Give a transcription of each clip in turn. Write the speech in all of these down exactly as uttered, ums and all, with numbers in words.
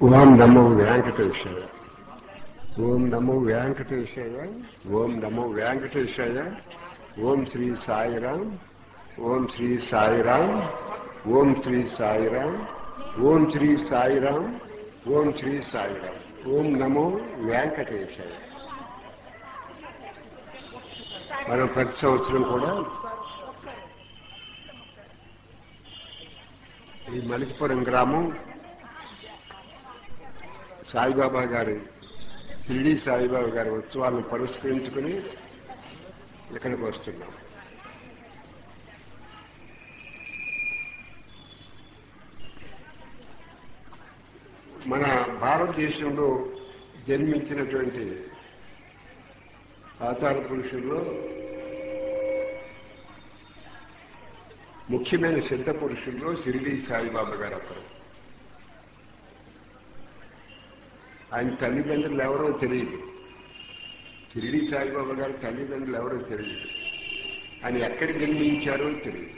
ఓం నమో వెంకటేశాయ. ఓం నమో వెంకటేశాయ. ఓం నమో వెంకటేశాయ. ఓం శ్రీ సాయిరాం. ఓం శ్రీ సాయిరాం. ఓం శ్రీ సాయిరాం. ఓం శ్రీ సాయిరాం. ఓం శ్రీ సాయిరాం. ఓం నమో వెంకటేశాయ. మనం ప్రతి సంవత్సరం కూడా ఈ మలికిపురం గ్రామం సాయిబాబా గారి షిరిడి సాయిబాబా గారి ఉత్సవాలను పురస్కరించుకుని ఇక్కడికి వస్తున్నాం. మన భారతదేశంలో జన్మించినటువంటి ఆచార పురుషుల్లో ముఖ్యమైన సిద్ధ పురుషుల్లో షిరిడి సాయిబాబా గారు ఒకరు. ఆయన తల్లిదండ్రులు ఎవరో తెలియదు. షిరిడి సాయిబాబా గారి తల్లిదండ్రులు ఎవరో తెలియదు. ఆయన ఎక్కడ జన్మించారో తెలియదు.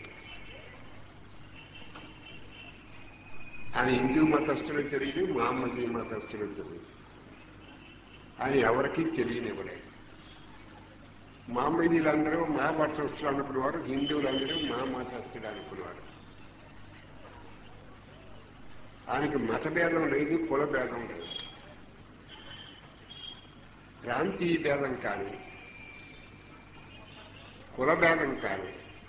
ఆయన హిందూ మతస్థులు తెలియదు, మహమ్మదీ మతస్థులు తెలియదు. ఆయన ఎవరికీ తెలియనివ్వలేదు. మహమ్మదీలందరూ మా మతస్థులు అనుకునేవారు, హిందువులందరూ మా మతస్థులు అనుకునేవారు. ఆయనకి మతభేదం లేదు, కుల భేదం లేదు, ప్రాంతీయ భేదం కానీ కులభేదం కానీ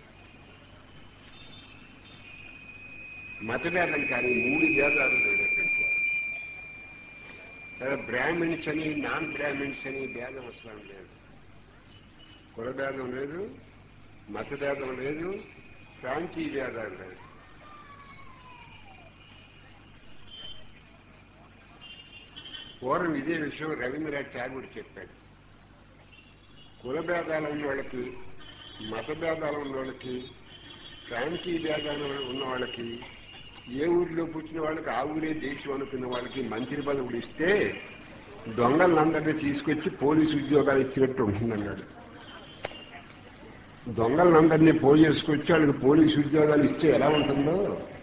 మతభేదం కానీ మూడు భేదాలు లేనటువంటి వారు. లేదా బ్రాహ్మిన్స్ అని నాన్ బ్రాహ్మిన్స్ అని భేదం అసలు లేదు. కులభేదం లేదు, మతభేదం లేదు, ప్రాంతీయ భేదాలు లేదు. పూర్వం ఇదే విషయం రవీంద్రనాథ్ ఠాగూర్ చెప్పాడు. కులభేదాలు ఉన్న వాళ్ళకి, మతభేదాలు ఉన్న వాళ్ళకి, ప్రాంతీయ భేదాలు ఉన్న వాళ్ళకి, ఏ ఊరిలో పుట్టిన వాళ్ళకి ఆ ఊరే దేశం అనుకున్న వాళ్ళకి మంత్రి పదవులు ఇస్తే దొంగలందరినీ తీసుకొచ్చి పోలీసు ఉద్యోగాలు ఇచ్చినట్టు ఉంటుందన్నాడు. దొంగలందరినీ పోయి చేసుకొచ్చి వాళ్ళకి పోలీసు ఉద్యోగాలు ఇస్తే ఎలా ఉంటుందో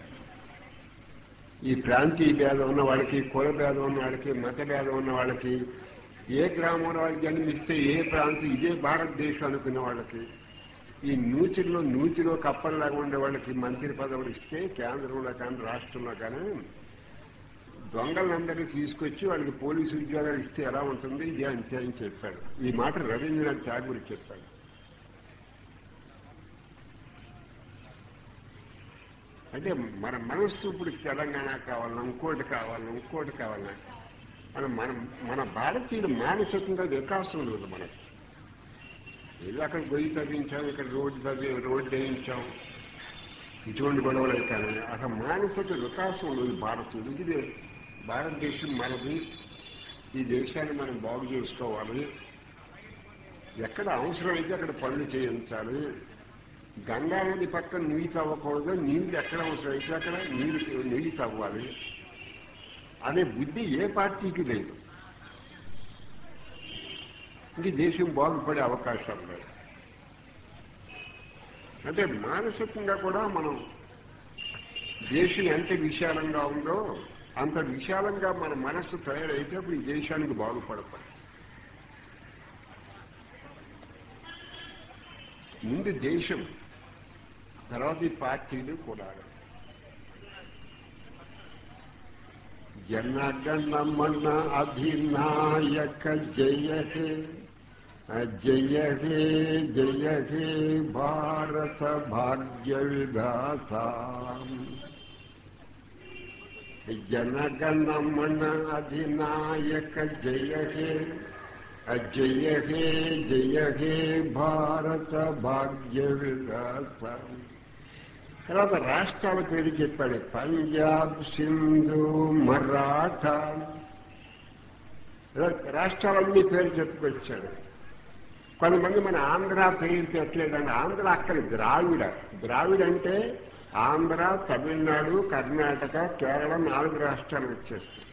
ఈ ప్రాంతీయ భేదం ఉన్న వాళ్ళకి, కుల భేదం ఉన్న వాళ్ళకి, మత భేదం ఉన్న వాళ్ళకి, ఏ గ్రామంలో వాళ్ళకి జన్మిస్తే ఏ ప్రాంతం ఇదే భారతదేశం అనుకున్న వాళ్ళకి, ఈ నూతిలో నూతిలో కప్పల్లాగా ఉండే వాళ్ళకి మంత్రి పదవులు ఇస్తే కేంద్రంలో కానీ రాష్ట్రంలో కానీ దొంగలందరినీ తీసుకొచ్చి వాళ్ళకి పోలీసు ఉద్యోగాలు ఇస్తే ఎలా ఉంటుంది, ఇదే అంతే అని చెప్పాడు. ఈ మాట రవీంద్రనాథ్ ఠాగూర్ చెప్పాడు. అంటే మన మనస్సు ఇప్పుడు తెలంగాణ కావాలన్నా, ఇంకోటి కావాలన్నా, ఇంకోటి కావాలన్నా, మనం మనం మన భారతీయులు మానసికంగా వికాసం లేదు మనకు. ఏదో అక్కడ గొయ్యి తవ్వించాం, ఇక్కడ రోడ్డు తవ్వి రోడ్డు వేయించాం, ఇటువంటి గొడవలు అవుతాను. అక్కడ మానసిక వికాసం లేదు భారతీయులు. ఇది భారతదేశం మనది, ఈ దేశాన్ని మనం బాగు చేసుకోవాలి, ఎక్కడ అవసరమైతే అక్కడ పనులు చేయించాలి, గంగా నది పక్కన నీళ్ళు తవ్వకూడదు, నీళ్ళు ఎక్కడ అవసరం అయితే అక్కడ నీళ్ళు నీళ్ళు తవ్వాలి అనే బుద్ధి ఏ పార్టీకి లేదు. ఇది దేశం బాగుపడే అవకాశం లేదు. అంటే మానసికంగా కూడా మనం దేశం ఎంత విశాలంగా ఉందో అంత విశాలంగా మన మనస్సు తయారైతే అప్పుడు ఈ దేశానికి బాగుపడతాం. ముందు దేశం, తర్వాత ఈ పార్టీలు కూడా. జనగణమన అధినాయక జయ హే జయ హే జయ హే భారత భాగ్య విధాత. జనగణమన అధినాయక జయ హే జయ హే జయ హే భారత భాగ్య విధాత. తర్వాత రాష్ట్రాల పేరు చెప్పాడు. పంజాబ్, సింధు, మరాఠా, రాష్ట్రాలన్నీ పేరు చెప్పుకొచ్చాడు. కొంతమంది మన ఆంధ్ర పేరు పెట్టలేదండి. ఆంధ్ర అక్కడ ద్రావిడ. ద్రావిడ అంటే ఆంధ్ర, తమిళనాడు, కర్ణాటక, కేరళ నాలుగు రాష్ట్రాలు వచ్చేస్తాయి.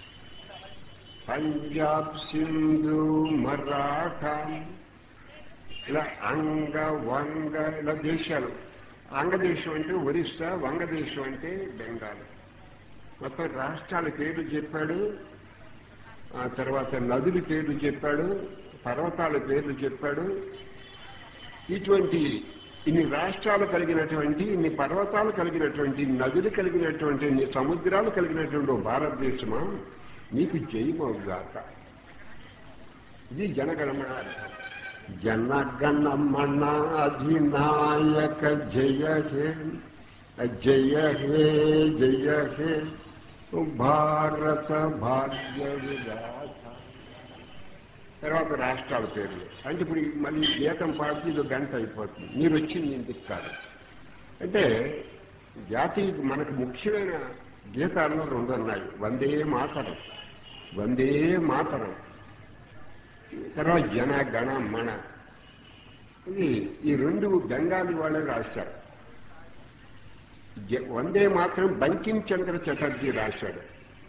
పంజాబ్, సింధు, మరాఠా, ఇలా అంగ, వంగ, ఇలా దేశాలు. ఆంధ్రదేశం అంటే ఒరిస్సా, వంగదేశం అంటే బెంగాల్. మొత్తం రాష్ట్రాల పేర్లు చెప్పాడు, ఆ తర్వాత నదుల పేర్లు చెప్పాడు, పర్వతాల పేర్లు చెప్పాడు. ఇటువంటి ఇన్ని రాష్ట్రాలు కలిగినటువంటి, ఇన్ని పర్వతాలు కలిగినటువంటి, నదులు కలిగినటువంటి, ఇన్ని సముద్రాలు కలిగినటువంటి భారతదేశమా నీకు జయమవుగాక. ఇది జనగణమన అర్థం. జనగణమన అధినాయక జయ హే జయ హే జయ హే భారత భాగ్య విధాత. తర్వాత రాష్ట్రాల పేర్లు అంటే ఇప్పుడు మళ్ళీ గీతం పాడితే ఇది గంట అయిపోతుంది. మీరు వచ్చింది ఇంటికి కాదు అంటే జాతీయ మనకు ముఖ్యమైన గీతాల్లో రెండు ఉన్నాయి. వందే మాతరం, వందే మాతరం, తర్వాత జన గణ మన. ఇది ఈ రెండు బెంగాలీ వాళ్ళే రాశారు. వందే మాత్రం బంకిం చంద్ర చటర్జీ రాశాడు.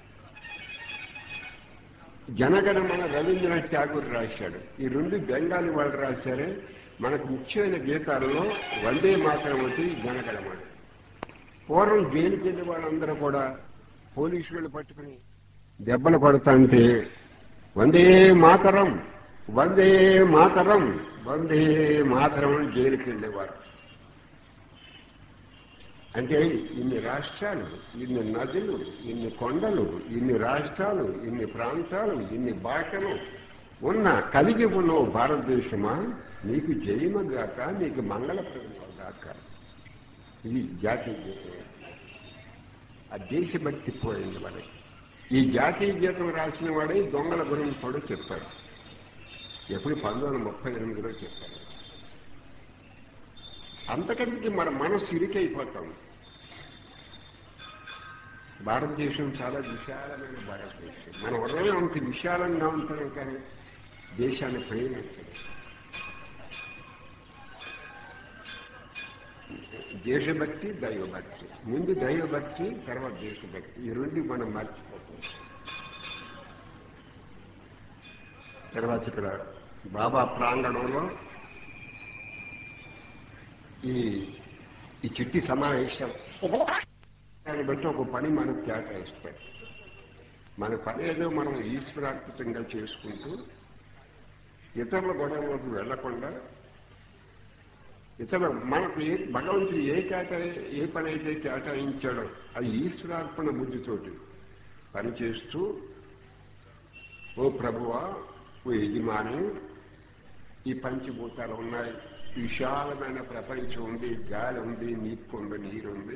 జనగణమన రవీంద్రనాథ్ ఠాగూర్ రాశాడు. ఈ రెండు బెంగాలీ వాళ్ళు రాశారే. మనకు ముఖ్యమైన గీతాలలో వందే మాత్రం ఒకటి, జనగణమన. పూర్వం జైలుకి వెళ్ళే వాళ్ళందరూ కూడా పోలీసు వాళ్ళు పట్టుకుని దెబ్బలు కొడతాంటే వందే మాతరం, వందే మాతరం, వందే మాతరం అని జైలుకి వెళ్ళేవారు. అంటే ఇన్ని రాష్ట్రాలు, ఇన్ని నదులు, ఇన్ని కొండలు, ఇన్ని రాష్ట్రాలు, ఇన్ని ప్రాంతాలు, ఇన్ని భాషలు ఉన్న కలిగి ఉన్న భారతదేశమా నీకు జయమగాక, నీకు మంగళప్రదమగాక. ఇది జాతీయ గీతం. ఆ దేశభక్తి పోయింది వాడే. ఈ జాతీయ గీతం రాసిన వాడే దొంగల గురించి కూడా చెప్పాడు. ఎప్పుడు పంతొమ్మిది వందల ముప్పై ఎనిమిదిలో చెప్పాడు. అంతకంటే మన మనసు ఇరికైపోతాం. భారతదేశం చాలా విశాలమైన భారతదేశం. మన హృదయం అంత విశాలంగా ఉంటాం కానీ దేశాన్ని ప్రేమించడం. దేశభక్తి, దైవభక్తి. ముందు దైవభక్తి, తర్వాత దేశభక్తి. ఈ రెండు మనం మర్చిపోతాం. తర్వాత ఇక్కడ బాబా ప్రాంగణంలో ఈ ఈ చిట్టి సమావేశం దాన్ని బట్టి ఒక పని మనకు కేటాయిస్తాడు. మన పని ఏదో మనం ఈశ్వరార్పితంగా చేసుకుంటూ ఇతరుల గొడవలోకి వెళ్లకుండా, ఇతరుల మనకు ఏ భగవంతుడు ఏ కేటాయి ఏ పని అయితే కేటాయించాడో అది ఈశ్వరార్పణ బుద్ధితోటి పనిచేస్తూ, ఓ ప్రభువా, ఓ యజమాని, ఈ పంచభూతాలు ఉన్నాయి, విశాలమైన ప్రపంచం ఉంది, గాలి ఉంది, నిప్పు ఉంది, నీరుంది.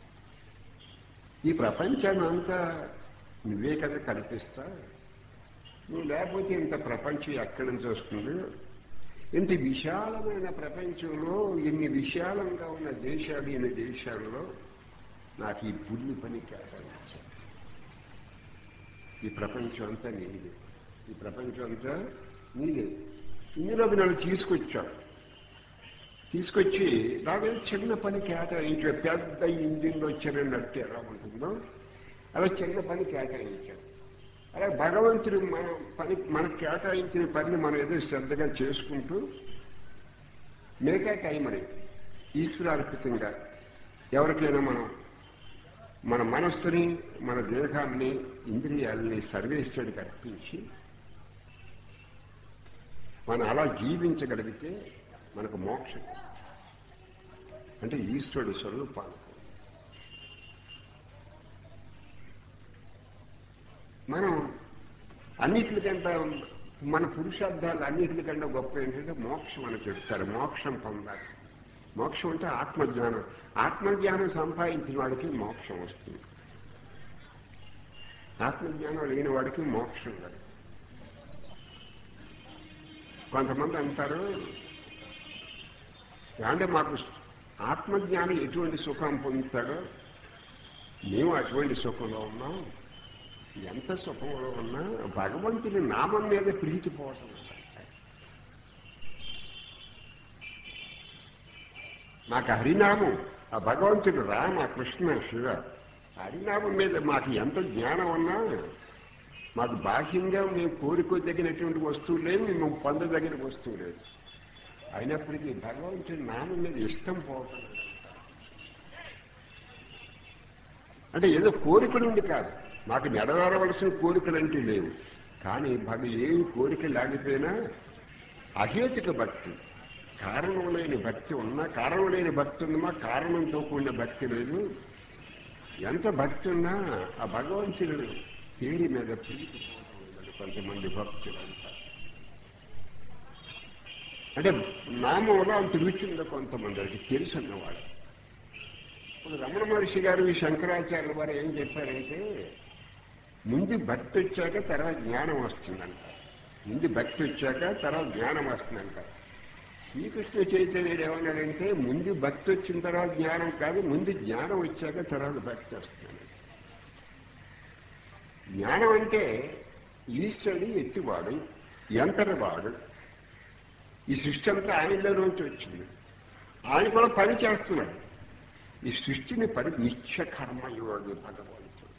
ఈ ప్రపంచాన్ని అంతా నువ్వే కదా కల్పిస్తా. నువ్వు లేకపోతే ఇంత ప్రపంచం ఎక్కడి నుంచి వస్తుంది? ఇంత విశాలమైన ప్రపంచంలో ఇన్ని విశాలంగా ఉన్న దేశాలు, ఇన్ని దేశాల్లో నాకు ఈ బుద్ధి పని కేటాయించాను. ఈ ప్రపంచం అంతా నీదే, ఈ ప్రపంచం అంతా నీదే. ఇందులోకి నన్ను తీసుకొచ్చావు. తీసుకొచ్చి నాకే చిన్న పని కేటాయించాడు. పెద్ద ఇంజిన్లో వచ్చినట్టు ఎలా ఉంటుందో అలా చిన్న పని కేటాయించాడు. అలా భగవంతుడు మన పని మనకు కేటాయించిన పనిని మనం ఏదో శ్రద్ధగా చేసుకుంటూ మేకా టైం అని ఈశ్వరార్పితంగా ఎవరికైనా మనం మన మనస్సుని, మన దేహాన్ని, ఇంద్రియాలని సర్వేశ్వరుడికి అర్పించి మనం అలా జీవించగలిగితే మనకు మోక్షం అంటే ఈశ్వరుడు స్వరూపాలు. మనం అన్నిటికంటే మన పురుషార్థాలు అన్నిటికంటే గొప్ప ఏంటంటే మోక్షం అని చెప్తారు. మోక్షం పొందాలి. మోక్షం అంటే ఆత్మజ్ఞానం. ఆత్మజ్ఞానం సంపాదించిన వాడికి మోక్షం వస్తుంది. ఆత్మజ్ఞానం లేని వాడికి మోక్షం లేదు. కొంతమంది అంటారు, అంటే మాకు ఆత్మజ్ఞానం ఎటువంటి సుఖం పొందుతాడో మేము అటువంటి సుఖంలో ఉన్నాం. ఎంత సుఖంలో ఉన్నా భగవంతుని నామం మీద ప్రీతిపోవటం. మాకు హరినామం, ఆ భగవంతుడు రామ, కృష్ణ, శివ, హరినామం మీద మాకు ఎంత జ్ఞానం ఉన్నా మాకు బాహ్యంగా మేము కోరుకోదగినటువంటి వస్తువు లేదు, మేము పొందదగిన వస్తువు లేదు. అయినప్పటికీ భగవంతుడి నామం మీద ఇష్టం పోవటం. అంటే ఏదో కోరికలుండి కాదు, నాకు నెరవేరవలసిన కోరికలంటూ లేవు. కానీ భగ ఏమి కోరిక లేకపోయినా అహేతుక భక్తి, కారణం లేని భక్తి ఉన్నా, కారణం లేని భక్తి ఉందమా, కారణంతో కూడిన భక్తి లేదు. ఎంత భక్తి ఉన్నా ఆ భగవంతుడు పేరు మీద ప్రీతి ఉండదు కొంతమంది భక్తులంతా. అంటే నామంలో అంత రుచి ఉందో కొంతమందికి తెలుసున్నవాడు. ఇప్పుడు రమణ మహర్షి గారు శంకరాచార్యుల వారు ఏం చెప్పారంటే, ముందు భక్తి వచ్చాక తర్వాత జ్ఞానం వస్తుందంట. ముందు భక్తి వచ్చాక తర్వాత జ్ఞానం వస్తుందంట. శ్రీకృష్ణ చైతన్యుడు ఏమన్నాడంటే, ముందు భక్తి వచ్చిన తర్వాత జ్ఞానం కాదు, ముందు జ్ఞానం వచ్చాక తర్వాత భక్తి వస్తుంది. జ్ఞానం అంటే ఈశ్వరుడు ఎట్టివాడు, ఎంతటివాడు, ఈ సృష్టి అంతా ఆయనలోంచి వచ్చింది, ఆయన కూడా పని చేస్తున్నాడు. ఈ సృష్టిని పని నిత్య కర్మయోగి భగవంతుడు.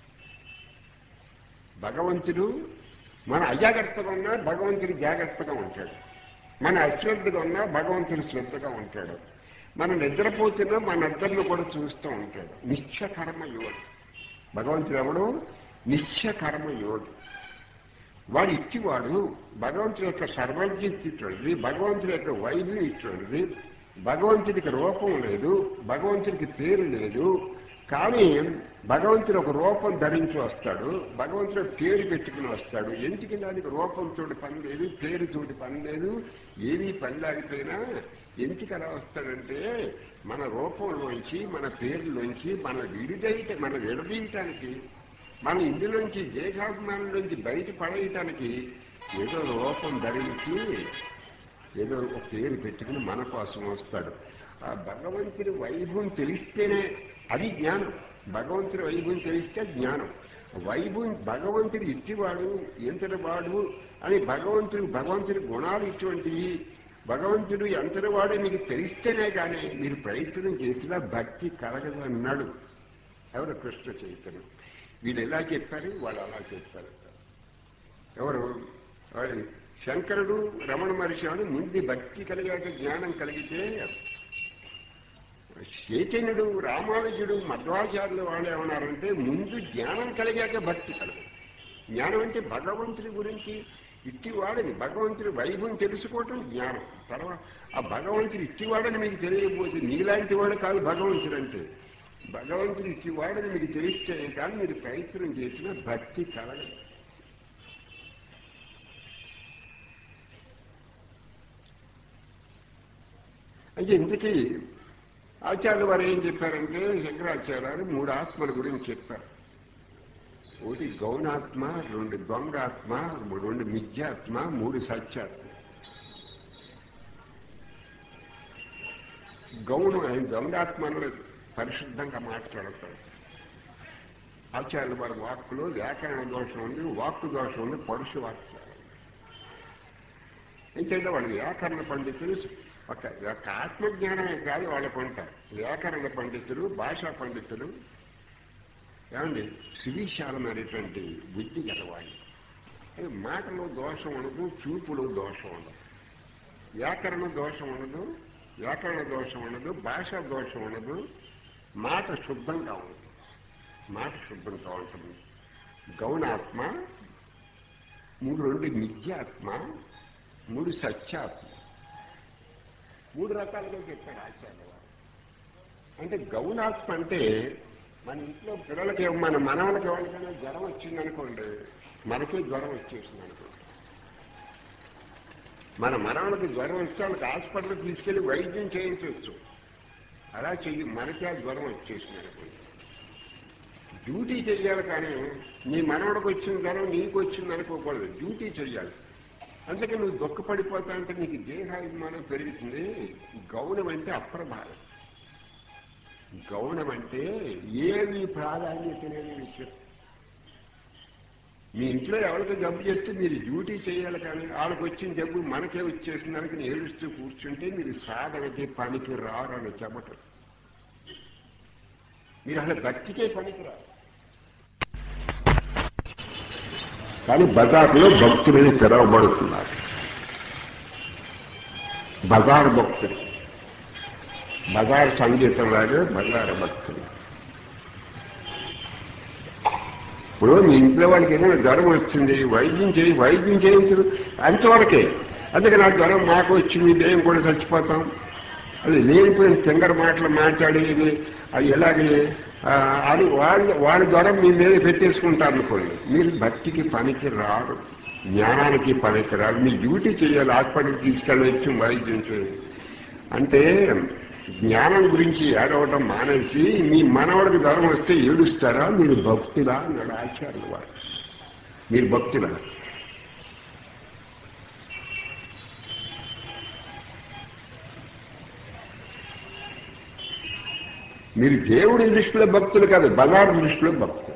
భగవంతుడు మన అజాగ్రత్తగా ఉన్నా భగవంతుడు జాగ్రత్తగా ఉంటాడు, మన అశ్రద్ధగా ఉన్నా భగవంతుడు శ్రద్ధగా ఉంటాడు, మనం నిద్రపోతున్నా మన నిద్రను కూడా చూస్తూ ఉంటాడు. నిత్య కర్మయోగి భగవంతుడు ఎవడు? నిత్య కర్మయోగి. వాడు ఇచ్చివాడు. భగవంతుడి యొక్క సర్వజ్ఞత ఇటువంటిది, భగవంతుడి యొక్క వైద్యం ఇటువంటిది. భగవంతుడికి రూపం లేదు, భగవంతుడికి పేరు లేదు, కానీ భగవంతుడు ఒక రూపం ధరించి వస్తాడు, భగవంతుడు పేరు పెట్టుకుని వస్తాడు. ఎందుకు దానికి రూపంతో పని లేదు, పేరుతోటి పని లేదు, ఏమీ పని లేకపోయినా ఎందుకు అలా వస్తాడంటే, మన రూపంలోంచి మన పేరులోంచి మన విడిదయట మన విడదీయటానికి, మన ఇందులోంచి దేహాభిమానంలోంచి బయట పడేయటానికి ఏదో రూపం ధరించి ఏదో ఒక పేరు పెట్టుకుని మన కోసం వస్తాడు. ఆ భగవంతుడి వైభవం తెలిస్తేనే అది జ్ఞానం. భగవంతుడి వైభవం తెలిస్తే జ్ఞానం. వైభవం భగవంతుడు ఇట్టివాడు, ఎంతటి వాడు అని భగవంతుడు భగవంతుడి గుణాలు ఇటువంటివి, భగవంతుడు ఎంతటి వాడు మీకు తెలిస్తేనే కానీ మీరు ప్రయత్నం చేసినా భక్తి కలగదు అన్నాడు ఎవరు? కృష్ణ చైతన్యం. వీళ్ళు ఎలా చెప్పారు, వాళ్ళు అలా చెప్పారు. ఎవరు? శంకరుడు రమణ మహర్షి వాడు ముందు భక్తి కలిగాక జ్ఞానం కలిగితే, చైతన్యుడు రామానుజుడు మధ్వాచార్యులు వాళ్ళు ఏమన్నారంటే ముందు జ్ఞానం కలిగాక భక్తి కలగదు. జ్ఞానం అంటే భగవంతుడి గురించి ఇట్టివాడని భగవంతుడి వైభవం తెలుసుకోవటం జ్ఞానం. తర్వాత ఆ భగవంతుడు ఇట్టివాడని మీకు తెలియకపోతే మీలాంటి వాడు కాదు భగవంతుడు అంటే. భగవంతుడు ఇట్టివాడని మీకు తెలిస్తే కానీ మీరు ప్రయత్నం చేసినా భక్తి కలగదు. అంటే ఇంతకీ ఆచార్యులు వారు ఏం చెప్పారంటే, శంకరాచార్యులు మూడు ఆత్మల గురించి చెప్పారు. ఒకటి గౌణాత్మ, రెండు దొంగాత్మ, రెండు మిథ్యాత్మ, మూడు సత్యాత్మ. గౌణం ఆయన దొంగాత్మను పరిశుద్ధంగా మాట్లాడతాడు. ఆచార్యుల వారి వాక్కులో వ్యాకరణ దోషం ఉంది, వాక్కు దోషం ఉంది, పరుష వాక్యాలు. ఏంటంటే వాళ్ళు వ్యాకరణ పండితులు ఒక ఒక ఆత్మజ్ఞానమే కాదు వాళ్ళకు ఉంటారు. వ్యాకరణ పండితులు, భాషా పండితులు, ఏమండి సువిశాలమైనటువంటి బుద్ధి గలవాళ్ళు. మాటలో దోషం ఉండదు, చూపులో దోషం ఉండదు, వ్యాకరణ దోషం ఉండదు, వ్యాకరణ దోషం ఉండదు, భాషా దోషం ఉండదు, మాట శుద్ధంగా ఉంటుంది, మాట శుద్ధంగా ఉంటుంది. గౌణాత్మ, మూడు రెండు మిథ్యాత్మ, మూడు సత్యాత్మ. మూడు రకాలుగా చెప్పాడు ఆచార్య వారు. అంటే గౌణాత్మ అంటే మన ఇంట్లో పిల్లలకి మన మనవలకి ఎవరికైనా జ్వరం వచ్చిందనుకోండి, మనకే జ్వరం వచ్చేసింది అనుకోండి, మన మనవలకి జ్వరం వస్తే వాళ్ళకి హాస్పిటల్కి తీసుకెళ్లి వైద్యం చేయించవచ్చు. అలా చెయ్యి, మనకే ఆ జ్వరం వచ్చేసింది అనుకోండి. డ్యూటీ చెయ్యాలి, కానీ నీ మనవడికి వచ్చిన జ్వరం నీకు వచ్చింది అనుకోకూడదు, డ్యూటీ చెయ్యాలి. అందుకే నువ్వు దుఃఖపడిపోతా అంటే నీకు దేహాభిమానం పెరుగుతుంది. గౌణం అంటే అప్రభావం, గౌణం అంటే ఏమి ప్రాధాన్యత లేని విషయం. మీ ఇంట్లో ఎవరికి జబ్బు చేస్తే మీరు డ్యూటీ చేయాలి, కానీ వాళ్ళకి వచ్చిన జబ్బు మనకే వచ్చేసిన దానికి ఏడుస్తూ కూర్చుంటే మీరు సాధనకి పనికి రారు అని చెప్పటం. మీరు అసలు భక్తికే పనికి రారు. కానీ బజార్లో భక్తులని తెరవబడుతున్నారు. బజార్ భక్తులు, బజార్ సంగీతం లాగే బజార్ భక్తులు. ఇప్పుడు మీ ఇంట్లో వాళ్ళకి ఏదైనా జ్వరం వచ్చింది, వైద్యం చేయి వైద్యం చేయించరు అంతవరకే. అందుకే నా జ్వరం మాకు వచ్చింది, మేము కూడా చచ్చిపోతాం, అది లేనిపోయిన తింగర మాటలు మాట్లాడేది అది ఎలాగే అది వాళ్ళ వాళ్ళ జ్వరం మీ మీద పెట్టేసుకుంటారు అనుకోండి. మీరు భక్తికి పనికి రారు, జ్ఞానానికి పనికి రారు. మీ డ్యూటీ చేయాలి, హాస్పిటల్కి తీసుకెళ్ళవచ్చు, వైద్యం చేయాలి. అంటే జ్ఞానం గురించి ఏడవడం మానేసి మీ మనవడికి జ్వరం వస్తే ఏడుస్తారా? మీరు భక్తులా అన్నాడు ఆచార్యులు వారు. మీరు భక్తులా? మీరు దేవుడి దృష్టిలో భక్తులు కాదు, బజారు దృష్టిలో భక్తులు.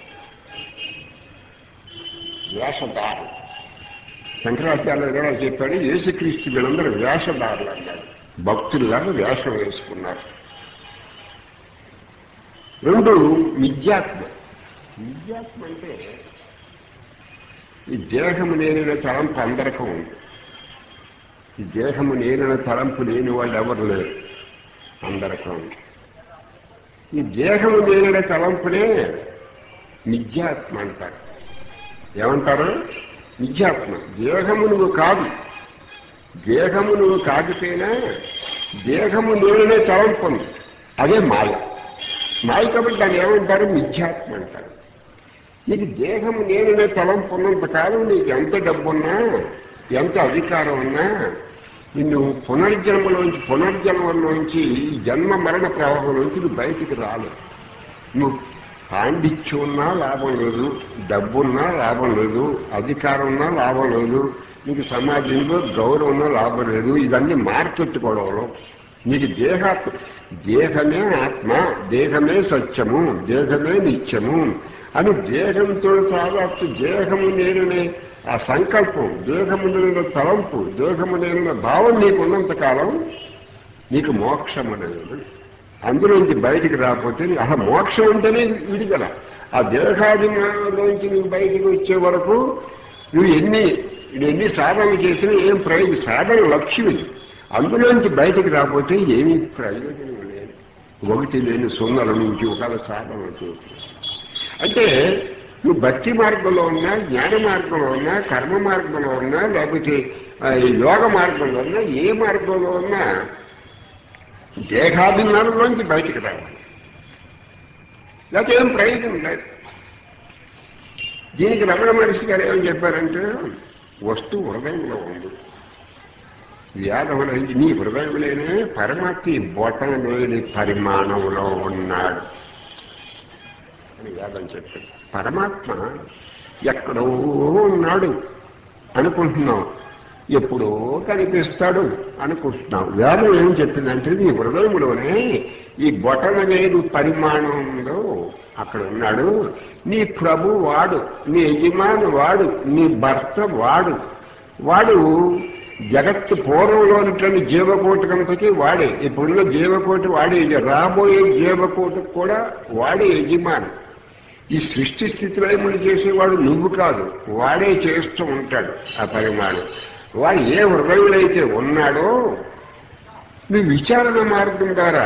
వేషధారు శంకరాచార్యులు కూడా చెప్పాడు, యేసుక్రీస్తు వీళ్ళందరూ వేషధారులు అన్నాడు. భక్తులుగా వేషం వేసుకున్నారు. రెండు మిథ్యాత్మ. మిథ్యాత్మ అంటే ఈ దేహము నేరిన తలంపు అందరికీ ఉంది. ఈ దేహము నేరిన తలంపు లేని వాళ్ళు ఎవరు లేరు, అందరికీ ఉంది. ఈ దేహము నేరిన తలంపునే మిథ్యాత్మ అంటారు. ఏమంటారు? మిథ్యాత్మ. దేహము నువ్వు కాదు, దేహము నువ్వు కాకపోయినా దేహము నేనే తలంపు ఉంది, అదే మాయ. మాయ కాబట్టి దాన్ని ఏమంటారు? మిథ్యాత్మ అంటారు. నీకు దేహము నేనే తలంపు ఉన్నంత కాలం నీకు ఎంత డబ్బున్నా, ఎంత అధికారం ఉన్నా, నిన్ను పునర్జన్మలోంచి పునర్జన్మలోంచి ఈ జన్మ మరణ ప్రవాహంలోంచి నువ్వు బయటికి రాలేదు. నువ్వు పాండిత్యం ఉన్నా లాభం లేదు, డబ్బున్నా లాభం లేదు, అధికారం ఉన్నా లాభం లేదు, నీకు సమాజంలో గౌరవం ఉన్నా లాభం లేదు. ఇవన్నీ మార్కెట్టుకోవడంలో నీకు దేహాత్మ, దేహమే ఆత్మ, దేహమే సత్యము, దేహమే నిత్యము అని దేహంతో సాధాత్ దేహము నేననే ఆ సంకల్పం, దేహము నేన తలంపు, దేహము నేన భావం నీకున్నంత కాలం నీకు మోక్షం అనేది. అందులోంచి బయటికి రాకపోతే అసలు మోక్షం అంటేనే విడుదల. ఆ దేహాదిలోంచి నువ్వు బయటికి వచ్చే వరకు నువ్వు ఎన్ని ఎన్ని సాధనలు చేసినా ఏం ప్రయోజనం? సాధన లక్ష్యం ఇది. అందులోంచి బయటికి రాకపోతే ఏమీ ప్రయోజనం లేదు. ఒకటి లేని సున్నల నుంచి ఒకవేళ సాధన చేసి అంటే నువ్వు భక్తి మార్గంలో ఉన్నా, జ్ఞాన మార్గంలో ఉన్నా, కర్మ మార్గంలో ఉన్నా, లేకపోతే యోగ మార్గంలో ఉన్నా, ఏ మార్గంలో ఉన్నా దేహాభిమానంలోంచి బయటికి రావాలి, లేకపోతే ఏం ప్రయోజనం లేదు. దీనికి రమణ మహర్షి గారు ఏమని చెప్పారంటే, వస్తువు హృదయంలో ఉంది, వ్యాధముల నీ హృదయంలోనే పరమాత్మ బొటన లేని పరిమాణంలో ఉన్నాడు అని వేదం చెప్పాడు. పరమాత్మ ఎక్కడో ఉన్నాడు అనుకుంటున్నాం, ఎప్పుడో కనిపిస్తాడు అనుకుంటున్నాం. వేదం ఏం చెప్పిందంటే నీ హృదయంలోనే ఈ బొటన వేలు పరిమాణంలో అక్కడ ఉన్నాడు. నీ ప్రభు వాడు, నీ యజమాని వాడు, నీ భర్త వాడు. వాడు జగత్తు పూర్వంలోని జీవకోటి కనుకకి వాడే, ఇప్పుడున్న జీవకోటి వాడే, రాబోయే జీవకోటికి కూడా వాడే యజమాని. ఈ సృష్టి స్థితిలో ఏమని చేసేవాడు నువ్వు కాదు, వాడే చేస్తూ ఉంటాడు ఆ పరిమాణం. వాడు ఏ హృదయంలో అయితే ఉన్నాడో నువ్వు విచారణ మార్గం ద్వారా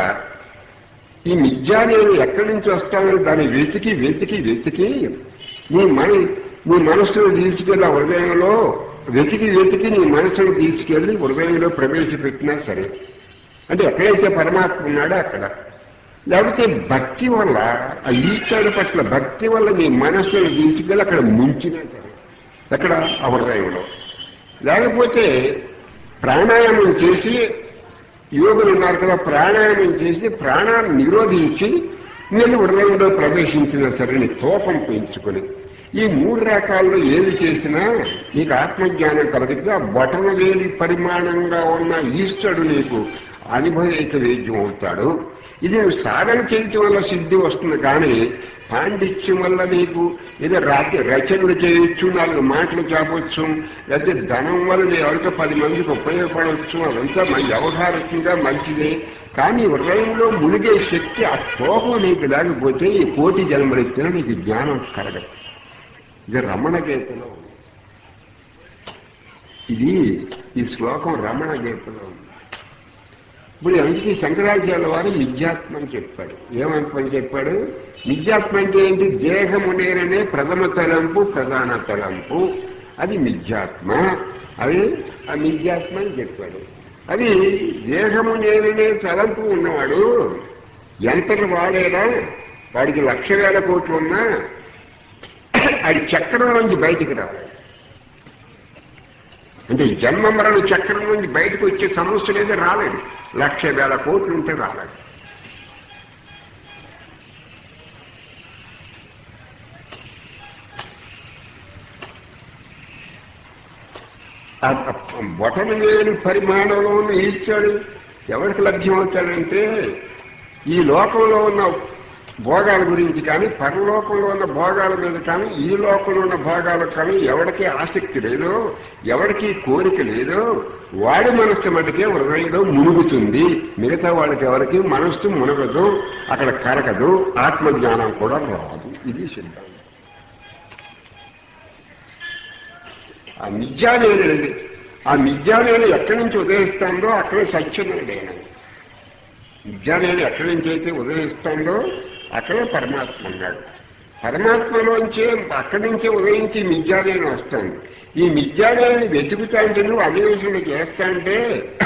ఈ మిథ్యా నేను ఎక్కడి నుంచి వస్తానని దాన్ని వెతికి వెతికి వెతికి నీ మన నీ మనస్సును తీసుకెళ్ళి ఆ హృదయంలో వెతికి వెతికి నీ మనసును తీసుకెళ్లి హృదయంలో ప్రవేశపెట్టినా సరే, అంటే ఎక్కడైతే పరమాత్మ ఉన్నాడో అక్కడ. లేకపోతే భక్తి వల్ల ఆ ఈశ్వరుడి పట్ల భక్తి వల్ల నీ మనస్సును తీసుకెళ్ళి అక్కడ ముంచినా సరే, అక్కడ ఆ హృదయంలో. లేకపోతే ప్రాణాయామం చేసి, యోగులు ఉన్నారు కదా, ప్రాణాయామం చేసి ప్రాణాన్ని నిరోధించి నేను హృదయంలో ప్రవేశించినా సరే నీ తోపం పెంచుకొని, ఈ మూడు రకాల్లో ఏది చేసినా నీకు ఆత్మజ్ఞానం కలిగితే ఆ బొటన వేలి పరిమాణంగా ఉన్న ఈశ్వరుడు నీకు అనుభవేక వేద్యం అవుతాడు. ఇది సాధన చేయటం వల్ల సిద్ధి వస్తుంది, కానీ పాండిత్యం వల్ల నీకు ఏదో రాత్రి రచనలు చేయొచ్చు, నాలుగు మాటలు చెప్పవచ్చు, లేకపోతే ధనం వల్ల నీ ఎవరికో పది మందికి ఉపయోగపడవచ్చు, అదంతా మన వ్యవహారికంగా మంచిదే. కానీ హృదయంలో మునిగే శక్తి ఆ కోపం నీకు లేకపోతే ఈ కోటి జన్మలెత్తినా నీకు జ్ఞానం కలగదు. ఇది రమణ గీతలో ఉంది. ఇది ఈ శ్లోకం రమణ గీతలో ఉంది. ఇప్పుడు అందుకే శంకరాచార్య వారు మిథ్యాత్మ అని చెప్పాడు. ఏమని చెప్పాడు? మిథ్యాత్మ అంటే ఏంటి? దేహము నేననే ప్రథమ తలంపు ప్రధాన తలంపు, అది మిథ్యాత్మ. అది ఆ మిథ్యాత్మ అని చెప్పాడు. అది దేహము నేననే తలంపు ఉన్నవాడు ఎంతటి వాడేనా, వాడికి లక్ష వేల కోట్లు ఉన్నా అది చక్రం నుంచి బయటికి రావాలి. అంటే జన్మ మరణ చక్రం నుంచి బయటకు వచ్చే సమస్య లేదా రాలేదు. లక్ష వేల కోట్లు ఉంటే రాలేదు. బొటన వేలు పరిమాణంలో ఉన్న ఈశ్వరుడు ఎవరికి లభ్యమవుతాడంటే ఈ లోకంలో ఉన్న భోగాల గురించి కానీ, పరలోకంలో ఉన్న భోగాల మీద కానీ, ఈ లోకంలో ఉన్న భోగాలకు కానీ ఎవరికీ ఆసక్తి లేదు, ఎవరికీ కోరిక లేదు. వాడి మనస్సు మటుకే హృదయంలో మునుగుతుంది. మిగతా వాళ్ళకి ఎవరికి మనస్సు మునగదు, అక్కడ కరగదు, ఆత్మజ్ఞానం కూడా రాదు. ఇది సిద్ధాంతం. ఆ మిథ్యానేది ఆ మిథ్యానేది ఎక్కడి నుంచి ఉదయిస్తుందో అక్కడే సత్యమేడైనా. విజ్ఞానాన్ని ఎక్కడి నుంచి అయితే ఉదయిస్తుందో అక్కడే పరమాత్మ ఉన్నాడు. పరమాత్మలోంచే అక్కడి నుంచే ఉదయించి మిథ్యాలయం వస్తుంది. ఈ మిథ్యాలయాన్ని వెతుకుతా అంటే నువ్వు అన్వేషణ చేస్తా అంటే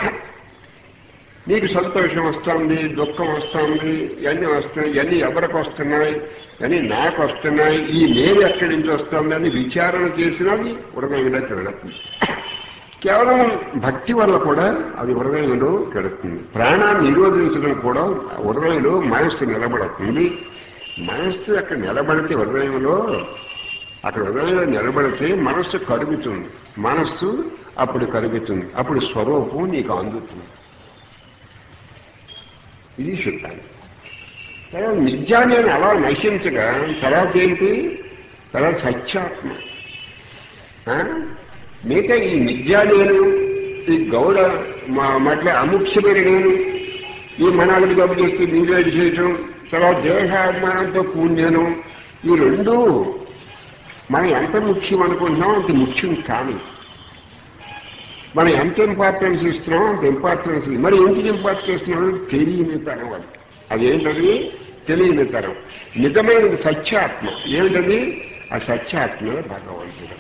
నీకు సంతోషం వస్తుంది, దుఃఖం వస్తుంది, ఇవన్నీ వస్తున్నాయి. ఇవన్నీ ఎవరికి వస్తున్నాయి, ఇవన్నీ నాకు వస్తున్నాయి, ఈ నేను ఎక్కడి నుంచి వస్తుందని విచారణ చేసినది హృదయంలో తిరుగుతుంది. కేవలం భక్తి వల్ల కూడా అది హృదయంలో కెడుతుంది. ప్రాణాన్ని నిరోధించడం కూడా హృదయంలో మనస్సు నిలబడుతుంది. మనస్సు అక్కడ నిలబడితే హృదయంలో అక్కడ హృదయంలో నిలబడితే మనస్సు కరుగుతుంది. మనస్సు అప్పుడు కరుగుతుంది. అప్పుడు స్వరూపం నీకు అందుతుంది. ఇది శుద్ధాన్ని. తర్వాత నిజాన్ని అలా నశించగా తర్వాత ఏంటి? తర్వాత సత్యాత్మ. మిగతా ఈ మిథ్యా నేను, ఈ గౌడ మట్ల అముఖ్యమైన నేను, ఈ మనాలకు డబ్బు చేస్తే మీరేడు చేయటం, తర్వాత దేహాభిమానంతో పుణ్యను, ఈ రెండు మనం ఎంత ముఖ్యం అనుకుంటున్నాం అంత ముఖ్యం కాదు. మనం ఎంత ఇంపార్టెన్స్ ఇస్తున్నాం అంత ఇంపార్టెన్స్. మరి ఎందుకు ఇంపార్టెన్స్ ఇస్తున్నాం? తెలియని తరం. అది అదేంటది? తెలియని తరం. నిజమైన సత్యాత్మ ఏమిటది? ఆ సత్యాత్మే భగవంతుడు.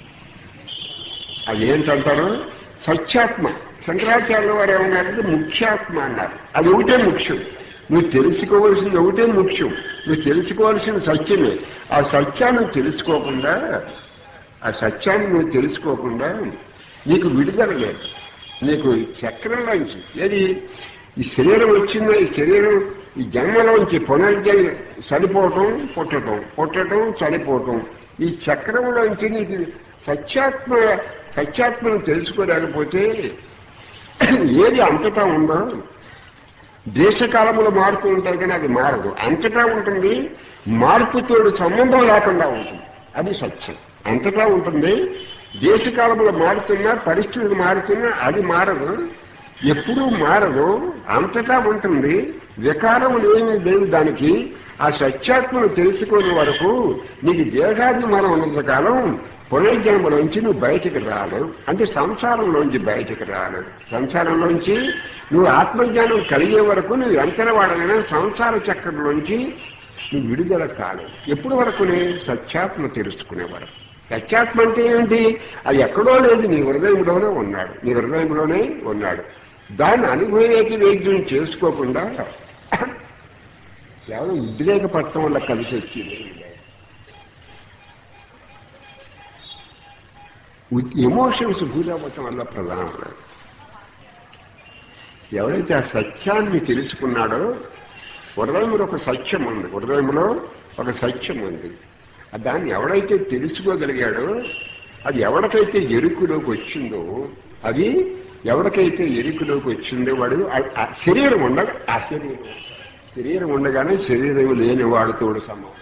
అదేంటంటారు? సత్యాత్మ. శంకరాచార్యుల వారు ఏమన్నారంటే ముఖ్యాత్మ అన్నారు. అది ఒకటే ముఖ్యం. నువ్వు తెలుసుకోవాల్సింది ఒకటే ముఖ్యం. నువ్వు తెలుసుకోవాల్సిన సత్యమే. ఆ సత్యాన్ని తెలుసుకోకుండా ఆ సత్యాన్ని నువ్వు తెలుసుకోకుండా నీకు విడుదల లేదు. నీకు చక్రంలోంచి ఏది ఈ శరీరం వచ్చిందో, ఈ శరీరం ఈ జన్మలోంచి పునర్జన్మ చనిపోవటం, పుట్టడం, పుట్టడం, చనిపోవటం, ఈ చక్రంలోంచి నీకు సత్యాత్మ సత్యాత్మను తెలుసుకోలేకపోతే ఏది అంతటా ఉందో, దేశకాలములు మారుతూ ఉంటాయి కానీ అది మారదు. అంతటా ఉంటుంది, మార్పుతోడు సంబంధం లేకుండా ఉంటుంది. అది సత్యం. అంతటా ఉంటుంది, దేశకాలములు మారుతున్నా, పరిస్థితులు మారుతున్నా అది మారదు, ఎప్పుడూ మారదు, అంతటా ఉంటుంది. వికారములు ఏమీ లేదు దానికి. ఆ సత్యాత్మను తెలుసుకునే వరకు నీకు దేహాభిమానం ఉన్నంత కాలం పునర్జన్మలోంచి నువ్వు బయటికి రాలేవు. అంటే సంసారంలోంచి బయటికి రాలేవు. సంసారంలోంచి నువ్వు ఆత్మజ్ఞానం కలిగే వరకు నువ్వు ఎంతన వాడమైనా సంసార చక్రంలోంచి నువ్వు విడుదల కాలేవు. ఎప్పుడు వరకునే? సత్యాత్మ తెలుసుకునే వరకు. సత్యాత్మ అంటే ఏంటి? అది ఎక్కడో లేదు, నీ హృదయంలోనే ఉన్నాడు. నీ హృదయంలోనే ఉన్నాడు. దాన్ని అనుభవేకి వైద్యం చేసుకోకుండా కేవలం ఉద్రేక పట్టడం వల్ల కలిసి వచ్చింది. ఎమోషన్స్ గురవ్వటం వల్ల ప్రధానం. ఎవరైతే ఆ సత్యాన్ని తెలుసుకున్నాడో, హృదయంలో ఒక సత్యం ఉంది, హృదయంలో ఒక సత్యం ఉంది. దాన్ని ఎవడైతే తెలుసుకోగలిగాడో, అది ఎవరికైతే ఎరుకులోకి వచ్చిందో, అది ఎవరికైతే ఎరుకులోకి వచ్చిందో వాడు శరీరం ఉండగా ఆ శరీరం శరీరం ఉండగానే శరీరం లేని వాడితోడు సమానం.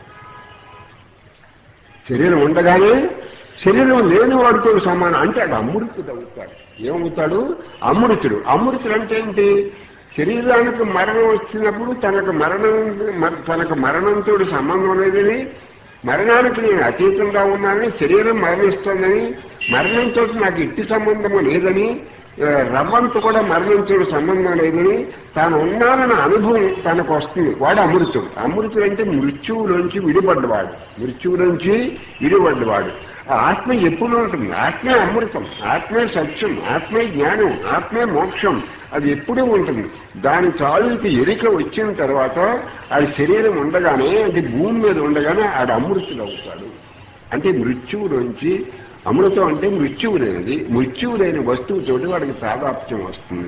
శరీరం ఉండగానే శరీరం లేని వాడితో సమానం. అంటే అది అమృతుడు అవుతాడు. ఏమవుతాడు? అమృతుడు. అమృతుడు అంటే ఏంటి? శరీరానికి మరణం వచ్చినప్పుడు తనకు మరణం తనకు మరణంతో సంబంధం లేదని, మరణానికి నేను అతీతంగా ఉన్నానని, శరీరం మరణిస్తుందని, మరణంతో నాకు ఎట్టి సంబంధము లేదని, రవ్వంత కూడా మరణించడం సంబంధం లేదని తాను ఉన్నానన్న అనుభవం తనకు వస్తుంది. వాడు అమృతుడు. అమృతుడు అంటే మృత్యువులోంచి విడిపడ్డవాడు, మృత్యువులోంచి విడిపడ్డవాడు. ఆ ఆత్మ ఎప్పుడు ఉంటుంది? ఆత్మే అమృతం, ఆత్మే సత్యం, ఆత్మే జ్ఞానం, ఆత్మే మోక్షం. అది ఎప్పుడూ ఉంటుంది. దాని తాలూకు ఎరిక వచ్చిన తర్వాత ఆడి శరీరం ఉండగానే, అంటే భూమి మీద ఉండగానే ఆడు అమృతుడు అవుతాడు. అంటే మృత్యువులోంచి, అమృతం అంటే మృత్యువు లేనిది, మృత్యువు లేని వస్తువుతోటి వాడికి తాదాప్త్యం వస్తుంది.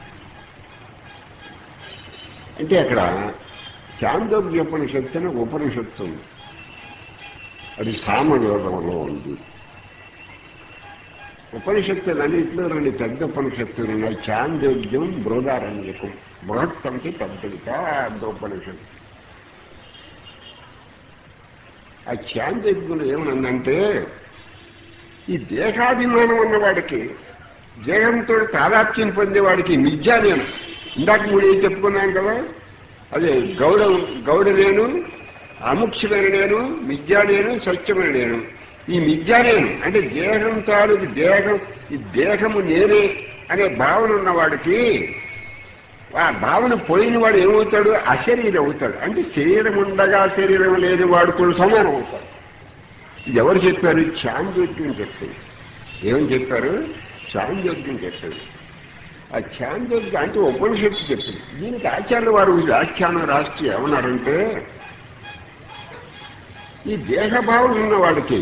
అంటే అక్కడ చాందోగ్యోపనిషత్తు అని ఉపనిషత్తు ఉంది. అది సామవేదంలో ఉంది. ఉపనిషత్తులు అన్నింటిలో రెండు పెద్ద ఉపనిషత్తులు ఉన్నాయి. చాందోగ్యం, బృహదారణ్యకం. బృహత్ అంటే పెద్దది, పెద్ద ఉపనిషత్తు. ఆ చాందోగ్యంలో ఏమనుందంటే, ఈ దేహాభిమానం ఉన్నవాడికి, దేహంతో తాదాప్త్యం పొందేవాడికి మిథ్యా నేను, ఇందాక మూడు ఏం చెప్పుకున్నాను కదా, అదే గౌడ గౌడ నేను, అముఖ్యమైన నేను, మిథ్యా నేను, సత్యమైన నేను. ఈ మిథ్యా నేను అంటే దేహం తాలూకు దేహం, ఈ దేహము నేనే అనే భావన ఉన్నవాడికి, ఆ భావన పోయిన వాడు ఏమవుతాడు? అశరీరం అవుతాడు. అంటే శరీరం ఉండగా శరీరం లేని వాడు కూడా సమానం అవుతాడు. ఇది ఎవరు చెప్పారు? చాంద్యోగ్యం చెప్పారు. ఏమని చెప్పారు? చాంద్యోగ్యం చెప్పారు. ఆ చాంద్యోగ్యం అంటే ఉపనిషత్తు చెప్పింది. దీనికి ఆచార్యుల వారు వ్యాఖ్యానం రాష్ట్ర ఏమన్నారంటే, ఈ దేహభావం ఉన్న వాడికి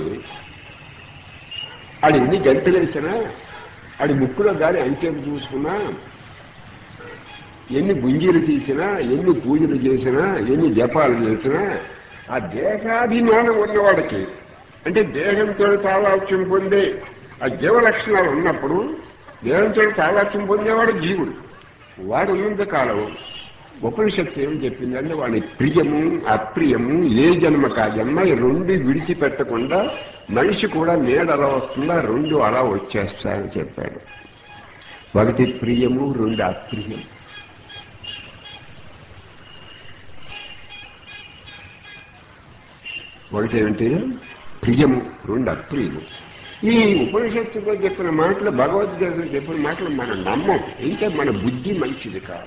ఆడు ఎన్ని గంటలేసినా, ఆడి ముక్కులో గాలి అంకెలు చూసుకున్నా, ఎన్ని గుంజీలు తీసినా, ఎన్ని పూజలు చేసినా, ఎన్ని జపాలు చేసినా, ఆ దేహాభిమానం ఉన్నవాడికి, అంటే దేహంతో తాదాప్త్యం పొందే ఆ జీవ లక్షణాలు ఉన్నప్పుడు, దేహంతో తాదాప్త్యం పొందేవాడు జీవుడు. వాడు ఉన్నంత కాలం ఉపనిషత్తు ఏం చెప్పింది అంటే, వాడి ప్రియము అప్రియము ఏ జన్మ కా జన్మ ఈ రెండు విడిచిపెట్టకుండా మనిషి కూడా నేడు అలా వస్తుందా, రెండు అలా వచ్చేస్తాయని చెప్పాడు. ఒకటి ప్రియము, రెండు అప్రియం. ఒకటి ఏమిటి? ప్రియము, రెండు అప్రియము. ఈ ఉపనిషత్తులో చెప్పిన మాటలు, భగవద్గీతలో చెప్పిన మాటలు మనం నమ్మం. ఇంకా మన బుద్ధి మంచిది కాదు.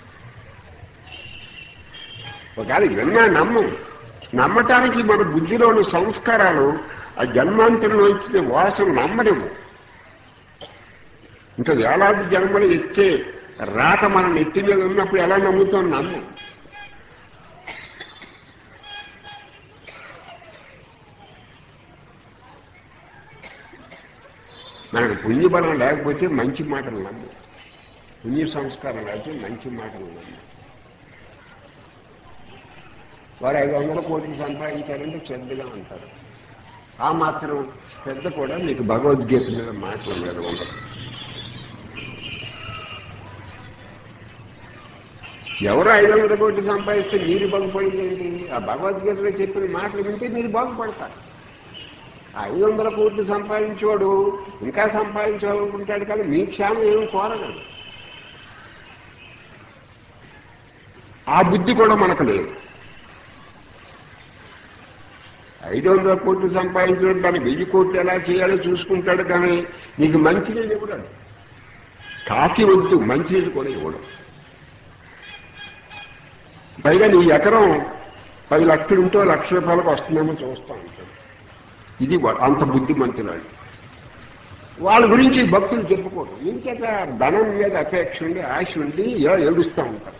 ఒకవేళ విన్నా నమ్మం. నమ్మటానికి మన బుద్ధిలోని సంస్కారాలు, ఆ జన్మాంతరంలో ఇచ్చే వాసన నమ్మలేము. ఇంకా వేలాది జన్మలు ఎత్తే రాక మన నెత్తి మీద ఉన్నప్పుడు ఎలా నమ్ముతాం? నమ్మం. మనకు పుణ్యబలం లేకపోతే మంచి మాటలు నమ్ము, పుణ్య సంస్కారం లేకపోతే మంచి మాటలు నమ్ము. వారు ఐదు వందల కోట్లు సంపాదించారంటే శ్రద్ధగా ఉంటారు. ఆ మాత్రం శ్రద్ధ కూడా మీకు భగవద్గీత మీద మాటల మీద ఉండదు. ఎవరు ఐదు వందల కోట్లు సంపాదిస్తే మీరు బాగుపడిందేంటి? ఆ భగవద్గీతలో చెప్పిన మాటలు వింటే మీరు బాగుపడతారు. ఐదు వందల కోట్లు సంపాదించేవాడు ఇంకా సంపాదించాలనుకుంటాడు, కానీ మీ క్షేమం ఏమి కోరగలడు. ఆ బుద్ధి కూడా మనకు లేదు. ఐదు వందల కోట్లు సంపాదించడం దాన్ని వెయ్యి కోట్లు ఎలా చేయాలో చూసుకుంటాడు, కానీ నీకు మంచినీళ్ళు ఇవ్వడాడు. కాకి వద్దు, మంచినీళ్ళు కూడా ఇవ్వడం. పైగా నీ ఎకరం పది లక్షలుంటో లక్ష రూపాయలకు వస్తుందేమో చూస్తూ ఉంటాడు. ఇది అంత బుద్ధిమంతులాడు. వాళ్ళ గురించి భక్తులు చెప్పుకోవడం. ఇంకేత ధనం మీద అపేక్ష ఉండి, ఆశ ఉండి ఏడుస్తూ ఉంటారు.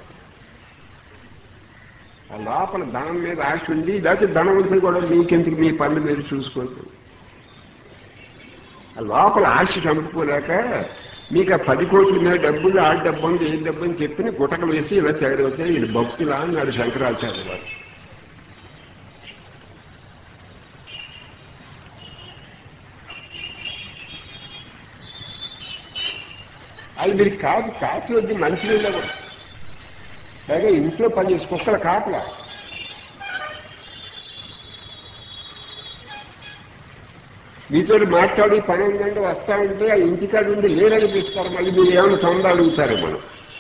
ఆ లోపల ధనం మీద ఆశ ఉండి, లేకపోతే ధనవంతులు కూడా మీకెందుకు, మీ పనులు మీరు చూసుకోవచ్చు. ఆ లోపల ఆశ చంపుకోలేక మీకు ఆ పది కోట్ల మీద డబ్బులు, ఆ డబ్బు ఉంది, ఏ డబ్బు అని చెప్పి గుటకలు వేసి ఇలా తయారవుతాయి. వీళ్ళు భక్తులా అన్నాడు శంకరాచార్య వారు. అది మీరు కాదు, కాఫీ వద్దు, మంచినీళ్ళు కూడా. పైగా ఇంట్లో పనిచేసి కుక్కల కాపలా. మీతో మాట్లాడి పని ఉందంటే వస్తా ఉంటే ఆ ఇంటికాడ ఉండి లేరనిపిస్తారు. మళ్ళీ మీరు ఏమైనా సొంత అడుగుతారు. మనం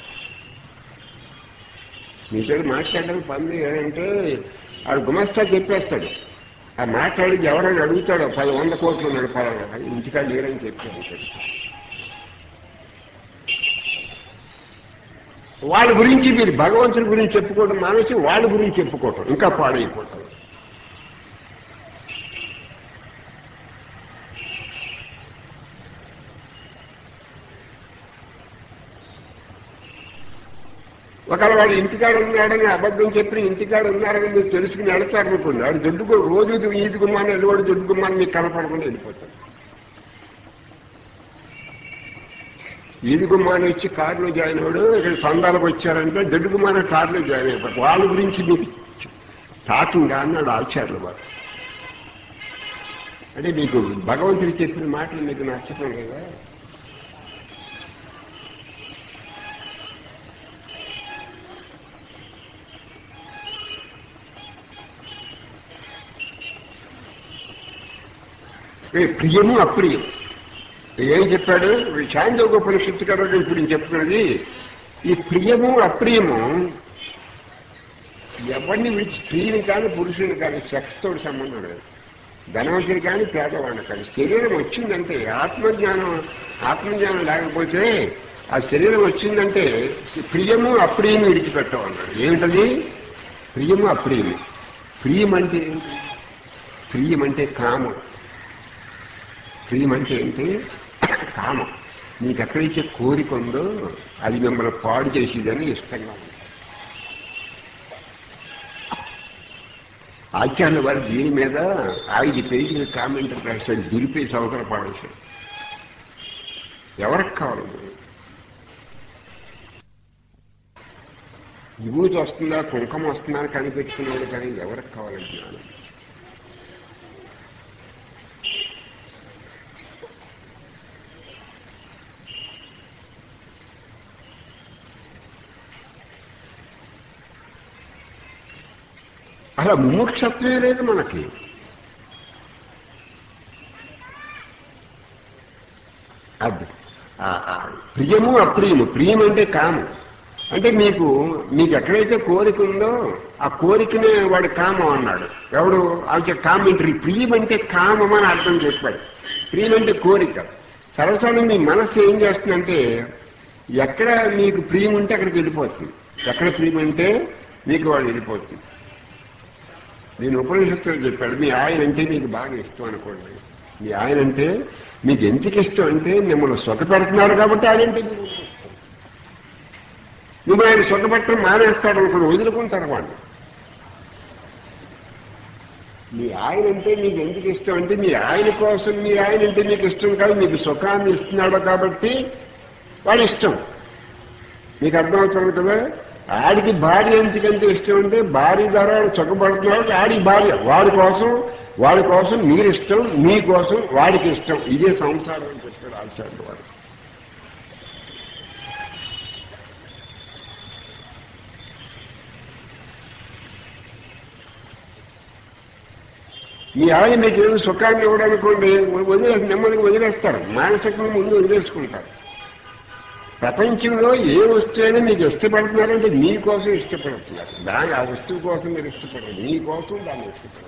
మీతో మాట్లాడడానికి పని ఏంటంటే ఆడు గుమస్తా చెప్పేస్తాడు. ఆ మాట్లాడి ఎవరైనా అడుగుతాడు, పది వంద కోట్లు ఉన్నాడు పలానా, ఇంటికాడ లేరని చెప్పి అంటాడు. వాళ్ళ గురించి మీరు భగవంతుడి గురించి చెప్పుకోవడం మానేసి వాళ్ళ గురించి చెప్పుకోవటం ఇంకా పాడైపోతారు. ఒకవేళ వాడు ఇంటికాడ ఉన్నాడని అబద్ధం చెప్పిన ఇంటికాడ ఉన్నారని మీరు తెలుసుకుని వెళ్తారనుకోండి, వాడు దొడ్డుకో రోజు ఈది గుమ్మాన్ని వెళ్ళివాడు దొడ్డు గుమ్మాన్ని మీకు కనపడకుండా వెళ్ళిపోతాడు. ఈది గుమ్మాన్ని వచ్చి కారులో జాయిన్ అవ్వడు, ఇక్కడ సందాలకు వచ్చారంటే దొడ్డు గుమ్మాన్ని కారులో జాయిన్ అయిపోతాడు. వాళ్ళ గురించి మీకు టాకింగ్ అన్నాడు ఆచార్యులు వారు. అంటే మీకు భగవంతుడు చెప్పిన మాటలు మీకు నచ్చటం లేదా? ప్రియము అప్రియం ఏం చెప్పాడు చాందోగోపనిషత్తు కదా ఇప్పుడు నేను చెప్తున్నది. ఈ ప్రియము అప్రియము ఎవరిని విడిచి స్త్రీని కానీ పురుషుని కానీ సెక్స్ తోటి సంబంధం లేదు, ధనవంతుని కానీ పేదవాడిని కానీ. శరీరం వచ్చిందంటే ఆత్మజ్ఞానం ఆత్మజ్ఞానం లేకపోతే ఆ శరీరం వచ్చిందంటే ప్రియము అప్రియము విడిచిపెట్టమన్నాడు. ఏమిటది? ప్రియము అప్రియము. ప్రియం అంటే ఏంటి? ప్రియం అంటే కామం. ప్రియం అంటే ఏంటి? కామం. నీకు ఎక్కడైతే కోరిక ఉందో అది మిమ్మల్ని పాడు చేసేదని ఇష్టంగా ఉంది. ఆచార్యుల వారు దీని మీద ఐదు పేజీలు కామెంట్ రాశాడు, దురిపేసి అవసరం పాడేశాడు. ఎవరికి కావాలి? విభూతి వస్తుందా కుంకుమ వస్తుందా అని కనిపెట్టుకున్నాడు, కానీ ఎవరికి కావాలంటున్నాడు? అలా ముముక్షత్వమే లేదు మనకి. అది ప్రియము అప్రియము. ప్రియం అంటే కామం. అంటే మీకు మీకు ఎక్కడైతే కోరిక ఉందో ఆ కోరికనే వాడు కామం అన్నాడు. ఎవడు అంటే కామెంటరీ. ప్రియం అంటే కామం అని అర్థం చెప్పాడు. ప్రియం అంటే కోరిక. సరసాన్ని మీ మనస్సు ఏం చేస్తుందంటే ఎక్కడ మీకు ప్రియం ఉంటే అక్కడికి వెళ్ళిపోతుంది. ఎక్కడ ప్రియం అంటే మీకు వాడు వెళ్ళిపోతుంది. నేను ఉపనిషత్తులు చెప్పాడు, మీ ఆయన అంటే మీకు బాగా ఇష్టం అనుకోండి. మీ ఆయన అంటే మీకు ఎందుకు ఇష్టం అంటే మిమ్మల్ని సుఖపెడుతున్నాడు కాబట్టి ఆయనంటే మీకు ఇష్టం. మిమ్మల్ని ఆయన సుఖపెట్టడం మానేస్తాడు అనుకోండి, వదులుకుంటారు వాళ్ళు. మీ ఆయన అంటే మీకు ఎందుకు ఇష్టం అంటే మీ ఆయన కోసం మీ ఆయన అంటే మీకు ఇష్టం కాదు, మీకు సుఖాన్ని ఇస్తున్నాడు కాబట్టి వాడు ఇష్టం. మీకు అర్థమవుతుంది కదా? ఆడికి భార్య ఎందుకంటే ఇష్టం అంటే భార్య ద్వారా సుఖపడుతున్నాడు, ఆడి భార్య వాడి కోసం వాడి కోసం మీరు ఇష్టం, మీ కోసం వాడికి ఇష్టం. ఇదే సంసారం అని చెప్పాడు ఆచార్యులు వాడు. మీ ఆయన మీకు ఏమి సుఖాన్ని ఇవ్వడనుకోండి, వదిలే నెమ్మదిగా వదిలేస్తారు, మానసికంగా ముందు వదిలేసుకుంటారు. ప్రపంచంలో ఏ వస్తువైనా మీకు ఇష్టపడుతున్నారంటే మీకోసం ఇష్టపడుతున్నారు. దాని ఆ వస్తువు కోసం మీరు ఇష్టపడరు, మీకోసం దాన్ని ఇష్టపడుతున్నారు.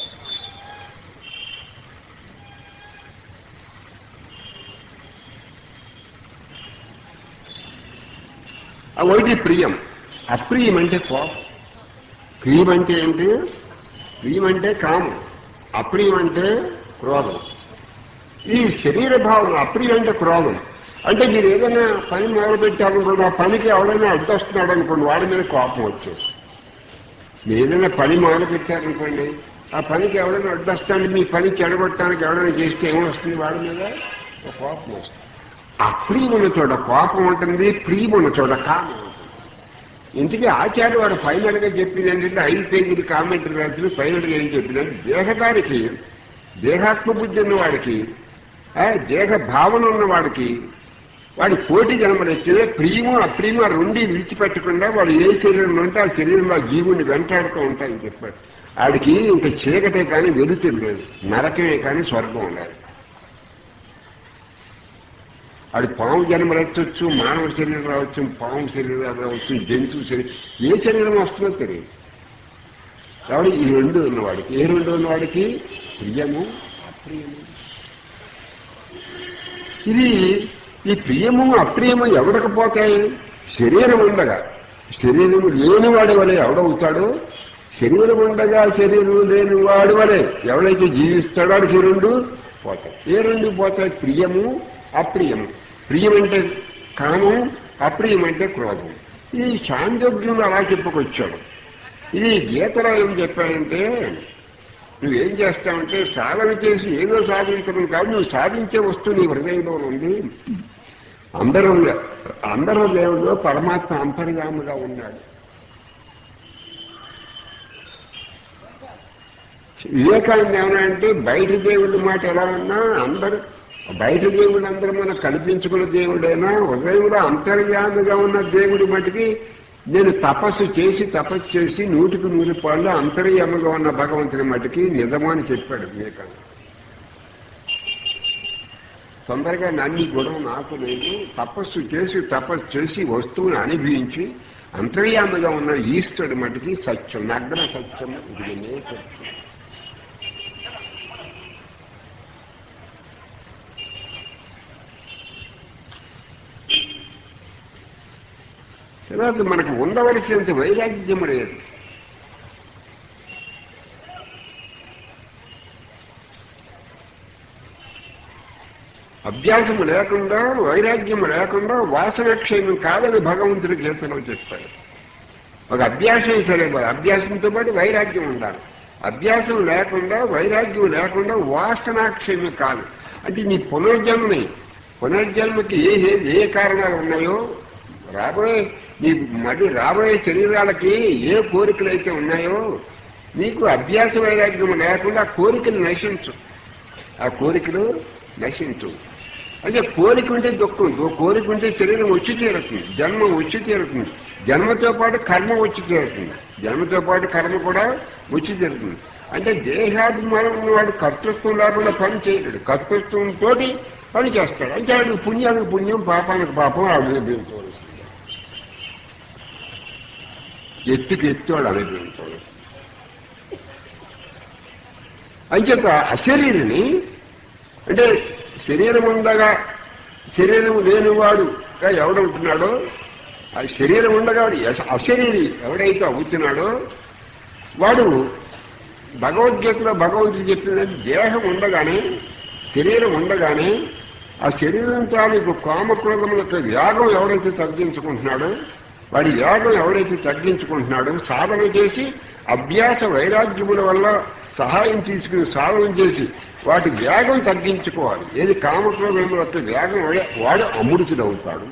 ఒకటి ప్రియం. అప్రియం అంటే కోపం. ప్రియం అంటే ఏంటి? ప్రియం అంటే కామం, అప్రియం అంటే క్రోధం. ఈ శరీర భావన అప్రియం అంటే క్రోధం. అంటే మీరు ఏదైనా పని మొదలు పెట్టాలనుకోండి, ఆ పనికి ఎవడైనా అడ్డొస్తున్నాడు అనుకోండి, వాడి మీద కోపం వచ్చేసి. మీరు ఏదైనా పని మొదలు పెట్టారనుకోండి, ఆ పనికి ఎవడైనా అడ్డొస్తాడు, మీ పని చెడగొట్టడానికి ఎవడైనా చేస్తే ఏమొస్తుంది? వాడి మీద కోపం వస్తుంది. అప్రియం ఉన్న చోట కోపం ఉంటుంది, ప్రియం ఉన్న చోట కామం ఉంటుంది. ఇందుకే ఆచార్య వాడు ఫైనల్ గా చెప్పింది ఏంటంటే ఐదు పేజీలు కామెంటరీ రాసిన ఫైనల్ గా ఏం చెప్పిందంటే దేహదారికి దేహాత్మ బుద్ధి ఉన్న వాడికి, దేహ భావన ఉన్న వాడికి, వాడి కోటి జన్మలు ఎత్తే ప్రియము అప్రియము ఆ రెండి విడిచిపెట్టకుండా వాడు ఏ శరీరంలో ఉంటే ఆ శరీరంలో జీవుని వెంటాడుతూ ఉంటాయని చెప్పాడు. వాడికి ఇంకా చీకటే కానీ వెలుతురు లేదు, నరకమే కానీ స్వర్గం ఉండాలి. అది పాము జన్మలు ఎత్తవచ్చు, మానవ శరీరం రావచ్చు, పాము శరీరం రావచ్చు, జంతువు శరీరం, ఏ శరీరం వస్తుందో తెలియదు. కాబట్టి ఈ రెండు ఉన్నవాడికి, ఏ రెండు ఉన్నవాడికి ప్రియము అప్రియము. ఇది ఈ ప్రియము అప్రియము ఎవడకపోతాయి? శరీరం ఉండగా శరీరం లేనివాడి వలె ఎవడవుతాడో, శరీరం ఉండగా శరీరం లేనివాడి వలె ఎవడైతే జీవిస్తాడో వాడికి రెండు పోతాయి. ఏ రెండు పోతాయి? ప్రియము, అప్రియము. ప్రియం అంటే కామం, అప్రియం అంటే క్రోధం. ఇది చాంద్రోగ్యం అలా చెప్పుకొచ్చాడు. ఇది గీతలో ఏం చెప్పాడంటే, నువ్వేం చేస్తావంటే సాధన చేసి ఏదో సాధించడం కాదు, నువ్వు సాధించే వస్తువు నీ హృదయంలో ఉంది. అందరూ అందరూ దేవుడు పరమాత్మ అంతర్యాముగా ఉన్నాడు. వివేకానంద ఏమన్నా బయట దేవుడి మాట ఎలా ఉన్నా అందరు బయట దేవుడు అందరూ మనకు కనిపించుకున్న దేవుడైనా హృదయంలో అంతర్యామిగా ఉన్న దేవుడి మటుకి నేను తపస్సు చేసి తపస్సు చేసి నూటికి నూరు పాళ్ళు అంతర్యామిగా ఉన్న భగవంతుని మటుకి నిజమని చెప్పాడు వివేకానంద. తొందరగా నన్ను గుణం నాకు లేదు, తపస్సు చేసి తపస్సు చేసి వస్తువుని అనుభవించి అంతర్యామిగా ఉన్న ఈశ్వరుడి మటుకి సత్యం, నగ్న సత్యం, ఇది నే సత్యం. తర్వాత మనకు ఉండవలసినంత వైరాగ్యం లేదు. అభ్యాసము లేకుండా వైరాగ్యం లేకుండా వాసనక్షేమం కాదని భగవంతుడి గీతలో చెప్పాడు. ఒక అభ్యాసం సరే, అభ్యాసంతో పాటు వైరాగ్యం ఉండాలి. అభ్యాసం లేకుండా వైరాగ్యం లేకుండా వాసనాక్షేమం కాదు. అంటే నీ పునర్జన్మని పునర్జన్మకి ఏ ఏ కారణాలు ఉన్నాయో, రాబోయే నీ మళ్ళీ రాబోయే శరీరాలకి ఏ కోరికలు అయితే ఉన్నాయో, నీకు అభ్యాస వైరాగ్యం లేకుండా కోరికలు నశించు. ఆ కోరికలు నశించు. అంటే కోరిక ఉంటే దుఃఖం, కోరిక ఉంటే శరీరం వచ్చి తీరుతుంది, జన్మ వచ్చి తీరుతుంది, జన్మతో పాటు కర్మ వచ్చి తీరుతుంది, జన్మతో పాటు కర్మ కూడా వచ్చి తీరుతుంది. అంటే దేహాభిమానం వాడు కర్తృత్వం లేకుండా పని చేయలేడు, కర్తృత్వంతో పని చేస్తాడు. అంటే వాడు పుణ్యానికి పుణ్యం, పాపానికి పాపం అనుభవించవలసింది, ఎత్తుకి ఎత్తు వాడు అనుభవించవలసింది. అంచేత అశరీరిని అంటే శరీరం ఉండగా శరీరం లేనివాడుగా ఎవడుంటున్నాడో, ఆ శరీరం ఉండగా అశరీరి ఎవడైతే అవుతున్నాడో వాడు భగవద్గీతలో భగవంతుడు చెప్పిందంటే దేహం ఉండగానే శరీరం ఉండగానే ఆ శరీరం తాలూకు కామక్రోధములకు యాగం ఎవరైతే తగ్గించుకుంటున్నాడో, వాడి యాగం ఎవరైతే తగ్గించుకుంటున్నాడో, సాధన చేసి అభ్యాస వైరాగ్యముల వల్ల సహాయం తీసుకుని సాధన చేసి వాటి వేగం తగ్గించుకోవాలి. ఏది కామక్రోధముల యొక్క వేగం వాడు అమృతుడవుతాడు.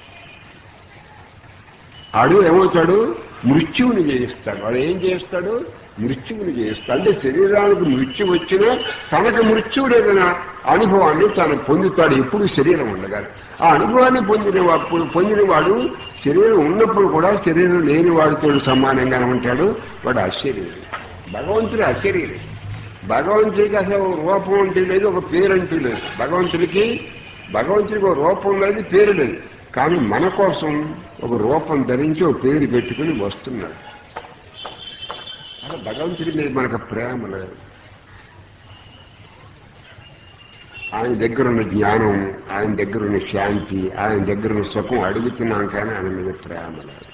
ఆడు ఏమవుతాడు? మృత్యువుని చేయిస్తాడు. వాడు ఏం చేస్తాడు? మృత్యువుని చేయిస్తాడు. అంటే శరీరానికి మృత్యు వచ్చినా తనకు మృత్యువు లేదన్న అనుభవాన్ని తాను పొందుతాడు ఎప్పుడు శరీరం ఉండగా. ఆ అనుభవాన్ని పొందిన పొందినవాడు శరీరం ఉన్నప్పుడు కూడా శరీరం లేని వాడితో సమానంగానే ఉంటాడు. వాడు అశరీరి. భగవంతుడు అశరీరి. భగవంతుడికి అసలు రూపం అంటే లేదు, ఒక పేరంటూ లేదు. భగవంతుడికి భగవంతుడికి ఒక రూపం లేదు, పేరు లేదు. కానీ మన కోసం ఒక రూపం ధరించి ఒక పేరు పెట్టుకుని వస్తున్నాడు. అలా భగవంతుడి మీద మనకు ప్రేమ లేదు. ఆయన దగ్గరున్న జ్ఞానం, ఆయన దగ్గరున్న శాంతి, ఆయన దగ్గరున్న సుఖం అడుగుతున్నాం, కానీ ఆయన మీద ప్రేమ లేదు.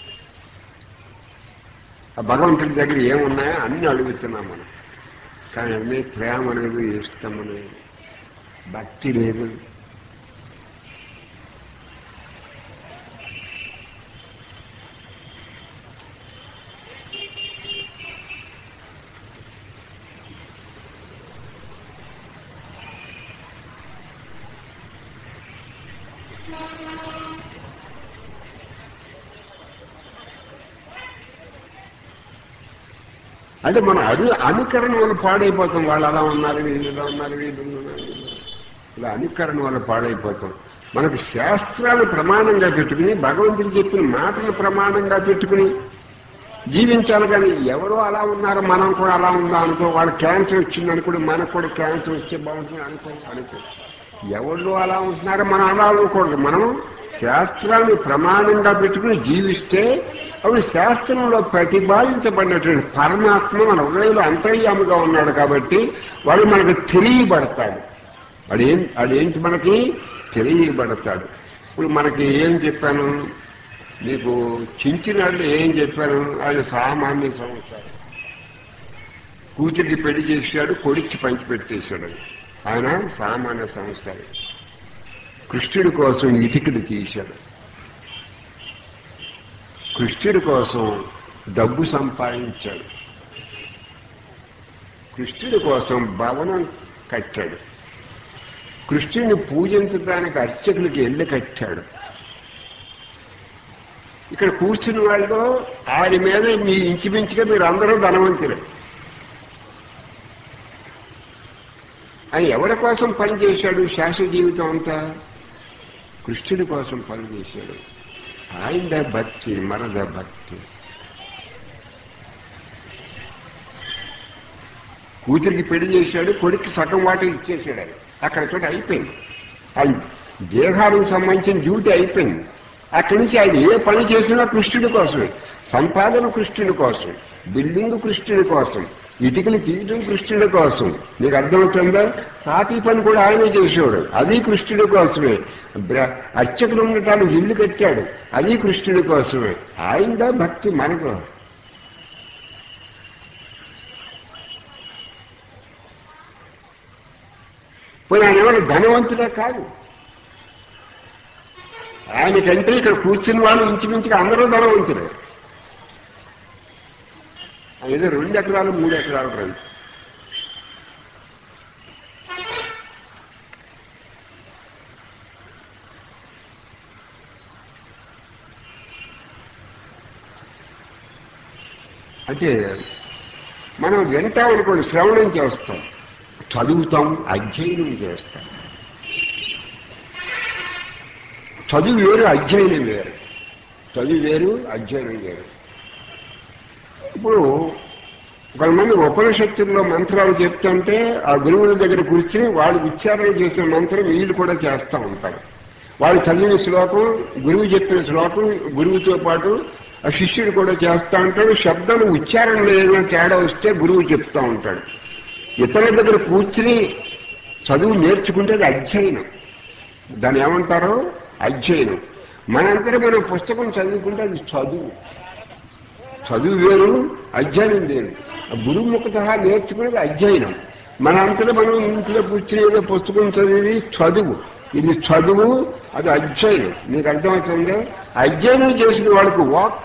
ఆ భగవంతుడి దగ్గర ఏమున్నాయో అన్నీ అడుగుతున్నాం మనం, కానీ అన్నీ ప్రేమ లేదు, ఇష్టం లేదు, భక్తి లేదు. అంటే మనం అను అనుకరణ వల్ల పాడైపోతాం. వాళ్ళు అలా ఉన్నారు, వీళ్ళు ఇలా ఉన్నారు, వీళ్ళు ఉన్నారు, ఇలా అనుకరణ వల్ల పాడైపోతాం. మనకు శాస్త్రాలు ప్రమాణంగా పెట్టుకుని భగవంతుడు చెప్పిన మాటలు ప్రమాణంగా పెట్టుకుని జీవించాలి. కానీ ఎవరో అలా ఉన్నారు, మనం కూడా అలా ఉందాం అనుకో. వాళ్ళు క్యాన్సర్ వచ్చిందనుకోండి, మనకు కూడా క్యాన్సర్ వచ్చే బాగుంటుంది అనుకో అనుకో ఎవరు అలా ఉంటున్నారో మనం అలా అనుకోండి. మనం శాస్త్రాన్ని ప్రమాణంగా పెట్టుకుని జీవిస్తే అప్పుడు శాస్త్రంలో ప్రతిపాదించబడినటువంటి పరమాత్మ మన హృదయంలో అంతర్యామిగా ఉన్నాడు కాబట్టి వాడు మనకు తెలియబడతాడు. వాడేం వాడేంటి మనకి తెలియబడతాడు. ఇప్పుడు మనకి ఏం చెప్పాను, మీకు చించినాళ్ళు ఏం చెప్పారు? ఆయన సామాన్య సంసారం. కూతురికి పెళ్లి చేశాడు, కొడుక్కి పంచి పెట్టేశాడు. ఆయన సామాన్య సంసారం. కృష్ణుడి కోసం ఇటుకలు తీశాడు. కృష్ణుడి కోసం డబ్బు సంపాదించాడు. కృష్ణుడి కోసం భవనం కట్టాడు. కృష్ణుడిని పూజించడానికి అర్చకులకి ఇల్లు కట్టాడు. ఇక్కడ కూర్చున్న వాళ్ళు ఆయన మీద మీ ఇంచుమించుగా మీరు అందరూ ధనవంతులే. ఆయన ఎవరి కోసం పనిచేశాడు? శాశ్వత జీవితం అంతా కృష్ణుడి కోసం పనిచేశాడు. ఆయన భక్తి మరద భక్తి. కూతురికి పెళ్లి చేశాడు, కొడుక్కి సగం వాట ఇచ్చేసాడు. ఆయన అక్కడ చోట అయిపోయింది. ఆయన దేహానికి సంబంధించిన డ్యూటీ అయిపోయింది. అక్కడి నుంచి ఆయన ఏ పని చేసినా కృష్ణుడి కోసమే. సంపాదన కృష్ణుడి కోసం, బిల్డింగ్ కృష్ణుడి కోసం, ఇటుకలు తీయడం కృష్ణుడి కోసం. నీకు అర్థమవుతుందా? తాపీ పని కూడా ఆయనే చేసేవాడు, అది కృష్ణుడి కోసమే. అర్చకులు ఉండటానికి ఇల్లు కట్టాడు, అది కృష్ణుడి కోసమే. ఆయనదా భక్తి మనకు. పోయి ఆయన ఏమైనా ధనవంతుడే కాదు. ఆయనకంటే ఇక్కడ కూర్చున్న వాళ్ళు ఇంచుమించుగా అందరూ ధనవంతులే. ఏదో రెండు ఎకరాలు మూడు ఎకరాలు రైతు. అంటే మనం వింటాం అనుకోండి, శ్రవణం చేస్తాం, చదువుతాం, అధ్యయనం చేస్తాం. చదువు వేరు, అధ్యయనం వేరు. చదువు వేరు, అధ్యయనం వేరు. ఇప్పుడు కొంతమంది ఉపనిషత్తుల్లో మంత్రాలు చెప్తుంటే ఆ గురువుల దగ్గర కూర్చుని వాళ్ళు ఉచ్చారణ చేసిన మంత్రం వీళ్ళు కూడా చేస్తూ ఉంటారు. వాళ్ళు చదివిన శ్లోకం, గురువు చెప్పిన శ్లోకం గురువుతో పాటు ఆ శిష్యుడు కూడా చేస్తూ ఉంటాడు. శబ్దం ఉచ్చారణలో ఏదైనా తేడా వస్తే గురువు చెప్తూ ఉంటాడు. ఇతరుల దగ్గర కూర్చుని చదువు నేర్చుకుంటే అది అధ్యయనం. దాన్ని ఏమంటారో అధ్యయనం. మనందరూ మనం పుస్తకం చదువుకుంటే అది చదువు. చదువు వేరు, అధ్యయనం వేరు. గురువు ముఖత నేర్చుకునేది అధ్యయనం. మనంతటా మనం ఇంట్లో కూర్చుని ఏదో పుస్తకం చదివేది చదువు. ఇది చదువు, అది అధ్యయనం. మీకు అర్థమవుతుంది? అధ్యయనం చేసిన వాళ్ళకి వాక్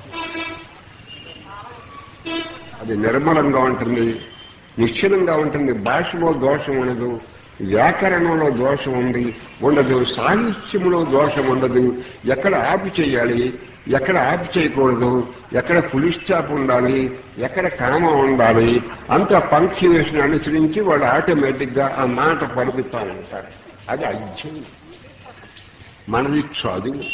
అది నిర్మలంగా ఉంటుంది, నిశ్చలంగా ఉంటుంది. భాషలో దోషం ఉండదు, వ్యాకరణంలో దోషం ఉంది ఉండదు, సాహిత్యంలో దోషం ఉండదు. ఎక్కడ ఆపు చేయాలి, ఎక్కడ ఆపు చేయకూడదు, ఎక్కడ పులి స్టాప్ ఉండాలి, ఎక్కడ కామ ఉండాలి, అంత పంక్చుయేషన్ అనుసరించి వాళ్ళు ఆటోమేటిక్ గా ఆ మాట పలుకుతూ ఉంటారు. అది అధ్యయనం. మనది చదువు.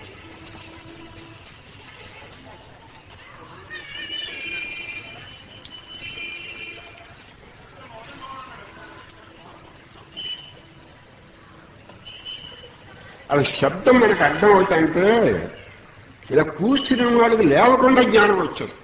అది శబ్దం మనకు అర్థం అవుతాయంటే ఇలా కూర్చుని వాళ్ళకి లేవకుండా జ్ఞానం వచ్చేస్తుంది.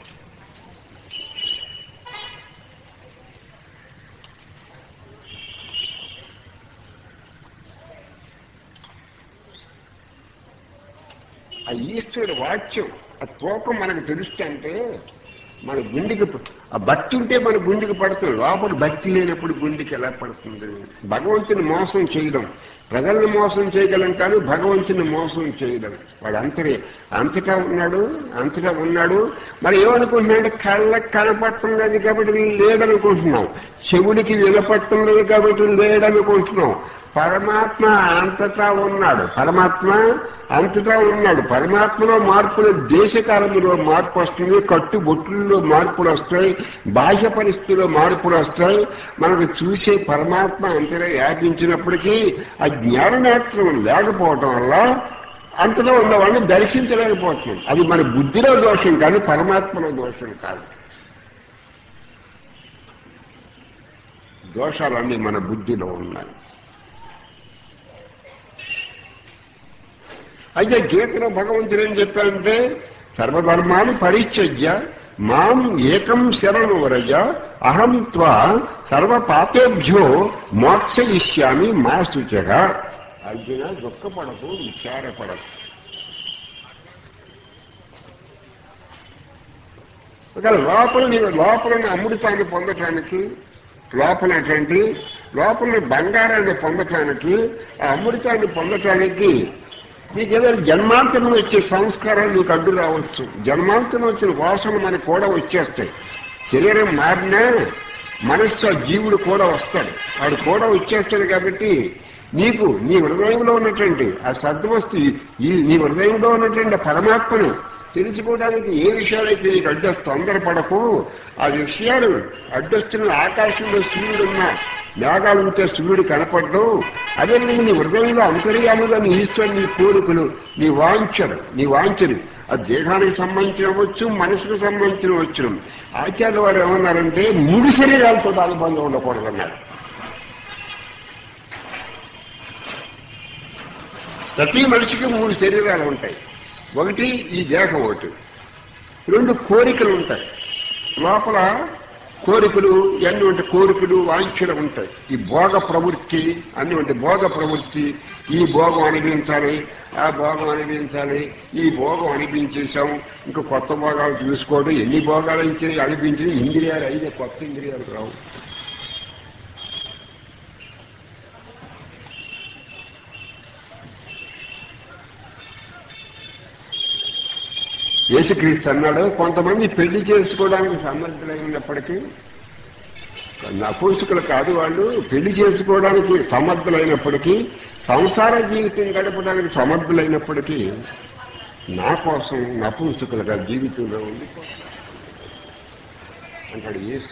ఆ ఈశ్వరుడు వాక్యం, ఆ తూకం మనకు తెలుస్తుంటే మన గుండెకి ఆ భక్తి ఉంటే మన గుండెకి పడుతుంది. లోపల భక్తి లేనప్పుడు గుండెకి ఎలా పడుతుంది? భగవంతుని మోసం చేయడం, ప్రజల్ని మోసం చేయగలం కానీ భగవంతుని మోసం చేయడం. వాడు అంతరే అంతటా ఉన్నాడు, అంతటా ఉన్నాడు. మరి ఏమనుకుంటున్నాడు? కళ్ళకి కనపడటం లేదు కాబట్టి లేదనుకుంటున్నాం, చెవులకి వినపడటం లేదు కాబట్టి లేదనుకుంటున్నాం. పరమాత్మ అంతటా ఉన్నాడు, పరమాత్మ అంతటా ఉన్నాడు. పరమాత్మలో మార్పులు దేశకాలంలో మార్పు వస్తుంది, కట్టుబొట్టుల్లో మార్పులు వస్తాయి, బాహ్య పరిస్థితుల్లో మార్పులు వస్తాయి. మనకు చూసే పరమాత్మ అంతటా వ్యాపించినప్పటికీ ఆ జ్ఞాననేత్రం లేకపోవటం వల్ల అంతలో ఉన్నవాడిని దర్శించలేకపోతున్నాం. అది మన బుద్ధిలో దోషం కాదు, పరమాత్మలో దోషం కాదు. దోషాలన్నీ మన బుద్ధిలో ఉన్నాయి. అయితే గీతలో భగవంతుడు ఏం చెప్పారంటే సర్వధర్మాన్ని పరిత్యజ్య మాం ఏకం శరణు వరజ అహం త్వా సర్వ పాపేభ్యో మోక్షయిష్యామి మా శుచగా. అర్జున దుఃఖపడకు, విచారపడకు. ఒక లోపల లోపల అమృతాన్ని పొందటానికి, లోపలటువంటి లోపల బంగారాన్ని పొందటానికి, ఆ అమృతాన్ని పొందటానికి నీకు ఏదైనా జన్మాంతరం వచ్చే సంస్కారాలు నీకు అడ్డు రావచ్చు. జన్మాంతరం వచ్చిన వాసనలు మనకు కూడా వచ్చేస్తాయి. శరీరం మారినా మనస్సు ఆ జీవుడు కూడా వస్తాడు, వాడు కూడా వచ్చేస్తాడు. కాబట్టి నీకు నీ హృదయంలో ఉన్నటువంటి ఆ సద్వస్తు, ఈ నీ హృదయంలో ఉన్నటువంటి పరమాత్మను తెలుసుకోవడానికి ఏ విషయాలైతే నీకు అడ్డొస్తు తొందరపడకు. ఆ విషయాలు అడ్డొస్తున్న ఆకాశంలో సూర్యుడున్నా, మేఘాలు ఉంటే సూర్యుడు కనపడ్డు. అదేవిధంగా నీ హృదయంలో అంతర్యాముగా నీ ఈశ్వరుడు, నీ కోరికలు, నీ వాంఛలు నీ వాంఛలు అది దేహానికి సంబంధించిన వచ్చు, మనసుకు సంబంధించిన వచ్చు. ఆచార్యుల వారు ఏమన్నారంటే మూడు శరీరాలతో అనుబంధం ఉండకూడదన్నారు. ప్రతి మనిషికి మూడు శరీరాలు ఉంటాయి. ఒకటి ఈ దేహం, ఒకటి రెండు కోరికలు ఉంటాయి. లోపల కోరికలు అన్ని ఉంటాయి, కోరికలు వాంఛలు ఉంటాయి. ఈ భోగ ప్రవృత్తి అన్ని ఉంటాయి. భోగ ప్రవృత్తి, ఈ భోగం అనిపించాలి, ఆ భోగం అనిపించాలి, ఈ భోగం అనిపించేశాం, ఇంకా కొత్త భోగాలు చూసుకోవడం. ఎన్ని భోగాలు ఇచ్చి అనిపించి ఇంద్రియాలు అయితే కొత్త ఇంద్రియాలు రావు. యేసుక్రీస్తు అన్నాడు, కొంతమంది పెళ్లి చేసుకోవడానికి సమర్థులైనప్పటికీ, నపుంసకులు కాదు వాళ్ళు, పెళ్లి చేసుకోవడానికి సమర్థులైనప్పటికీ, సంసార జీవితం గడపడానికి సమర్థులైనప్పటికీ నా కోసం నపుంసకులుగా జీవితంలో ఉంది అంటాడు యేసు.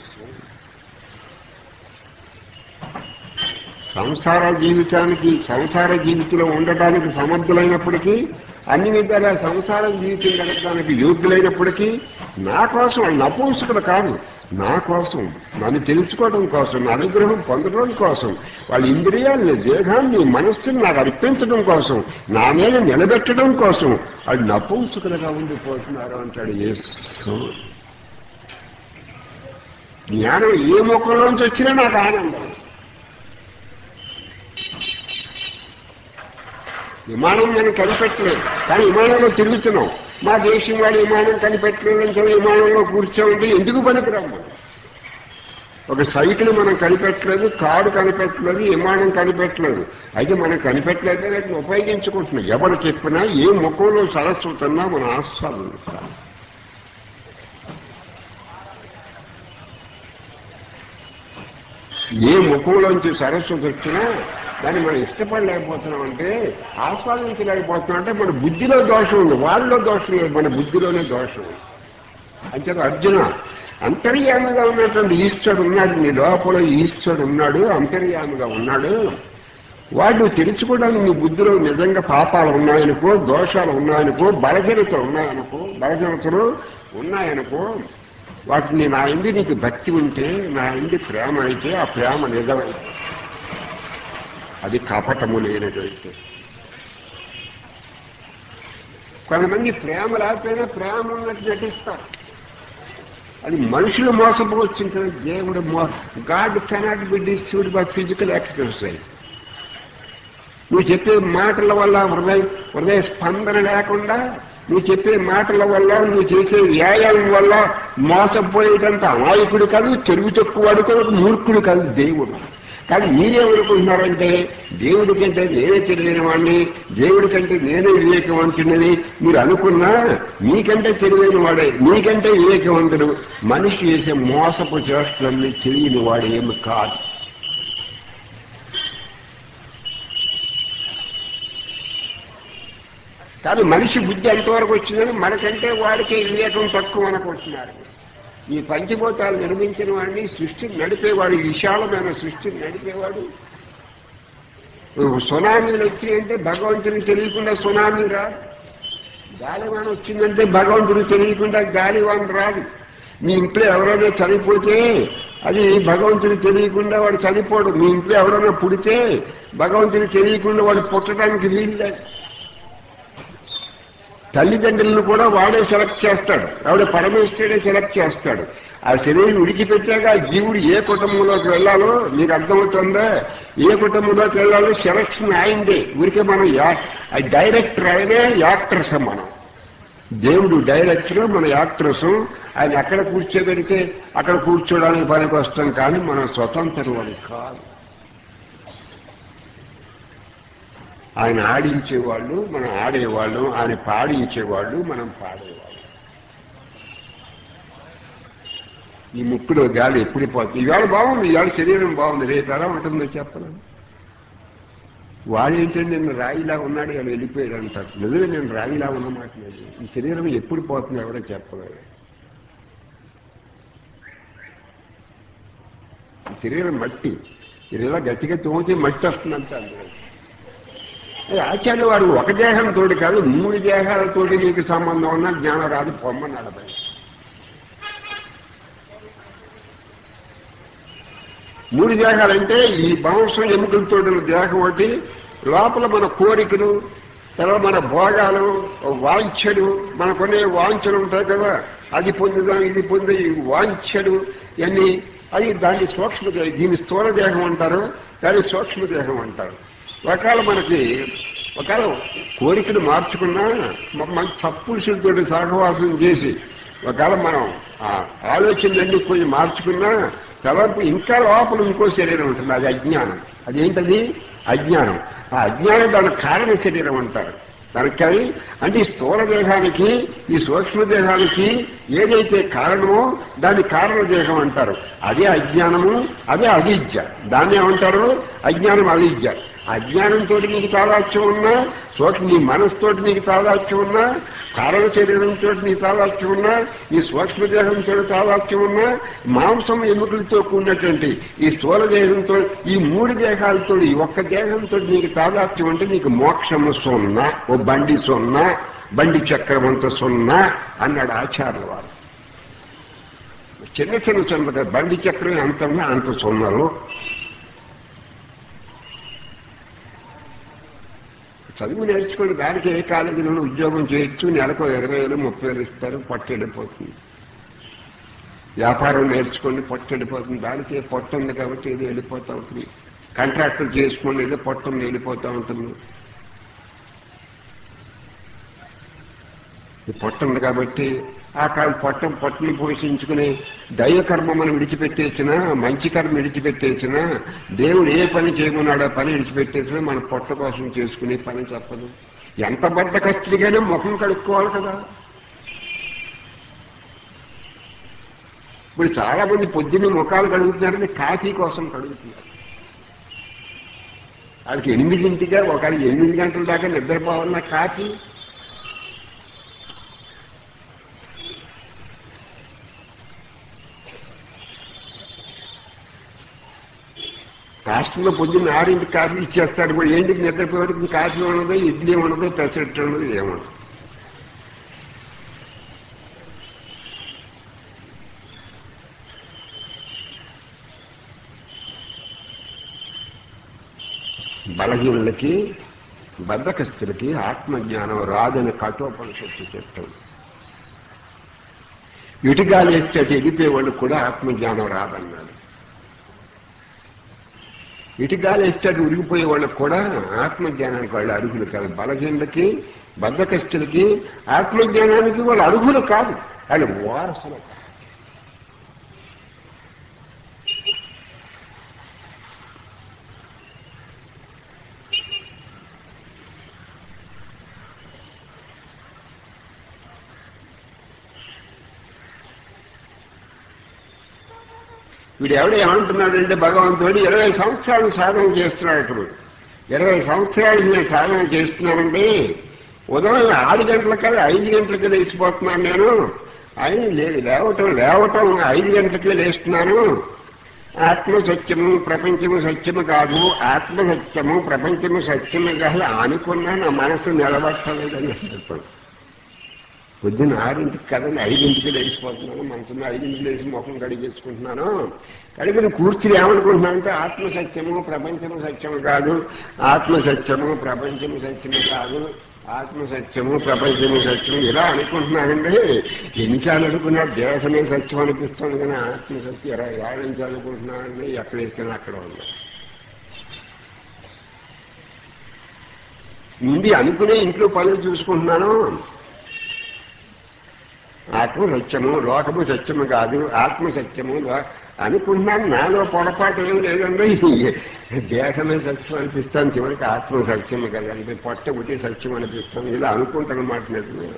సంసార జీవితానికి సంసార జీవితంలో ఉండటానికి సమర్థులైనప్పటికీ, అన్ని విధాల సంసార జీవితం గడపడానికి యోగ్యులైనప్పటికీ నా కోసం, వాళ్ళు నపుంసకులు కాదు, నా కోసం, నన్ను తెలుసుకోవడం కోసం, నా అనుగ్రహం పొందడం కోసం, వాళ్ళ ఇంద్రియాలని, దేహాన్ని, మనస్సుని నాకు అర్పించడం కోసం, నా మీద నిలబెట్టడం కోసం వాళ్ళు నపుంసకులుగా ఉండిపోతున్నారు అంటాడు యేసు. జ్ఞానం ఏ ముఖంలోంచి వచ్చినా నాకు ఆనందం. విమానం మనం కనిపెట్టలేదు, కానీ విమానంలో తిరుగుతున్నాం. మా దేశం వాడు విమానం కనిపెట్టలేదని చదివి విమానంలో కూర్చోండి, ఎందుకు పనికిరాము? ఒక సైకిల్ మనం కనిపెట్టలేదు, కారు కనిపెట్టలేదు, విమానం కనిపెట్టలేదు. అయితే మనం కనిపెట్టలేదే వాటిని ఉపయోగించుకుంటున్నాం. ఎవరు చెప్పినా ఏ ముఖంలో సరస్వతున్నా మనం ఆస్వాదిస్తాం. ఏ ముఖంలోంచి సరస్వతి వచ్చినా దాన్ని మనం ఇష్టపడలేకపోతున్నాం, అంటే ఆస్వాదించలేకపోతున్నాం. అంటే మన బుద్ధిలో దోషం ఉంది, వాళ్ళలో దోషం లేదు, మన బుద్ధిలోనే దోషం ఉంది. అంచేత అర్జున, అంతర్యామిగా ఉన్నటువంటి ఈశ్వరుడు ఉన్నాడు, నీ లోపల ఈశ్వరుడు ఉన్నాడు, అంతర్యామిగా ఉన్నాడు. వాడు తెలుసుకోవడానికి నీ బుద్ధిలో నిజంగా పాపాలు ఉన్నాయనుకో, దోషాలు ఉన్నాయనుకో, బలహీనతలు ఉన్నాయనుకో, బలహీనతలు ఉన్నాయనుకో, వాటిని నా ఇంటి నీకు భక్తి ఉంటే, నా ఇంటి ప్రేమ అయితే, ఆ ప్రేమ నిజమైతే, అది కపటము లేనదైతే. కొంతమంది ప్రేమ లేకపోయినా ప్రేమ ఉన్నట్టు నటిస్తారు. అది మనుషులు మోసపోవచ్చు కదా. దేవుడు మో God cannot be deceived by physical exercise. నువ్వు చెప్పే మాటల వల్ల హృదయ హృదయ స్పందన లేకుండా, నువ్వు చెప్పే మాటల వల్ల, నువ్వు చేసే వ్యాయామం వల్ల మోసపోయేటంత అమాయకుడు కాదు, తెలివి తక్కువవాడు కాదు, మూర్ఖుడు కాదు దేవుడు. కానీ మీరేమనుకుంటున్నారంటే దేవుడి కంటే నేనే తెలియని వాడిని, దేవుడి కంటే నేనే వివేకవంతుడని మీరు అనుకున్నా మీకంటే తెలియని వాడే, మీకంటే వివేకవంతుడు. మనిషి చేసే మోసపు చేష్టలన్నీ తెలియని వాడు ఏమి కాదు. కానీ మనిషి బుద్ధి ఎంతవరకు వచ్చిందని మనకంటే వాడికే వివేకం తక్కువ అనుకుంటున్నారు. ఈ పంచభూతాలు నిర్మించిన వాడిని, సృష్టిని నడిపేవాడు, విశాలమైన సృష్టిని నడిపేవాడు. సునామీలు వచ్చినాయంటే భగవంతునికి తెలియకుండా సునామీ రాదు. గాలివాన వచ్చిందంటే భగవంతునికి తెలియకుండా గాలివాన రాదు. మీ ఇంట్లో ఎవరైనా చనిపోతే అది భగవంతునికి తెలియకుండా వాడు చనిపోడు. మీ ఇంట్లో ఎవరైనా పుడితే భగవంతునికి తెలియకుండా వాడు పుట్టడానికి వీల్లేదు. తల్లిదండ్రులను కూడా వాడే సెలెక్ట్ చేస్తాడు, ఆవిడ పరమేశ్వరుడే సెలెక్ట్ చేస్తాడు. ఆ శరీరం విడిచిపెట్టాక ఆ జీవుడు ఏ కుటుంబంలోకి వెళ్ళాలో మీకు అర్థమవుతుందా? ఏ కుటుంబంలోకి వెళ్ళాలో సెలక్షన్ అయిందే. ఊరికే మనం డైరెక్టర్ అయినా యాక్టర్స్ మనం. దేవుడు డైరెక్టర్, మన యాక్ట్రెస్. ఆయన ఎక్కడ కూర్చోబెడితే అక్కడ కూర్చోడానికి పనికి వస్తాం, కానీ మనం స్వతంత్రం అని కాదు. ఆయన ఆడించేవాళ్ళు, మనం ఆడేవాళ్ళు. ఆయన పాడించేవాళ్ళు, మనం పాడేవాళ్ళు. ఈ ముక్కులో గాలి ఎప్పుడు పోతుంది. ఇవాళ బాగుంది, ఇవాళ శరీరం బాగుంది, రేపు ఎలా ఉంటుందో చెప్పలేం. వాడేంటంటే నేను రాయిలా ఉన్నాడు, ఇలా వెళ్ళిపోయాడు అంటారు. నిజమే, నేను రాయిలా ఉన్నమాట లేదు. ఈ శరీరం ఎప్పుడు పోతుంది ఎవరో చెప్పలేదు. ఈ శరీరం మట్టి, ఇలా గట్టిగా తోమితే మట్టి వస్తుందంట. ఆచార్య వాడు ఒక దేహంతో కాదు, మూడు దేహాలతోటి నీకు సంబంధం ఉన్న జ్ఞానం రాదు, పొమ్మన్నాడు. పై మూడు దేహాలంటే ఈ మాంసం ఎముకలతో దేహం ఒకటి, లోపల మన కోరికలు, తర్వాత మన భోగాలు, వాంఛడు, మనకునే వాంఛలు ఉంటాయి కదా, అది పొందుదాం ఇది పొందే వాంఛడు ఇవన్నీ, అది దాన్ని సూక్ష్మదేహం. దీన్ని స్థూల దేహం అంటారు, దాన్ని సూక్ష్మదేహం అంటారు. ఒకవేళ మనకి ఒకవేళ కోరికలు మార్చుకున్నా, మంచి సత్పురుషులతో సహవాసం చేసి ఒకవేళ మనం ఆ ఆలోచనలన్నీ కొంచెం మార్చుకున్నా తలపు ఇంకా లోపల ఇంకో శరీరం ఉంటుంది, అది అజ్ఞానం. అదేంటది? అజ్ఞానం. ఆ అజ్ఞానం దాని కారణ శరీరం అంటారు. దానికి అంటే ఈ స్థూల దేహానికి, ఈ సూక్ష్మ దేహానికి ఏదైతే కారణమో దాన్ని కారణ దేహం అంటారు. అదే అజ్ఞానము, అదే అవిద్య. దాన్ని ఏమంటారు? అజ్ఞానం, అవిద్య. అజ్ఞానంతో నీకు తాదాత్యం ఉన్నా, సూక్ష్మ నీ మనసుతోటి నీకు తాదాత్యం ఉన్నా, కారణ శరీరంతో నీకు తాదాత్యం ఉన్నా, ఈ సూక్ష్మదేహంతో తాదాత్యం ఉన్నా, మాంసం ఎముకలతో కూడినటువంటి ఈ స్థూల దేహంతో, ఈ మూడు దేహాలతో ఈ ఒక్క దేహంతో నీకు తాదాత్యం అంటే నీకు మోక్షము సున్నా, ఓ బండి సున్నా, బండి చక్రమంత సున్నా అన్నాడు ఆచార్యుల వారు. చిన్న చిన్న సున్న, బండి చక్రం ఎంత ఉన్నా అంత సున్నారు. చదువు నేర్చుకుని దానికి ఏ కాలేజీలో ఉద్యోగం చేయొచ్చు, నెలకు ఇరవై వేలు ముప్పై వేలు ఇస్తారు, పట్టెడిపోతుంది. వ్యాపారం నేర్చుకుని పట్టెడిపోతుంది, దానికి పొట్ట ఉంది కాబట్టి ఏదో వెళ్ళిపోతూ ఉంటుంది. కాంట్రాక్టర్ చేసుకుని ఏదో పొట్ట వెళ్ళిపోతూ ఉంటుంది. పొట్ట ఉంది కాబట్టి ఆ కాలం పొట్ట పొట్టని పోషించుకుని దైవకర్మ మనం విడిచిపెట్టేసినా, మంచి కర్మ విడిచిపెట్టేసినా, దేవుడు ఏ పని చేయమన్నాడో పని విడిచిపెట్టేసినా మన పొట్ట కోసం చేసుకునే పని తప్పదు. ఎంత బద్ధకస్తుడిగానే ముఖం కడుక్కోవాలి కదా. ఇప్పుడు చాలా మంది పొద్దున్నే ముఖాలు కడుగుతున్నారని కాఫీ కోసం కడుగుతున్నారు. వాళ్ళకి ఎనిమిదింటిగా ఒకరికి ఎనిమిది గంటల దాకా నిద్రపోవాలన్న కాఫీ. రాష్ట్రంలో పొద్దున్న ఆరింటికి కాఫీ ఇచ్చేస్తాడు కూడా. ఏంటికి నిద్రపోయేటికి కాఫీ ఉండదు, ఇడ్లీ ఉండదు, పెసరట్టు ఉండదు, ఏముండదు. బలహీనులకి, బద్ధకస్తులకి ఆత్మజ్ఞానం రాదని కఠోపనిషత్తు చెప్తాం. ఇటుగాలి వేస్తే అటు ఎగిపోయే వాళ్ళకి కూడా ఆత్మజ్ఞానం రాదన్నాడు. ఇటుగాలి వేస్తే అటు ఉరిగిపోయే వాళ్ళకి కూడా ఆత్మజ్ఞానానికి వాళ్ళు అర్హులు కాదు. బలహీనులకి, బద్ధకస్తులకి ఆత్మజ్ఞానానికి వాళ్ళు అర్హులు కాదు, వాళ్ళు వారసులు. వీడు ఎవడు ఏమంటున్నాడంటే భగవంతుడు ఇరవై సంవత్సరాలు సాధన చేస్తున్నాడు. ఇప్పుడు ఇరవై సంవత్సరాలు నేను సాధన చేస్తున్నానండి. ఉదయం ఆరు గంటలకల్లా ఐదు గంటలకి లేచిపోతున్నాను. నేను ఆయన లేవటం లేవటం ఐదు గంటలకే లేస్తున్నాను. ఆత్మ సత్యము, ప్రపంచము సత్యము కాదు. ఆత్మ సత్యము, ప్రపంచము సత్యము కాదు అనుకున్నా నా మనసు నిలబట్టలేదని చెప్పాను. పొద్దున్న ఆరింటికి కదండి ఐదింటికి లేచిపోతున్నాను. మనసులో ఐదింటికి లేచి ముఖం కడిగేసుకుంటున్నాను. కడిగిన కూర్చుని ఏమనుకుంటున్నానంటే ఆత్మ సత్యము, ప్రపంచము సత్యము కాదు. ఆత్మ సత్యము, ప్రపంచము సత్యము కాదు. ఆత్మ సత్యము, ప్రపంచము సత్యము ఇలా అనుకుంటున్నానండి. ఎన్నిసార్లు అనుకున్నా దేశమే సత్యం అనిపిస్తుంది, కానీ ఆత్మ సత్యం ఇలా ఏడు నుంచి అనుకుంటున్నానండి. ఎక్కడ వేసినా అక్కడ ఉన్నా. ముందు అనుకునే ఇంట్లో పనులు చూసుకుంటున్నాను. ఆత్మ సత్యము, లోకము సత్యము కాదు, ఆత్మ సత్యము అనుకుంటున్నాను. నాలో పొరపాటు ఏం లేదండి. దేహమే సత్యం అనిపిస్తాను, చివరికి ఆత్మ సత్యము కదండి, పొట్ట పుట్టి సత్యం అనిపిస్తాను. ఇలా అనుకుంటానమాట. నిజమే,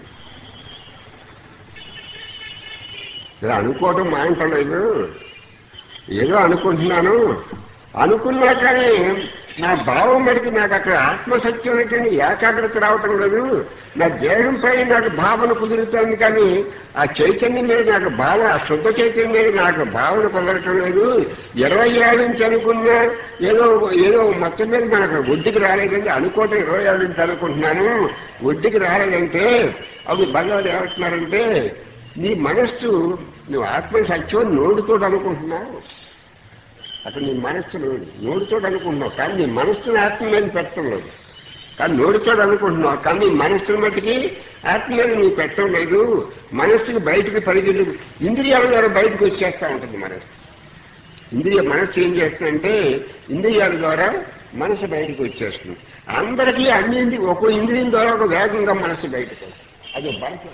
ఇలా అనుకోవటం మాంటలేదు. ఏదో అనుకుంటున్నాను. అనుకున్నా కానీ నా భావం మటుకు నాకు అక్కడ ఆత్మసత్యం ఏంటంటే ఏకాగ్రత రావటం లేదు. నా దేహంపై నాకు భావన కుదురుతుంది, కానీ ఆ చైతన్యం మీద నాకు భావన, ఆ శుద్ధ చైతన్యం మీద నాకు భావన కుదరటం లేదు. ఇరవై ఏళ్ళ నుంచి అనుకున్నా ఏదో ఏదో మొత్తం మీద మనకు ఒడ్డుకి రాలేదంటే అనుకోవటం ఇరవై ఏళ్ళ నుంచి అనుకుంటున్నాను. ఒడ్డుకి రాలేదంటే అవి భగవాన్ ఏమంటున్నారంటే, నీ మనస్సు నువ్వు ఆత్మ సత్యం నోడుతో అనుకుంటున్నావు. అక్కడ నీ మనస్సు నోడుతో అనుకుంటున్నావు, కానీ నీ మనస్సుని ఆత్మ మీద పెట్టడం లేదు. కానీ నోడుతో అనుకుంటున్నావు, కానీ నీ మనస్సుని మట్టికి ఆత్మ మీద నువ్వు పెట్టడం లేదు. మనస్సుకి బయటకు పరిగెలు ఇంద్రియాల ద్వారా బయటకు వచ్చేస్తూ ఉంటుంది మనస్సు. ఇంద్రియ మనస్సు ఏం చేస్తుందంటే ఇంద్రియాల ద్వారా మనసు బయటకు వచ్చేస్తుంది. అందరికీ అన్ని ఒక్కో ఇంద్రియం ద్వారా ఒక వేగంగా మనస్సు బయటకు వస్తుంది. అది బలసం.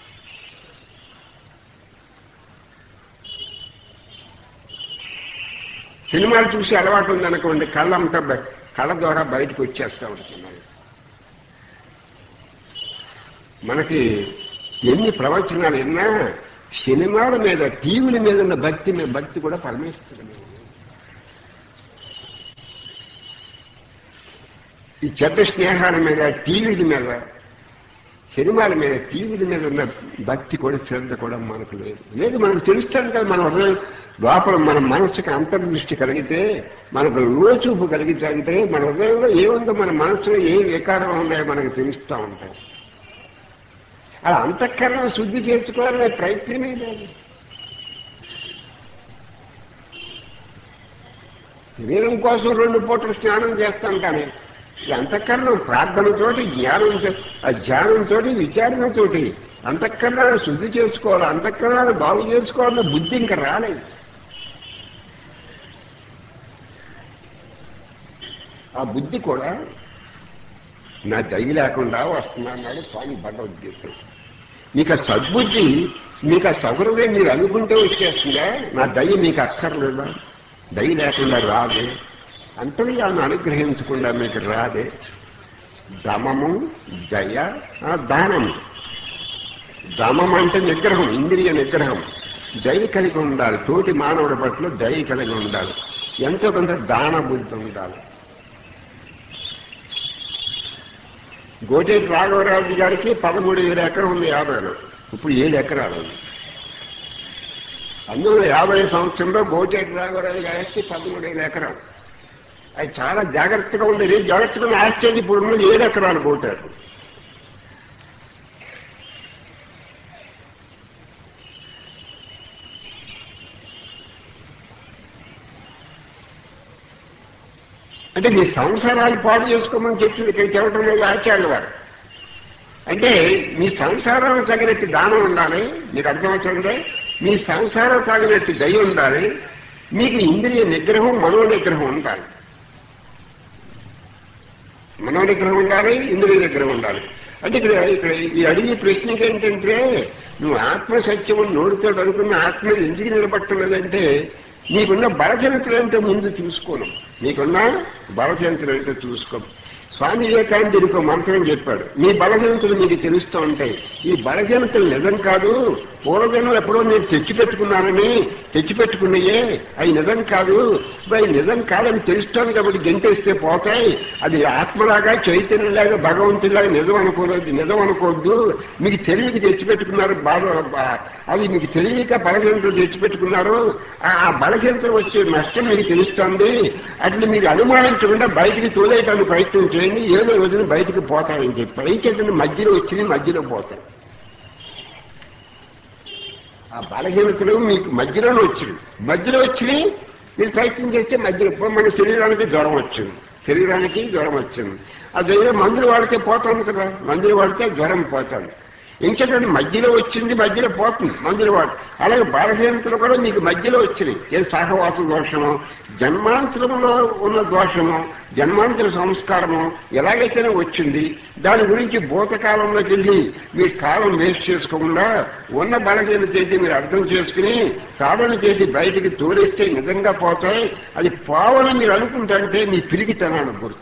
సినిమాలు చూసి అలవాటు ఉందనుకోండి, కళ్ళంతా కళ్ళ ద్వారా బయటకు వచ్చేస్తూ ఉంటున్నారు. మనకి ఎన్ని ప్రవచనాలు విన్నా సినిమాల మీద, టీవీల మీద ఉన్న భక్తి భక్తి కూడా పరమేశ్వరుడు. ఈ చెడ్డ స్నేహాల మీద, టీవీల మీద, సినిమాల మీద, టీవీల మీద ఉన్న భక్తి కూడా, శ్రద్ధ కూడా మనకు లేదు. లేదు, మనకు తెలుస్తాను కదా. మన హృదయం లోపల మన మనస్సుకి అంతర్దృష్టి కలిగితే, మనకు లోచూపు కలిగితే, అంటే మన హృదయంలో ఏముందో, మన మనస్సులో ఏ వికారం ఉన్నాయో మనకు తెలుస్తూ ఉంటాయి. అలా అంతఃకరణం శుద్ధి చేసుకోవాలనే ప్రయత్నమే లేదు. శరీరం కోసం రెండు పూటలు స్నానం చేస్తాం, కానీ ఈ అంతఃకరణం ప్రార్థనతోటి, జ్ఞానంతో, ఆ ధ్యానంతో, విచారణతోటి అంతఃకరణాన్ని శుద్ధి చేసుకోవాలి, అంతఃకరణాన్ని బాగు చేసుకోవాలన్న బుద్ధి ఇంకా రాలేదు. ఆ బుద్ధి కూడా నా దయ లేకుండా వస్తున్నాడు స్వామి భగవద్గీత. మీకు ఆ సద్బుద్ధి, మీకు ఆ సౌకర్యం మీరు అనుకుంటే వచ్చేస్తుందా? నా దయ మీకు అక్కర్లేదా? దయ లేకుండా రాదే, అంతర్యాన్ని అనుగ్రహించకుండా మీకు రాదే. దమము, దయ, దానము. దమం అంటే నిగ్రహం, ఇంద్రియ నిగ్రహం. దయ కలిగి ఉండాలి, తోటి మానవుడి పట్ల దయ కలిగి ఉండాలి, ఎంతో కొంత దాన బుద్ధి ఉండాలి. గోటేటి రాఘవరాజు గారికి పదమూడు వేల ఎకరం ఉంది యాభైలో, ఇప్పుడు ఏడు ఎకరాలు ఉంది. అందులో యాభై సంవత్సరంలో గోటేటి రాఘవరాజు గారికి పదమూడు వేల ఎకరం. అది చాలా జాగ్రత్తగా ఉండేది. జాగ్రత్తగా ఆశ్చర్యం ఇప్పుడు ఉన్నది ఏడు ఎకరాలు కోటారు. అంటే మీ సంసారాలు పాడు చేసుకోమని చెప్పి ఇక్కడ చెప్పడం లేదు ఆచార్యుల వారు. అంటే మీ సంసారం తగినట్టు దానం ఉండాలి, మీకు అర్థమవుతుంది. మీ సంసారం తగినట్టు దయ ఉండాలి, మీకు ఇంద్రియ నిగ్రహం, మనో నిగ్రహం ఉండాలి. మనో నిగ్రహం ఉండాలి, ఇంద్రియ నిగ్రహం ఉండాలి. అంటే ఇక్కడ ఇక్కడ ఈ అడిగే ప్రశ్నకి ఏంటంటే, నువ్వు ఆత్మ సత్యము నోడుతో అనుకున్న ఆత్మ ఎందుకు నిలబట్టం లేదంటే, నీకున్న బలహీనతలు ఏంటో ముందు చూసుకోను. నీకున్న బలహీనతలు ఏంటో చూసుకో. స్వామి వివేకానంద ఇంకో మంత్రం చెప్పాడు, మీ బలహీనతలు మీకు తెలుస్తూ ఉంటాయి. ఈ బలహీనతలు నిజం కాదు, పూర్వజన్మ ఎప్పుడో నేను తెచ్చిపెట్టుకున్నానని తెచ్చిపెట్టుకున్నాయే, అవి నిజం కాదు. అవి నిజం కాదని తెలుస్తాను కాబట్టి గెంటేస్తే పోతాయి. అది ఆత్మలాగా, చైతన్యలాగా, భగవంతులాగా నిజం అనుకోలేదు, నిజం అనుకోవద్దు. మీకు తెలియక తెచ్చిపెట్టుకున్నారు బాధ, అది మీకు తెలియక బలహీనతలు తెచ్చిపెట్టుకున్నారు. ఆ బలహీనతలు వచ్చే నష్టం మీకు తెలుస్తుంది. అట్లా మీరు అనుమానించకుండా బయటికి తోలేయడానికి ప్రయత్నం చేయండి, ఏదో రోజున బయటకు పోతాయని చెప్పి. అయితే మధ్యలో వచ్చింది, మధ్యలో పోతాయి. ఆ బలహీనతలు మీకు మధ్యలోనే వచ్చింది, మధ్యలో వచ్చి మీరు ప్రయత్నం చేస్తే మధ్యలో మన శరీరానికి జ్వరం వచ్చింది, శరీరానికి జ్వరం వచ్చింది. ఆ జ్వరం మందులు వాడితే పోతుంది కదా, మందులు వాడితే జ్వరం పోతుంది. ఇంకేంటంటే మధ్యలో వచ్చింది మధ్యలో పోతుంది మందులు వాడు. అలాగే బలహీనతలు కూడా మీకు మధ్యలో వచ్చినాయి. ఏ సహవాస దోషము, జన్మాంతరంలో ఉన్న దోషము, జన్మాంతర సంస్కారము ఎలాగైతేనే వచ్చింది. దాని గురించి భూతకాలంలోకి వెళ్ళి మీ కాలం వేస్ట్ చేసుకోకుండా ఉన్న బలహీనత చేసి మీరు అర్థం చేసుకుని సాధన చేసి బయటికి తోలిస్తే నిజంగా పోతాయి. అది పోవాలని మీరు అనుకుంటే మీ పిరిగితనాన్ని గుర్తు.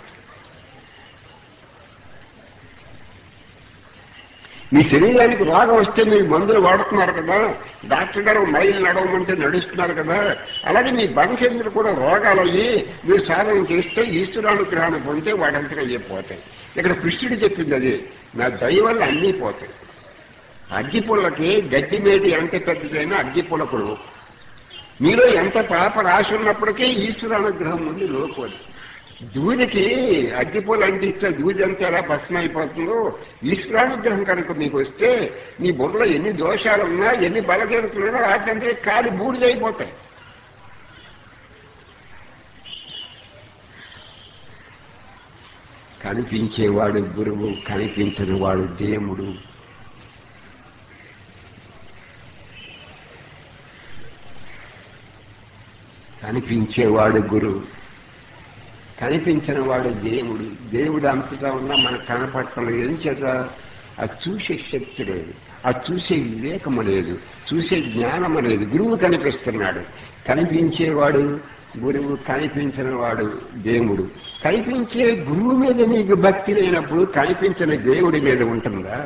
మీ శరీరానికి రోగం వస్తే మీరు మందులు వాడుతున్నారు కదా, డాక్టర్ గారు మైలు నడవమంటే నడుస్తున్నారు కదా, అలాగే మీ బంధువులు కూడా రోగాలు అయ్యి మీరు సాధన చేస్తే ఈశ్వరానుగ్రహాన్ని పొందితే వాడంతగా అయిపోతాయి. ఇక్కడ కృష్ణుడు చెప్పింది అది, నా దయ వల్ల అన్నీ పోతాయి. అగ్గిపుల్లకి గడ్డి మేటి ఎంత పెద్దదైనా అగ్గిపుల్లకుడు, మీలో ఎంత పాప రాసి ఉన్నప్పటికీ ఈశ్వరానుగ్రహం ముందు లోకోదు. దూదికి అగ్గిపూలు అంటిస్తే దూది అంతా ఎలా భస్మం అయిపోతుందో, ఈశ్వరానుగ్రహం కనుక మీకు వస్తే మీ బుర్రలో ఎన్ని దోషాలున్నా ఎన్ని బలహీనతలున్నా వాటింటే కాలి బూడిదైపోతాయి. కనిపించేవాడు గురువు, కనిపించని వాడు దేవుడు. కనిపించేవాడు గురువు, కనిపించిన వాడు దేవుడు. దేవుడు అంతటా ఉన్నా మనకు కనపడటం లేదు. ఏం చేత? అది చూసే శక్తి లేదు, అది చూసే వివేకము లేదు, చూసే జ్ఞానము లేదు. గురువు కనిపిస్తున్నాడు. కనిపించేవాడు గురువు, కనిపించిన వాడు దేవుడు. కనిపించే గురువు మీద నీకు భక్తి లేనప్పుడు కనిపించిన దేవుడి మీద ఉంటుందా?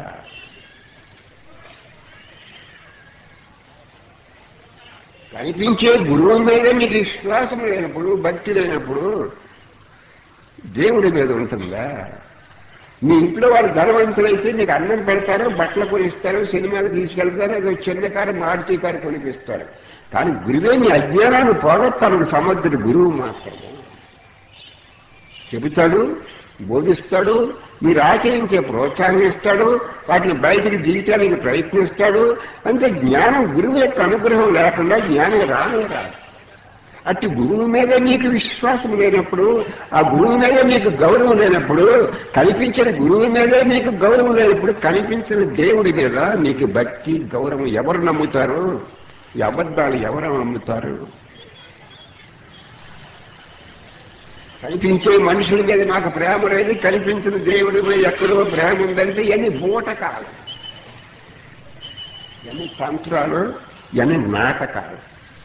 కనిపించే గురువు మీద మీకు విశ్వాసం లేనప్పుడు, భక్తి లేనప్పుడు దేవుడి మీద ఉంటుందా? మీ ఇంట్లో వాళ్ళు ధనవంతులైతే మీకు అన్నం పెడతారు, బట్టలు కొనిస్తారు, సినిమాలు తీసుకెళ్తారు, ఏదో చిన్న కారు మారుతి కారు కొనిపిస్తారు. కానీ గురువే మీ అజ్ఞానాన్ని పోగొట్టాలని సమర్థుడు గురువు మాత్రమే. చెబుతాడు, బోధిస్తాడు, మీరు ఆచరించే ప్రోత్సాహం ఇస్తాడు, వాటిని బయటికి దిగటానికి ప్రయత్నిస్తాడు. అంటే జ్ఞానం గురువు యొక్క అనుగ్రహం లేకుండా జ్ఞానం రానే రాదు. అటు గురువు మీద మీకు విశ్వాసం లేనప్పుడు, ఆ గురువు మీద మీకు గౌరవం లేనప్పుడు, కనిపించిన గురువు మీదే మీకు గౌరవం లేనప్పుడు కనిపించిన దేవుడి మీద మీకు భక్తి గౌరవం ఎవరు నమ్ముతారు? ఈ అబద్ధాలు ఎవరు నమ్ముతారు? కనిపించే మనుషుల మీద నాకు ప్రేమ లేదు, కనిపించిన దేవుడి మీద ఎక్కడో ప్రేమ ఉందంటే ఇవన్నీ బూటకాలు, ఇవన్నీ తంత్రాలు, ఇవన్నీ నాటకాలు.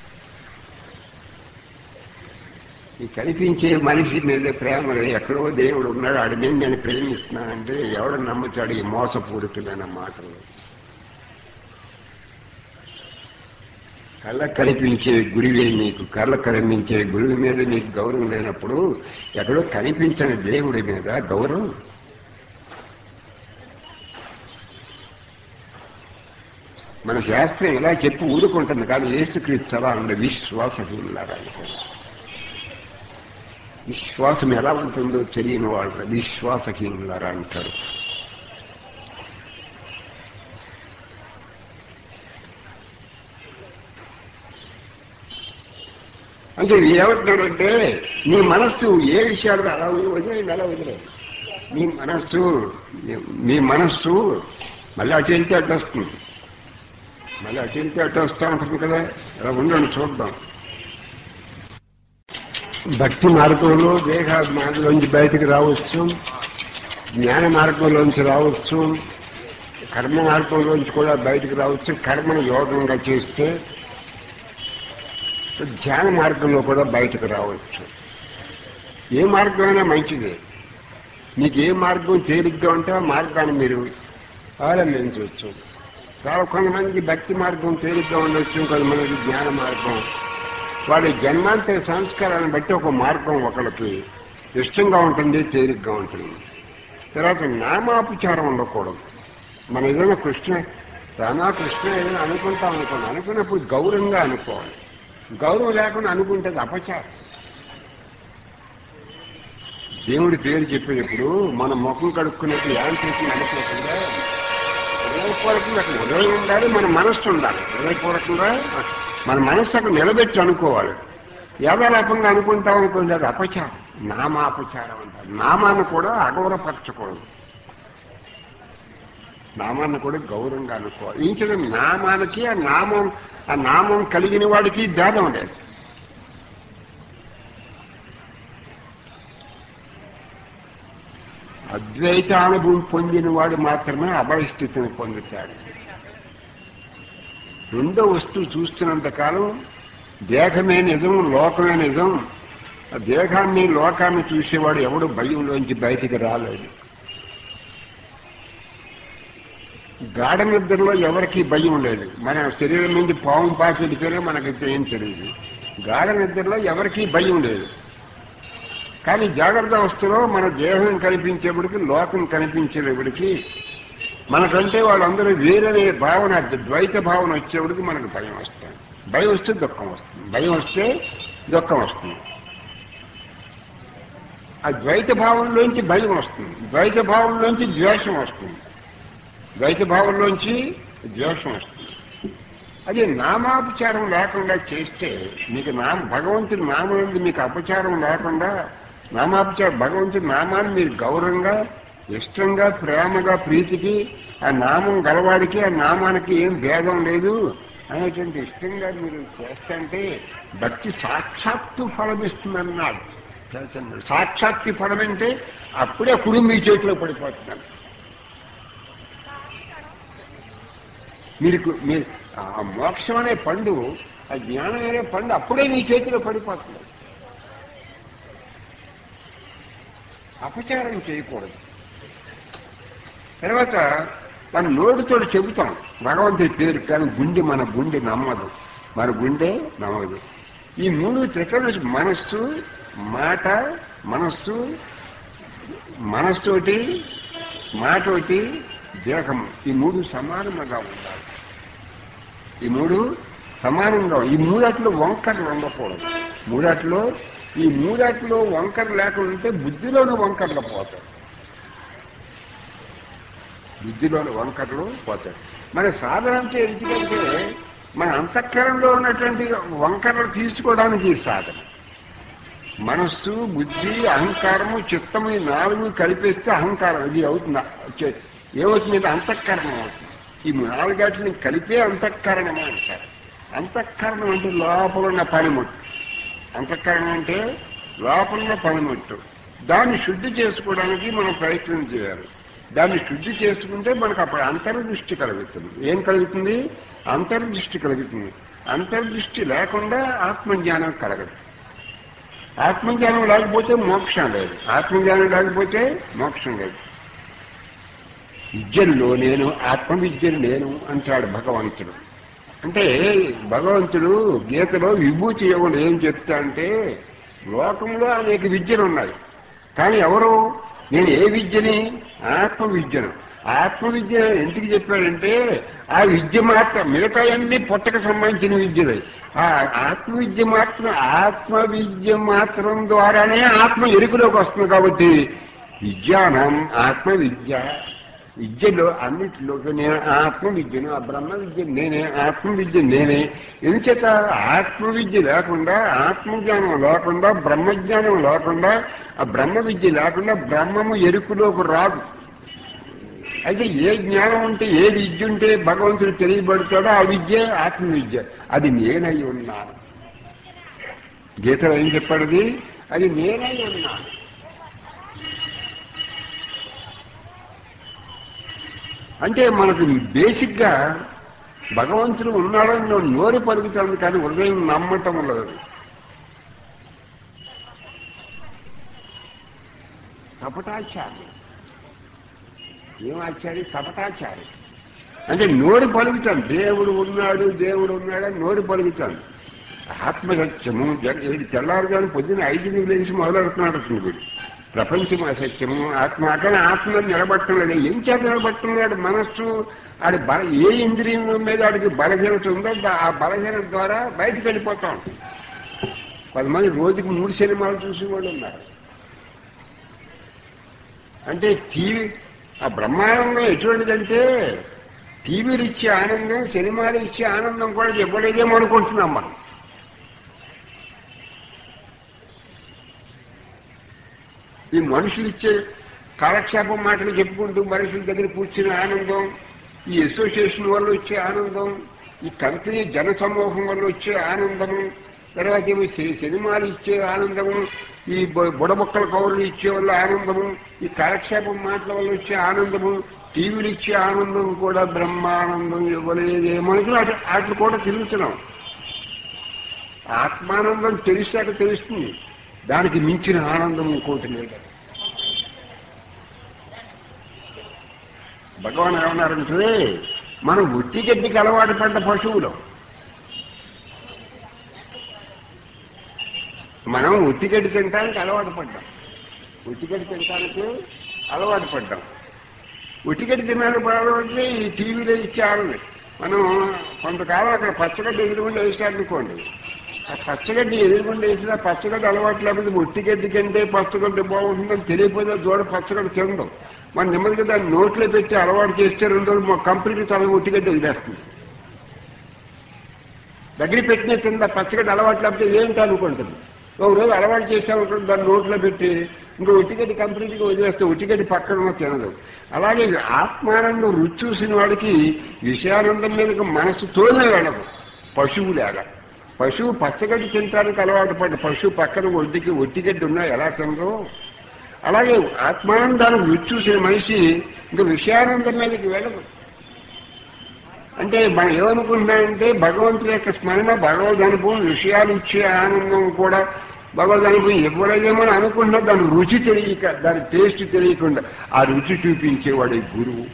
ఈ కనిపించే మనిషి మీద ప్రేమ లేదు, ఎక్కడో దేవుడు ఉన్నాడు, ఆడి మీద నేను ప్రేమిస్తున్నానంటే ఎవడు నమ్ముతాడు ఈ మోసపూరితమైన మాటలు? కళ్ళ కనిపించే గురువే నీకు, కళ్ళ కనిపించే గురువు మీద నీకు గౌరవం లేనప్పుడు ఎక్కడో కనిపించని దేవుడి మీద గౌరవం. మన శాస్త్రం ఇలా చెప్పి ఊరుకుంటుంది, కానీ యేసుక్రీస్తు అలా ఉండే విశ్వాసహీనులారా అంటారు. విశ్వాసం ఎలా ఉంటుందో తెలియని వాళ్ళు విశ్వాసహీనులారా అంటారు. అంటే ఏమంటున్నాడంటే నీ మనస్సు ఏ విషయాలు అలా వదిలేదు, అలా వదిలేదు. నీ మనస్సు నీ మనస్సు మళ్ళీ అటు వెళ్తే అటు వస్తుంది, మళ్ళీ అటు వెళ్తే అటు వస్తూ ఉంటుంది కదా. అలా ఉండండి, చూద్దాం. భక్తి మార్గంలో దేహ మార్గంలోంచి బయటికి రావచ్చు, జ్ఞాన మార్గంలోంచి రావచ్చు, కర్మ మార్గంలోంచి కూడా బయటికి రావచ్చు. కర్మను యోగంగా చేస్తే ధ్యాన మార్గంలో కూడా బయటకు రావచ్చు. ఏ మార్గమైనా మంచిదే. మీకు ఏ మార్గం తేలిగ్గా ఉంటే ఆ మార్గాన్ని మీరు అవలంబించవచ్చు. చాలా కొంతమందికి భక్తి మార్గం తేలిగ్గా ఉండొచ్చు, కొంతమందికి జ్ఞాన మార్గం. వాడి జన్మాంతర సంస్కారాన్ని బట్టి ఒక మార్గం ఒకరికి ఇష్టంగా ఉంటుంది, తేలిగ్గా ఉంటుంది. తర్వాత నామాపచారం ఉండకూడదు. మనం ఏదైనా కృష్ణ రామా కృష్ణ ఏదైనా అనుకుంటాం అనుకోండి, అనుకున్నప్పుడు గౌరవంగా అనుకోవాలి. గౌరవం లేకుండా అనుకుంటే అపచారం. దేవుడి పేరు చెప్పేటప్పుడు మన ముఖం కడుక్కున్నప్పుడు యాంత్రికం అనుకోకుండా హృదయపూర్వకంగా అక్కడ హృదయం ఉండాలి, మన మనస్సు ఉండాలి. హృదయపూర్వకంగా మన మనస్సు అక్కడ నిలబెట్టి అనుకోవాలి. యాదాలాపంగా అనుకుంటాం అనుకోండి, అది అపచారం, నామాపచారం అంటారు. నామాన్ని కూడా అగౌరవపరచకూడదు. నామాన్ని కూడా గౌరవంగా అనుకోవాలి. ఇంచడం నామానికి ఆ నామం ఆ నామం కలిగిన వాడికి భేదం లేదు. అద్వైతానుభవం పొందిన వాడు మాత్రమే అభయ స్థితిని పొందుతాడు. రెండో వస్తువు చూస్తున్నంత కాలం దేహమే నిజం, లోకమే నిజం. ఆ దేహాన్ని లోకాన్ని చూసేవాడు ఎవడు భయంలోంచి బయటికి రాలేడు. గాఢ నిద్రలో ఎవరికి భయం లేదు. మన శరీరం నుంచి పాము పాకెడితేనే మనకైతే ఏం తెలియదు. గాఢ నిద్రలో ఎవరికీ భయం లేదు. కానీ జాగ్రత్త అవస్థలో మన దేహం కనిపించేప్పటికి లోకం కనిపించేటప్పటికి మనకంటే వాళ్ళందరూ వేరనే భావన, ద్వైత భావన వచ్చేప్పటికి మనకు భయం వస్తుంది. భయం వస్తే దుఃఖం వస్తుంది, భయం వస్తే దుఃఖం వస్తుంది. ఆ ద్వైత భావంలోంచి భయం వస్తుంది, ద్వైత భావంలోంచి ద్వేషం వస్తుంది, ద్వైత భావంలోంచి ద్వేషం వస్తుంది. అది నామాపచారం లేకుండా చేస్తే మీకు నామ భగవంతుడి నామం ఉంది, మీకు అపచారం లేకుండా నామాపచారం భగవంతుడి నామాన్ని మీరు గౌరవంగా, ఇష్టంగా, ప్రేమగా, ప్రీతికి ఆ నామం గలవాడికి ఆ నామానికి ఏం భేదం లేదు అనేటువంటి ఇష్టంగా మీరు చేస్తుంటే భక్తి సాక్షాత్తు ఫలమిస్తుందన్నాడు. సాక్షాత్తు ఫలం అంటే అప్పుడే కుటుంబ మీ చేతిలో పడిపోతున్నాడు. మీకు మీ ఆ మోక్షం అనే పండు, ఆ జ్ఞానం అనే పండు అప్పుడే మీ చేతిలో పడిపోతుంది. అపచారం చేయకూడదు. తర్వాత మన నోటితో చెబుతాం భగవంతుడి పేరు, కానీ గుండె మన గుండె నమ్మదు, మన గుండె నమ్మదు. ఈ మూడు చక్రాలు మనస్సు, మాట, మనస్సు, మనస్సుతోటి, మాటోటి, దేహము, ఈ మూడు సమానంగా ఉండాలి. ఈ మూడు సమానంగా, ఈ మూడాట్లో వంకరలు ఉండకూడదు. మూడాట్లో ఈ మూడాట్లో వంకరలు లేకుండా ఉంటే బుద్ధిలోని వంకరలు పోతాయి, బుద్ధిలోని వంకరలు పోతాయి. మరి సాధనంతో ఎందుకంటే మన అంతఃకరణలో ఉన్నటువంటి వంకరలు తీసుకోవడానికి ఈ సాధన. మనస్సు, బుద్ధి, అహంకారము, చిత్తము ఈ నాలుగు కలిపేస్తే అహంకారం ఇది అవుతుంది. ఏమవుతుంది? అంతఃకరణం అవుతుంది. ఈ నాలుగాటిని కలిపే అంతఃకరణం అంటారు. అంతఃకరణం అంటే లోపల ఉన్న పనిముట్టు. అంతఃకరణం అంటే లోపల ఉన్న పనిముట్టు. దాన్ని శుద్ధి చేసుకోవడానికి మనం ప్రయత్నం చేయాలి. దాన్ని శుద్ధి చేసుకుంటే మనకు అప్పుడు అంతర్దృష్టి కలుగుతుంది. ఏం కలుగుతుంది? అంతర్దృష్టి కలుగుతుంది. అంతర్దృష్టి లేకుండా ఆత్మజ్ఞానం కలగదు. ఆత్మజ్ఞానం లేకపోతే మోక్షం లేదు, ఆత్మజ్ఞానం లేకపోతే మోక్షం లేదు. విద్యల్లో నేను, ఆత్మవిద్యను నేను అంటాడు భగవంతుడు. అంటే భగవంతుడు గీతలో విభూతి యోగంలో ఏం చెప్తా అంటే, లోకంలో అనేక విద్యలు ఉన్నాయి, కానీ ఎవరు? నేను ఏ విద్యని? ఆత్మవిద్యను. ఆత్మవిద్య ఎందుకు చెప్పాడంటే ఆ విద్య మాత్రం, మిగతాయన్నీ పొట్టకు సంబంధించిన విద్యలే. ఆ ఆత్మవిద్య మాత్రం, ఆత్మవిద్య మాత్రం ద్వారానే ఆత్మ ఎరుకులోకి వస్తుంది. కాబట్టి విజ్ఞానం ఆత్మవిద్య, విద్యలో అన్నింటిలో నేను ఆత్మవిద్యను, ఆ బ్రహ్మ విద్య నేనే, ఆత్మవిద్య నేనే. ఎందుచేత ఆత్మవిద్య లేకుండా, ఆత్మజ్ఞానం లేకుండా, బ్రహ్మజ్ఞానం లేకుండా, ఆ బ్రహ్మ విద్య లేకుండా బ్రహ్మము ఎరుకులోకి రాదు. అయితే ఏ జ్ఞానం ఉంటే, ఏ విద్య ఉంటే భగవంతుడు తెలియబడతాడో ఆ విద్య ఆత్మవిద్య. అది నేనై ఉన్నాను. గీతలో ఏం చెప్పాడది? అది నేనై ఉన్నాను. అంటే మనకు బేసిక్ గా భగవంతుడు ఉన్నాడని నువ్వు నోరు పలుకుతుంది, కానీ హృదయం నమ్మటం లేదు. కపటాచార్య ఏం ఆచార్య? కపటాచార్య. అంటే నోరు పలుకుతాను, దేవుడు ఉన్నాడు, దేవుడు ఉన్నాడని నోరు పలుకుతాను. ఆత్మసత్యము ఏడు తెల్లారు కానీ పొద్దున్న ఐదుగురు లేచి మొదలెడుతున్నాడు వీడు. ప్రపంచం అసత్యము, ఆత్మ. కానీ ఆత్మ నిలబట్టం లేదు. ఏం చేత నిలబట్టం లేడు? మనస్సు ఆడి బల, ఏ ఇంద్రియం మీద ఆడికి బలహీనత ఉందో ఆ బలహీనత ద్వారా బయటకు వెళ్ళిపోతాం. కొంతమంది రోజుకి మూడు సినిమాలు చూసేవాళ్ళు ఉన్నారు. అంటే టీవీ, ఆ బ్రహ్మానందం ఎటువంటిదంటే టీవీలు ఇచ్చే ఆనందం, సినిమాలు ఇచ్చే ఆనందం కూడా ఇవ్వలేదేమో అనుకుంటున్నాం మనం. ఈ మనుషులు ఇచ్చే కాలక్షేపం మాటలు చెప్పుకుంటూ మనుషుల దగ్గర కూర్చునే ఆనందం, ఈ అసోసియేషన్ వల్ల వచ్చే ఆనందం, ఈ కంపెనీ జన సమూహం వల్ల వచ్చే ఆనందము, తర్వాత ఏమో సినిమాలు ఇచ్చే ఆనందము, ఈ బుడబొక్కల కౌరులు ఇచ్చే వల్ల ఆనందము, ఈ కాలక్షేపం మాటల వల్ల వచ్చే ఆనందము, టీవీలు ఇచ్చే ఆనందం కూడా బ్రహ్మానందం ఇవ్వలేదేమో వాటిని కూడా తిరుగుతున్నాం. ఆత్మానందం తెలిసాక తెలుస్తుంది, దానికి మించిన ఆనందం ఇంకోటి లేదు. భగవాన్ ఏమన్నారంటే, మనం ఉట్టిగడ్డికి అలవాటు పడ్డ పశువులు, మనం ఉట్టిగడ్డి తినడానికి అలవాటు పడ్డాం, ఉట్టిగడ్డి తినడానికి అలవాటు పడ్డాం. ఉట్టిగడ్డి తినాలి బాగుంటే ఈ టీవీలో ఇచ్చారు. మనం కొంతకాలం అక్కడ పచ్చగడ్డి ఎదురుగుండా వేసారనుకోండి, ఆ పచ్చగడ్డి ఎదురుగుండా వేసినా పచ్చగడ్డి అలవాటు లేకపోతే ఉట్టిగడ్డి కంటే పచ్చగడ్డి బాగుంటుందని తెలియపోతే దూడ పచ్చగడ్డి తిందాం. మన నెమ్మదిగా దాన్ని నోట్లో పెట్టి అలవాటు చేస్తే రెండు రోజులు మా కంపెనీకి తన ఉట్టిగడ్డి వదిలేస్తుంది. దగ్గర పెట్టిన తిందా పచ్చగడ్డి అలవాటు లేకపోతే ఏంటి అనుకుంటుంది. ఒక రోజు అలవాటు చేసామనుకుంటుంది, దాన్ని నోట్లో పెట్టి ఇంకో ఉట్టిగడ్డి కంపెనీకి వదిలేస్తే ఉట్టిగడ్డి పక్కన తినదు. అలాగే ఆత్మానందం రుచి చూసిన వాడికి విషయానందం మీదకి మనసు తోనే వెళ్ళదు. పశువులాగా పశువు పచ్చగడ్డి తినడానికి అలవాటు పడ్డ పశువు పక్కన ఒడ్డికి ఒట్టిగడ్డి ఉన్నా ఎలా తినదో, అలాగే ఆత్మానందానికి రుచి చూసిన మనిషి ఇంకా విషయానందం మీదకి వెళ్ళదు. అంటే మనం ఏమనుకుంటున్నామంటే భగవంతుడి యొక్క స్మరణ, భగవద్ అనుభవం, విషయాలు ఇచ్చే ఆనందం కూడా భగవద్ అనుభవం ఇవ్వలేదేమో అనుకుంటున్నా, దాని రుచి తెలియక, దాని టేస్ట్ తెలియకుండా ఆ రుచి చూపించేవాడే గురువు.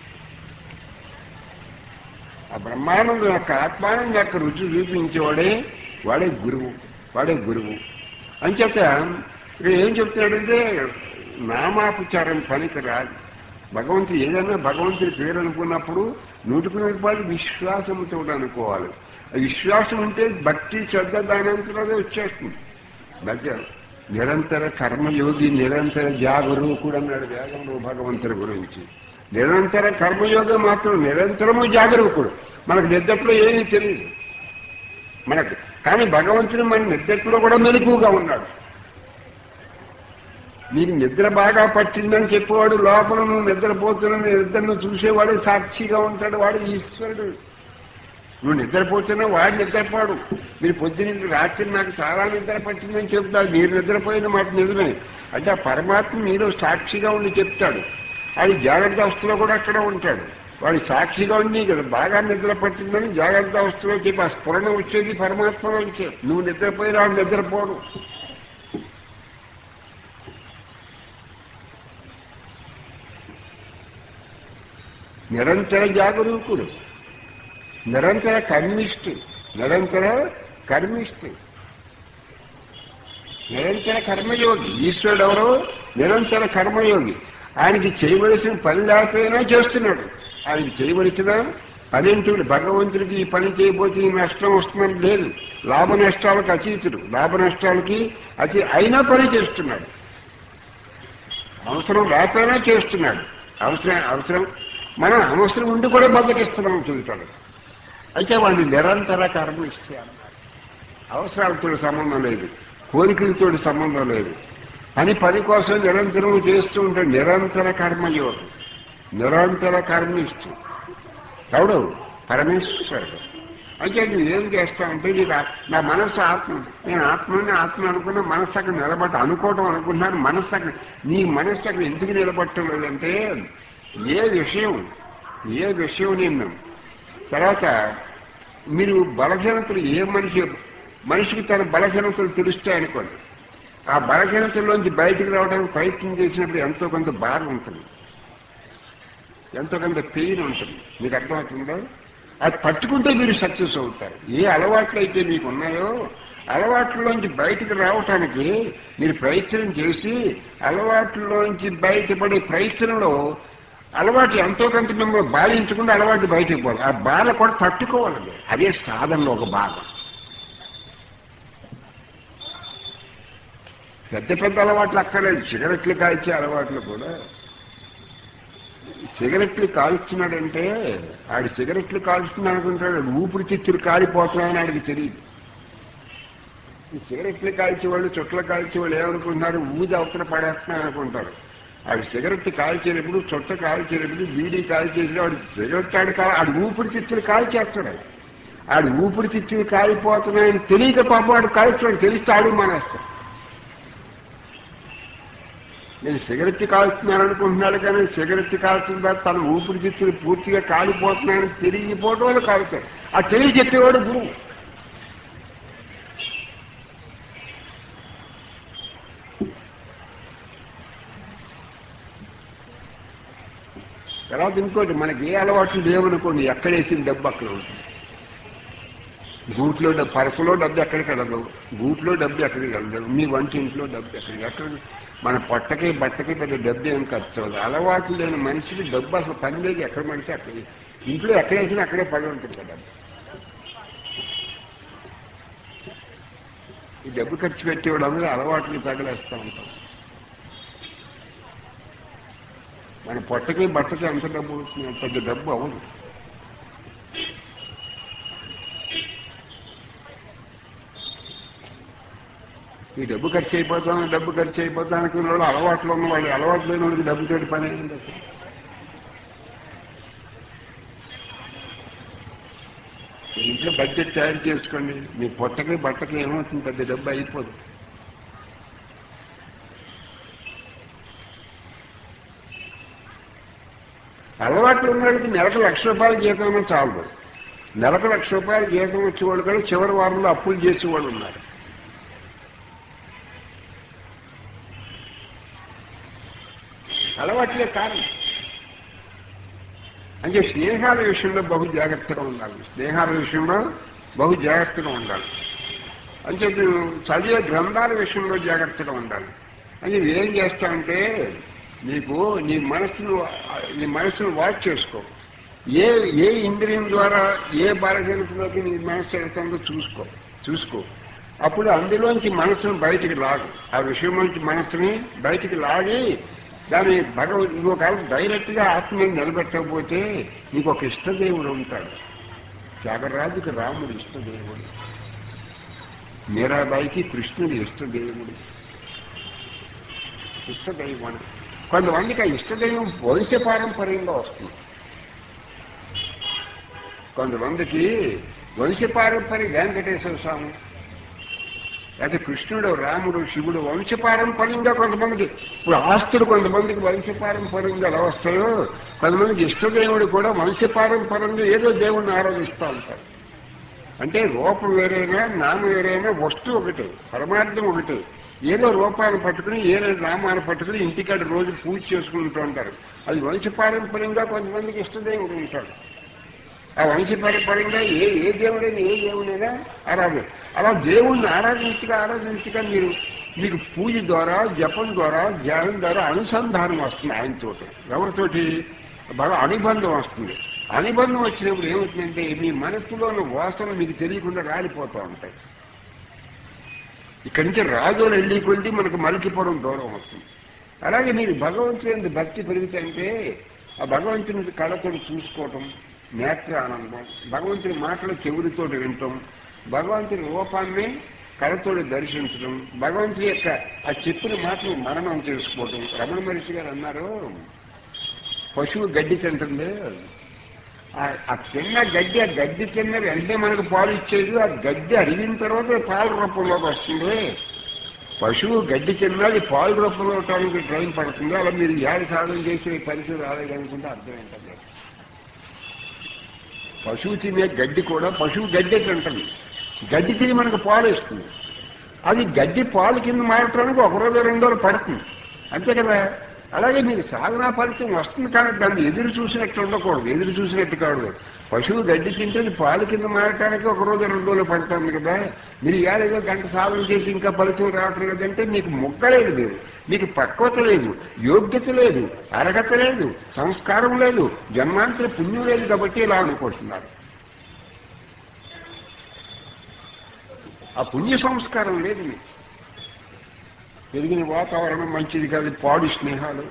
ఆ బ్రహ్మానందం యొక్క ఆత్మానందం యొక్క రుచి చూపించేవాడే వాడే గురువు, వాడే గురువు. అంచేత ఇక్కడ ఏం చెప్తున్నాడంటే నామాపచారం పనికి రాదు. భగవంతుడు ఏదైనా భగవంతుడి పేరు అనుకున్నప్పుడు నూటికి నూరు రూపాయలు విశ్వాసంతో అనుకోవాలి. విశ్వాసం ఉంటే భక్తి శ్రద్ధ దానంతరదే వచ్చేస్తుంది. మధ్య నిరంతర కర్మయోగి నిరంతర జాగరూకుడు అన్నాడు వేదంలో భగవంతుడి గురించి. నిరంతర కర్మయోగం మాత్రం నిరంతరము జాగరూకుడు. మనకు నిద్రలో ఏమీ తెలియదు మనకు, కానీ భగవంతుడు మన నిద్రలో కూడా మెలకువగా ఉన్నాడు. నీకు నిద్ర బాగా పట్టిందని చెప్పేవాడు లోపల నువ్వు నిద్రపోతున్న నిద్రను చూసేవాడే సాక్షిగా ఉంటాడు, వాడు ఈశ్వరుడు. నువ్వు నిద్రపోతున్నా వాడు నిద్రపోడు. మీరు పొద్దున్న రాత్రి నాకు చాలా నిద్ర పట్టిందని చెప్తాడు, మీరు నిద్రపోయిన మాట నిజమే అంటే ఆ పరమాత్మ మీరు సాక్షిగా ఉండి చెప్తాడు. అది జాగ్రత్త అవస్థలో కూడా అక్కడ ఉంటాడు. వాడు సాక్షిగా ఉండి కదా బాగా నిద్ర పట్టిందని జాగ్రత్త అవస్థలో చెప్పి ఆ స్ఫురణ వచ్చేది పరమాత్మ నుంచే. నువ్వు నిద్రపోయినా వాడు నిద్రపోడు. నిరంతర జాగరూకుడు, నిరంతర కర్మిష్టి, నిరంతర కర్మిష్టి, నిరంతర కర్మయోగి. ఈశ్వరుడు ఎవరో నిరంతర కర్మయోగి. ఆయనకి చేయవలసిన పని లేకపోయినా చేస్తున్నాడు. ఆయనకి చేయవలసిన పనేంటి? భగవంతుడికి ఈ పని చేయబోతే ఈ నష్టం వస్తుందని లేదు. లాభ నష్టాలకు అతీతుడు, లాభ నష్టాలకి అతి అయినా పని చేస్తున్నాడు. అవసరం లేకపోయినా చేస్తున్నాడు. అవసరం అవసరం మనం అవసరం ఉండి కూడా బద్దకిస్తున్నాం చూస్తాడు. అయితే వాడిని నిరంతర కర్మ ఇస్తాడు. అవసరాలతో సంబంధం లేదు, కోరికలతో సంబంధం లేదు. పని పని కోసం నిరంతరం చేస్తూ ఉంటే నిరంతర కర్మయోగం, నిరంతర కర్మిస్తూ ఎవడు పరమేశ్వరుడు. అయితే నువ్వు ఏం చేస్తావంటే నీకు నా మనస్సు ఆత్మ, నేను ఆత్మని ఆత్మ అనుకున్నా, మనస్సు అక్కడ నిలబట్ట అనుకోవటం అనుకుంటున్నాను. మనస్సు అక్కడ నీ మనస్సు అక్కడ ఎందుకు నిలబట్టడం లేదంటే ఏ విషయం ఏ విషయం నిన్ను తర్వాత మీరు బలహీనతలు ఏ మనిషి మనిషికి తన బలహీనతలు తెలుస్తాయనుకోండి, ఆ బలహీనతల్లోంచి బయటికి రావడానికి ప్రయత్నం చేసినప్పుడు ఎంతో కొంత బాధ ఉంటుంది, ఎంతో కొంత పెయిన్ ఉంటుంది. మీకు అర్థమవుతుందో? అది పట్టుకుంటే మీరు సక్సెస్ అవుతారు. ఏ అలవాట్లు అయితే మీకు ఉన్నాయో అలవాట్లలోంచి బయటకు రావటానికి మీరు ప్రయత్నం చేసి అలవాట్లలోంచి బయటపడే ప్రయత్నంలో అలవాటు ఎంతో కొంత మిమ్మల్ని బాధించకుండా అలవాటు బయటకు పోవాలి. ఆ బాధ కూడా తట్టుకోవాలి. అదే సాధనలో ఒక భాగం. పెద్ద పెద్ద అలవాట్లు అక్కర్లేదు. సిగరెట్లు కాల్చే అలవాట్లు కూడా, సిగరెట్లు కాల్చున్నాడంటే ఆడి సిగరెట్లు కాల్చుతున్నాడు అనుకుంటాడు, ఊపిరి చిత్తులు కాలిపోతున్నాయని ఆడికి తెలియదు. ఈ సిగరెట్లు కాల్చేవాళ్ళు చుట్టలు కాల్చేవాళ్ళు ఏమనుకుంటున్నారు, ఊది అవతల పడేస్తున్నాయి అనుకుంటారు. ఆడు సిగరెట్ కాల్చేటప్పుడు చుట్ట కాల్చేటప్పుడు బీడీ కాల్చేటప్పుడు ఆడు సిగరెట్ ఆడు కా ఆడు ఊపిరితిత్తులు కాల్చేస్తాడు. ఆడు ఊపిరితిత్తులు కాలిపోతున్నాయని తెలియక పాపం వాడు కాల్చాడు, తెలిస్తే ఆడు మానేస్తాడు. నేను సిగరెట్ కాల్చుతున్నాను అనుకుంటున్నాడు కానీ సిగరెట్ కాల్చిన తన ఊపిరితిత్తులు పూర్తిగా కాలిపోతున్నాయని తెలియకపోవడం వల్ల కాలుతాడు. ఆ తెలియ చెప్పేవాడు గురువు. తర్వాత ఇంకోటి, మనకి ఏ అలవాట్లు లేవనుకోండి, ఎక్కడేసిన డబ్బు అక్కడ ఉంటుంది. గూట్లో డబ్బు, పరసలో డబ్బు ఎక్కడికి వెళ్ళదు, గూట్లో డబ్బు ఎక్కడికి వెళ్ళదు, మీ వంటింట్లో డబ్బు ఎక్కడికి ఎక్కడ మన పొట్టకి బట్టకి పెద్ద డబ్బు ఏం ఖర్చు అవ్వదు. అలవాట్లు లేని మనిషికి డబ్బు అసలు పని లేదు, ఎక్కడ పడితే అక్కడ ఇంట్లో ఎక్కడేసినా అక్కడే పడి ఉంటుంది కదా. ఈ డబ్బు ఖర్చు పెట్టేవాడు అందరూ అలవాట్లు తగలేస్తూ ఉంటాం. మన పొట్టకి బట్టకి ఎంత డబ్బు అవుతుంది, పెద్ద డబ్బు అవ్వదు. ఈ డబ్బు ఖర్చు అయిపోతాను డబ్బు ఖర్చు అయిపోతానికి వాళ్ళు అలవాట్లు ఉన్న వాళ్ళు, అలవాట్లు లేని వాళ్ళకి డబ్బుతోటి పని అయింది. అసలు ఇంట్లో బడ్జెట్ తయారు చేసుకోండి, మీ పొట్టకి బట్టకి ఏమవుతుంది, పెద్ద డబ్బు అయిపోదు. అలవాట్లు ఉన్న వాళ్ళకి నెలకు లక్ష రూపాయల జీతం అన్నా చాలు. నెలకు లక్ష రూపాయల జీతం వచ్చేవాళ్ళు కూడా చివరి వారంలో అప్పులు చేసేవాళ్ళు ఉన్నారు. అలవాట్లే కారణం. అంటే స్నేహాల విషయంలో బహు జాగ్రత్తగా ఉండాలి, స్నేహాల విషయంలో బహు జాగ్రత్తగా ఉండాలి. అంటే చదివే గ్రంథాల విషయంలో జాగ్రత్తగా ఉండాలి. అని ఏం చేస్తామంటే, నీకు నీ మనసును నీ మనసును వాచ్ చేసుకో. ఏ ఏ ఇంద్రియం ద్వారా ఏ బలహీనతలోకి నీ మనసు వెళ్తుందో చూసుకో చూసుకో అప్పుడు అందులోంచి మనసును బయటికి లాగు, ఆ విషయంలోంచి మనసుని బయటికి లాగి దాని భగవద్ ఇంకొక డైరెక్ట్గా ఆత్మ మీద నిలబెట్టకపోతే నీకు ఒక ఇష్టదేవుడు ఉంటాడు. త్యాగరాజుకి రాముడు ఇష్టదేవుడు, మీరాబాయికి కృష్ణుడు ఇష్టదేవుడు. ఇష్టదైవం కొంతమందికి ఆ ఇష్టదైవం వంశపారంపర్యంగా వస్తుంది. కొంతమందికి వంశపారంపర్య వెంకటేశ్వర స్వామి అయితే కృష్ణుడు రాముడు శివుడు వంశపారంపర్యంగా కొంతమందికి. ఇప్పుడు ఆస్తులు కొంతమందికి వంశపారంపర్యంగా ఎలా వస్తాయో కొంతమందికి ఇష్టదేవుడు కూడా వంశపారంపర్యంగా ఏదో దేవుడిని ఆరాధిస్తూ ఉంటారు. అంటే రూపం వేరైనా నామం వేరైనా వస్తువు ఒకటే, పరమార్థం ఒకటే. ఏదో రూపాన్ని పట్టుకుని ఏదో నామాన్ని పట్టుకుని ఇంటికాడ రోజు పూజ చేసుకుంటూ ఉంటారు. అది వంశపారంపర్యంగా కొంతమందికి ఇష్టదేవుడు ఉంటాడు. ఆ వంశపారంపర్యంగా ఏ ఏ దేవుడైనా ఏ దేవుడైనా ఆరాధన. అలా దేవుణ్ణి ఆరాధించగా ఆరాధించగా మీరు మీకు పూజ ద్వారా జపం ద్వారా ధ్యానం ద్వారా అనుసంధానం వస్తుంది ఆయనతోటి. ఎవరితోటి? బాగా అనుబంధం వస్తుంది. అనుబంధం వచ్చినప్పుడు ఏమవుతుందంటే మీ మనస్సులోని వాసనలు మీకు తెలియకుండా రాలిపోతూ ఉంటాయి. ఇక్కడి నుంచి రాజులు వెళ్ళి కొద్ది మనకు మలికిపోవడం దూరం వస్తుంది. అలాగే మీరు భగవంతుని భక్తి పెరుగుతుంటే ఆ భగవంతుని కళ్ళతో చూసుకోవటం నేత్ర ఆనందం, భగవంతుని మాటలు చెవులతో వినటం, భగవంతుని రూపాన్ని కళ్ళతోటి దర్శించడం, భగవంతుని యొక్క ఆ చెప్పిన మాటలు మననం చేసుకోవటం. రమణ మహర్షి గారు అన్నారు, పశువు గడ్డి తింటుంది, ఆ తిన్న గడ్డి ఆ గడ్డి తిన్న వెంటనే మనకు పాలు ఇచ్చేది, ఆ గడ్డి అరిగిన తర్వాత పాల రూపంలోకి వస్తుంది. పశువు గడ్డి తిన్నది పాలు రూపంలో అవటానికి టైం పడుతుంది. అలా మీరు ఏడు సాధన చేసే పరిస్థితి రాలేదనుకుంటే అర్థం ఏంటంటే, పశువు తినే గడ్డి కూడా పశువు గడ్డి తింటుంది, గడ్డి తిని మనకు పాలు ఇస్తుంది. అది గడ్డి పాలు కింద మారటానికి ఒక రోజు రెండు రోజులు పడుతుంది, అంతే కదా. అలాగే మీరు సాధనా ఫలితం వస్తుంది కానీ దాన్ని ఎదురు చూసినట్టు ఉండకూడదు, ఎదురు చూసినట్టు కాదు. పశువు గడ్డి తింటే పాలు కింద మారటానికి ఒక రోజు రెండు రోజులు పడుతుంది కదా. మీరు ఏదో గంట సాధన చేసి ఇంకా ఫలితం రావటం లేదంటే మీకు మొక్కలేదు, మీరు మీకు పక్వత లేదు, యోగ్యత లేదు, అర్హత లేదు, సంస్కారం లేదు, జన్మాంతర పుణ్యం లేదు కాబట్టి ఇలా అనుకుంటున్నారు. ఆ పుణ్య సంస్కారం లేదు మీకు. పెరిగిన వాతావరణం మంచిది కాదు, పాడు స్నేహాలు.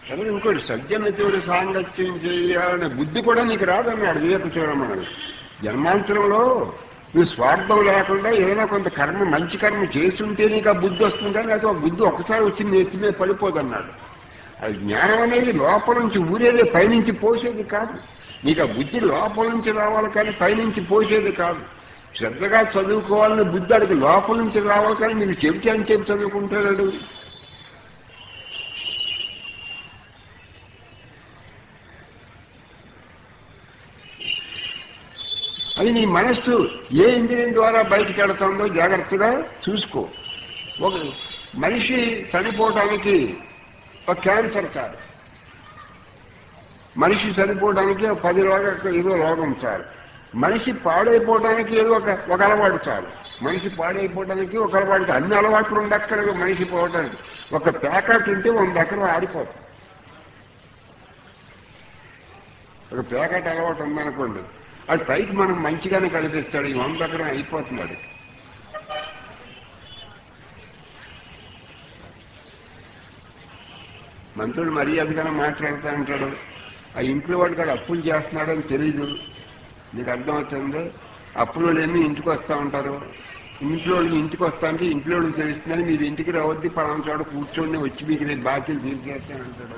కానీ ఇంకోటి సజ్జనతోటి సాంగత్యం చేయాలనే బుద్ధి కూడా నీకు రాదన్నాడు వివేక చూడమన్నాడు. జన్మాంతరంలో నువ్వు స్వార్థం లేకుండా ఏదైనా కొంత కర్మ మంచి కర్మ చేస్తుంటే నీకు ఆ బుద్ధి వస్తుంది, కానీ అది ఆ బుద్ధి ఒకసారి వచ్చి నెత్తిమే పడిపోదన్నాడు. అది జ్ఞానం అనేది లోపల నుంచి ఊరేదే, పైనుంచి పోసేది కాదు. నీకు ఆ బుద్ధి లోపల నుంచి రావాలి కానీ పైనుంచి పోసేది కాదు. శ్రద్ధగా చదువుకోవాలని బుద్ధి అడిగి లోపల నుంచి రావాలి కానీ మీరు చెబితే అని చెప్పి చదువుకుంటాడు. అది నీ మనస్సు ఏ ఇంద్రియం ద్వారా బయటికి వెళుతుందో జాగ్రత్తగా చూసుకో. ఒక మనిషి చనిపోవడానికి ఒక క్యాన్సర్ చాలు, మనిషి చనిపోవడానికి పది రోగం ఏదో రోగం చాలు, మనిషి పాడైపోవడానికి ఏదో ఒక ఒక అలవాటు చాలు. మనిషి పాడైపోవడానికి ఒక అలవాటు, అన్ని అలవాట్లు ఉండక్కర్లేదు మనిషి పోవడానికి. ఒక ప్యాకెట్ ఉంటే వంద ఎకరం ఆడిపోతుంది. ఒక ప్యాకెట్ అలవాటు ఉందనుకోండి, అది పైకి మనం మంచిగానే కనిపిస్తాడు, ఈ వంద ఎకరం అయిపోతున్నాడు. మంత్రుడు మర్యాదగానే మాట్లాడుతూ ఉంటాడు, ఆ ఇంట్లో వాడు కూడా అప్పులు చేస్తున్నాడని తెలీదు. నీకు అర్థమవుతుంది. అప్పులు ఏమి ఇంటికి వస్తూ ఉంటారు, ఇంట్లో ఇంటికి వస్తా అంటే ఇంట్లో తెలుస్తుందని మీరు ఇంటికి రావద్ది, పలానా చోట కూర్చోండి, వచ్చి మీకు నేను బాకీలు తీర్చేస్తానంటాడు.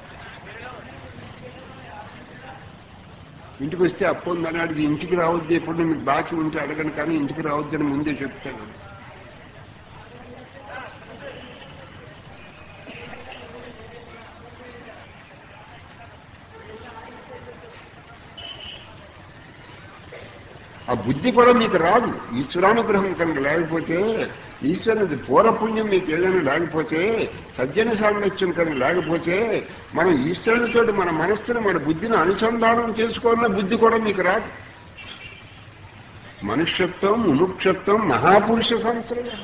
ఇంటికి వస్తే అప్పు ఉందని అడిగి ఇంటికి రావద్దు, ఎప్పుడు మీకు బాకీ ఉంటే అడగను కానీ ఇంటికి రావద్దని ముందే చెప్తాను. ఆ బుద్ధి కూడా మీకు రాదు. ఈశ్వరానుగ్రహం కనుక లేకపోతే, ఈశ్వరుని పూర్వపుణ్యం మీకు ఏదైనా లేకపోతే, సజ్జన సాంగత్యం కనుక లేకపోతే, మనం ఈశ్వరునితో మన మనస్సును మన బుద్ధిని అనుసంధానం చేసుకోవాలన్న బుద్ధి కూడా మీకు రాదు. మనుష్యత్వం, ముముక్షత్వం, మహాపురుష సంశ్రయం.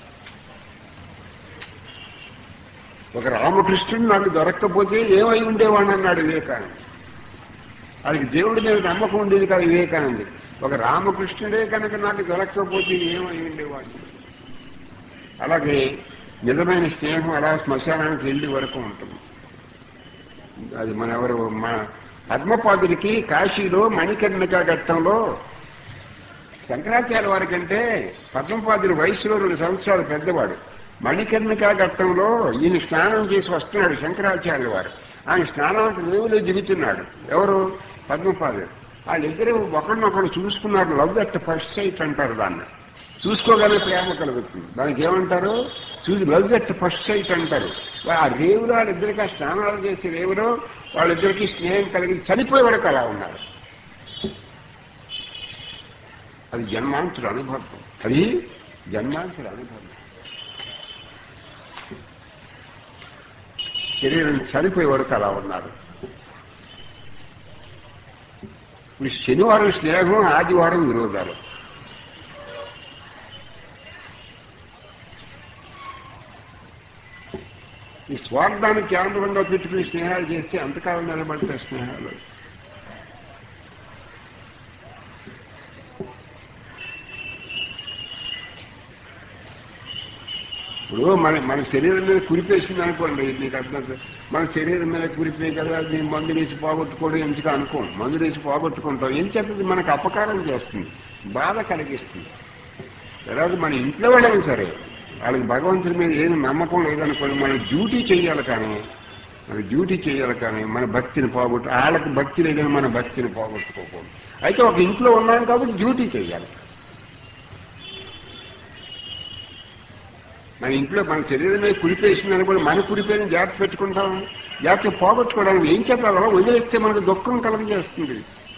ఒక రామకృష్ణుడు నాకు దొరక్కపోతే ఏమై ఉండేవాడు అన్నాడు వివేకానంద. అది దేవుడి మీద నమ్మకం ఉండేది కాదు వివేకానంద. ఒక రామకృష్ణుడే కనుక నాకు దొరకకపోతే ఏమై ఉండేవాడు. అలాగే నిజమైన స్నేహం అలా శ్మశానానికి వెళ్ళి వరకు ఉంటుంది. అది మన ఎవరు మన పద్మపాదుడికి కాశీలో మణికర్ణికా ఘట్టంలో శంకరాచార్య వారి కంటే పద్మపాదుడి వయసులో రెండు సంవత్సరాలు పెద్దవాడు. మణికర్ణికా ఘట్టంలో ఈయన స్నానం చేసి వస్తున్నాడు శంకరాచార్య వారు. ఆయన స్నానానికి రేవులో దిగుతున్నాడు. ఎవరు? పద్మపాదుడు. వాళ్ళిద్దరూ ఒకరినొకరు చూసుకున్నారు. లవ్ అట్ ఫస్ట్ సైట్ అంటారు దాన్ని. చూసుకోగానే ప్రేమ కలుగుతుంది. దానికి ఏమంటారు? చూసి లవ్ అట్ ఫస్ట్ సైట్ అంటారు. ఆ రేవులో వాళ్ళిద్దరికి ఆ స్నానాలు చేసే రేవులో వాళ్ళిద్దరికీ స్నేహం కలిగి చనిపోయే వరకు అలా ఉన్నారు. అది జన్మాంతుల అనుభవం. అది జన్మాంతుల అనుభవం. శరీరం చనిపోయే వరకు అలా ఉన్నారు. ఇప్పుడు శనివారం స్నేహం, ఆదివారం విరోధాలు. ఈ స్వార్థాన్ని కేంద్రంగా పెట్టుకుని స్నేహాలు చేస్తే అంతకాలం నిలబడతాయి స్నేహాలు. ఇప్పుడు మన మన శరీరం మీద కురిపేసింది అనుకోండి, మీకు అర్థం. మన శరీరం మీద కురిపోయి కదా దీన్ని మందు వేసి పోగొట్టుకోవడం ఎందుకు అనుకోం. మందు వేసి పోగొట్టుకుంటాం. ఏం చెప్పేది మనకు అపకారం చేస్తుంది, బాధ కలిగిస్తుంది. తర్వాత మన ఇంట్లో వాళ్ళని సరే వాళ్ళకి భగవంతుడి మీద ఏమి నమ్మకం లేదనుకోండి, మన డ్యూటీ చేయాలి కానీ మన డ్యూటీ చేయాలి కానీ మన భక్తిని పోగొట్టు వాళ్ళకి భక్తి లేదని మన భక్తిని పోగొట్టుకోకూడదు. అయితే ఒక ఇంట్లో ఉన్నాం కాబట్టి డ్యూటీ చేయాలి. మన ఇంట్లో మన శరీరం మీద కురిపేసిందని కూడా మన కురిపోయిన జాగ్రత్త పెట్టుకుంటాం. జాగ్రత్త పోగొట్టుకోవడానికి ఏం చెప్పాలో వదిలేస్తే మనకు దుఃఖం కలగజేస్తుంది.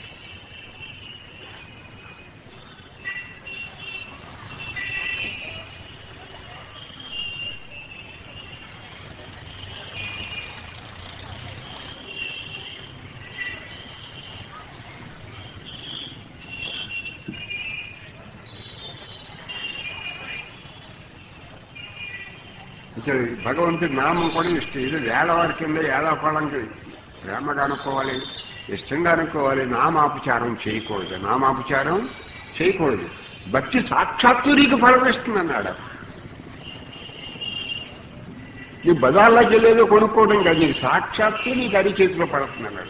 భగవంతుడి నామం కూడా ఇష్టం. ఇది వేళవారి కింద ఏళాపాళంకి ప్రేమగా అనుకోవాలి, ఇష్టంగా అనుకోవాలి. నామాపచారం చేయకూడదు. నామాపచారం చేయకూడదు. భక్తి సాక్షాత్తు నీకు ఫలమిస్తుంది అన్నాడు. నీ బజార్లోకి వెళ్ళేదో కొనుక్కోవడం కాదు, నీకు సాక్షాత్తు నీకు అరి చేతిలో పడుతున్నాడు.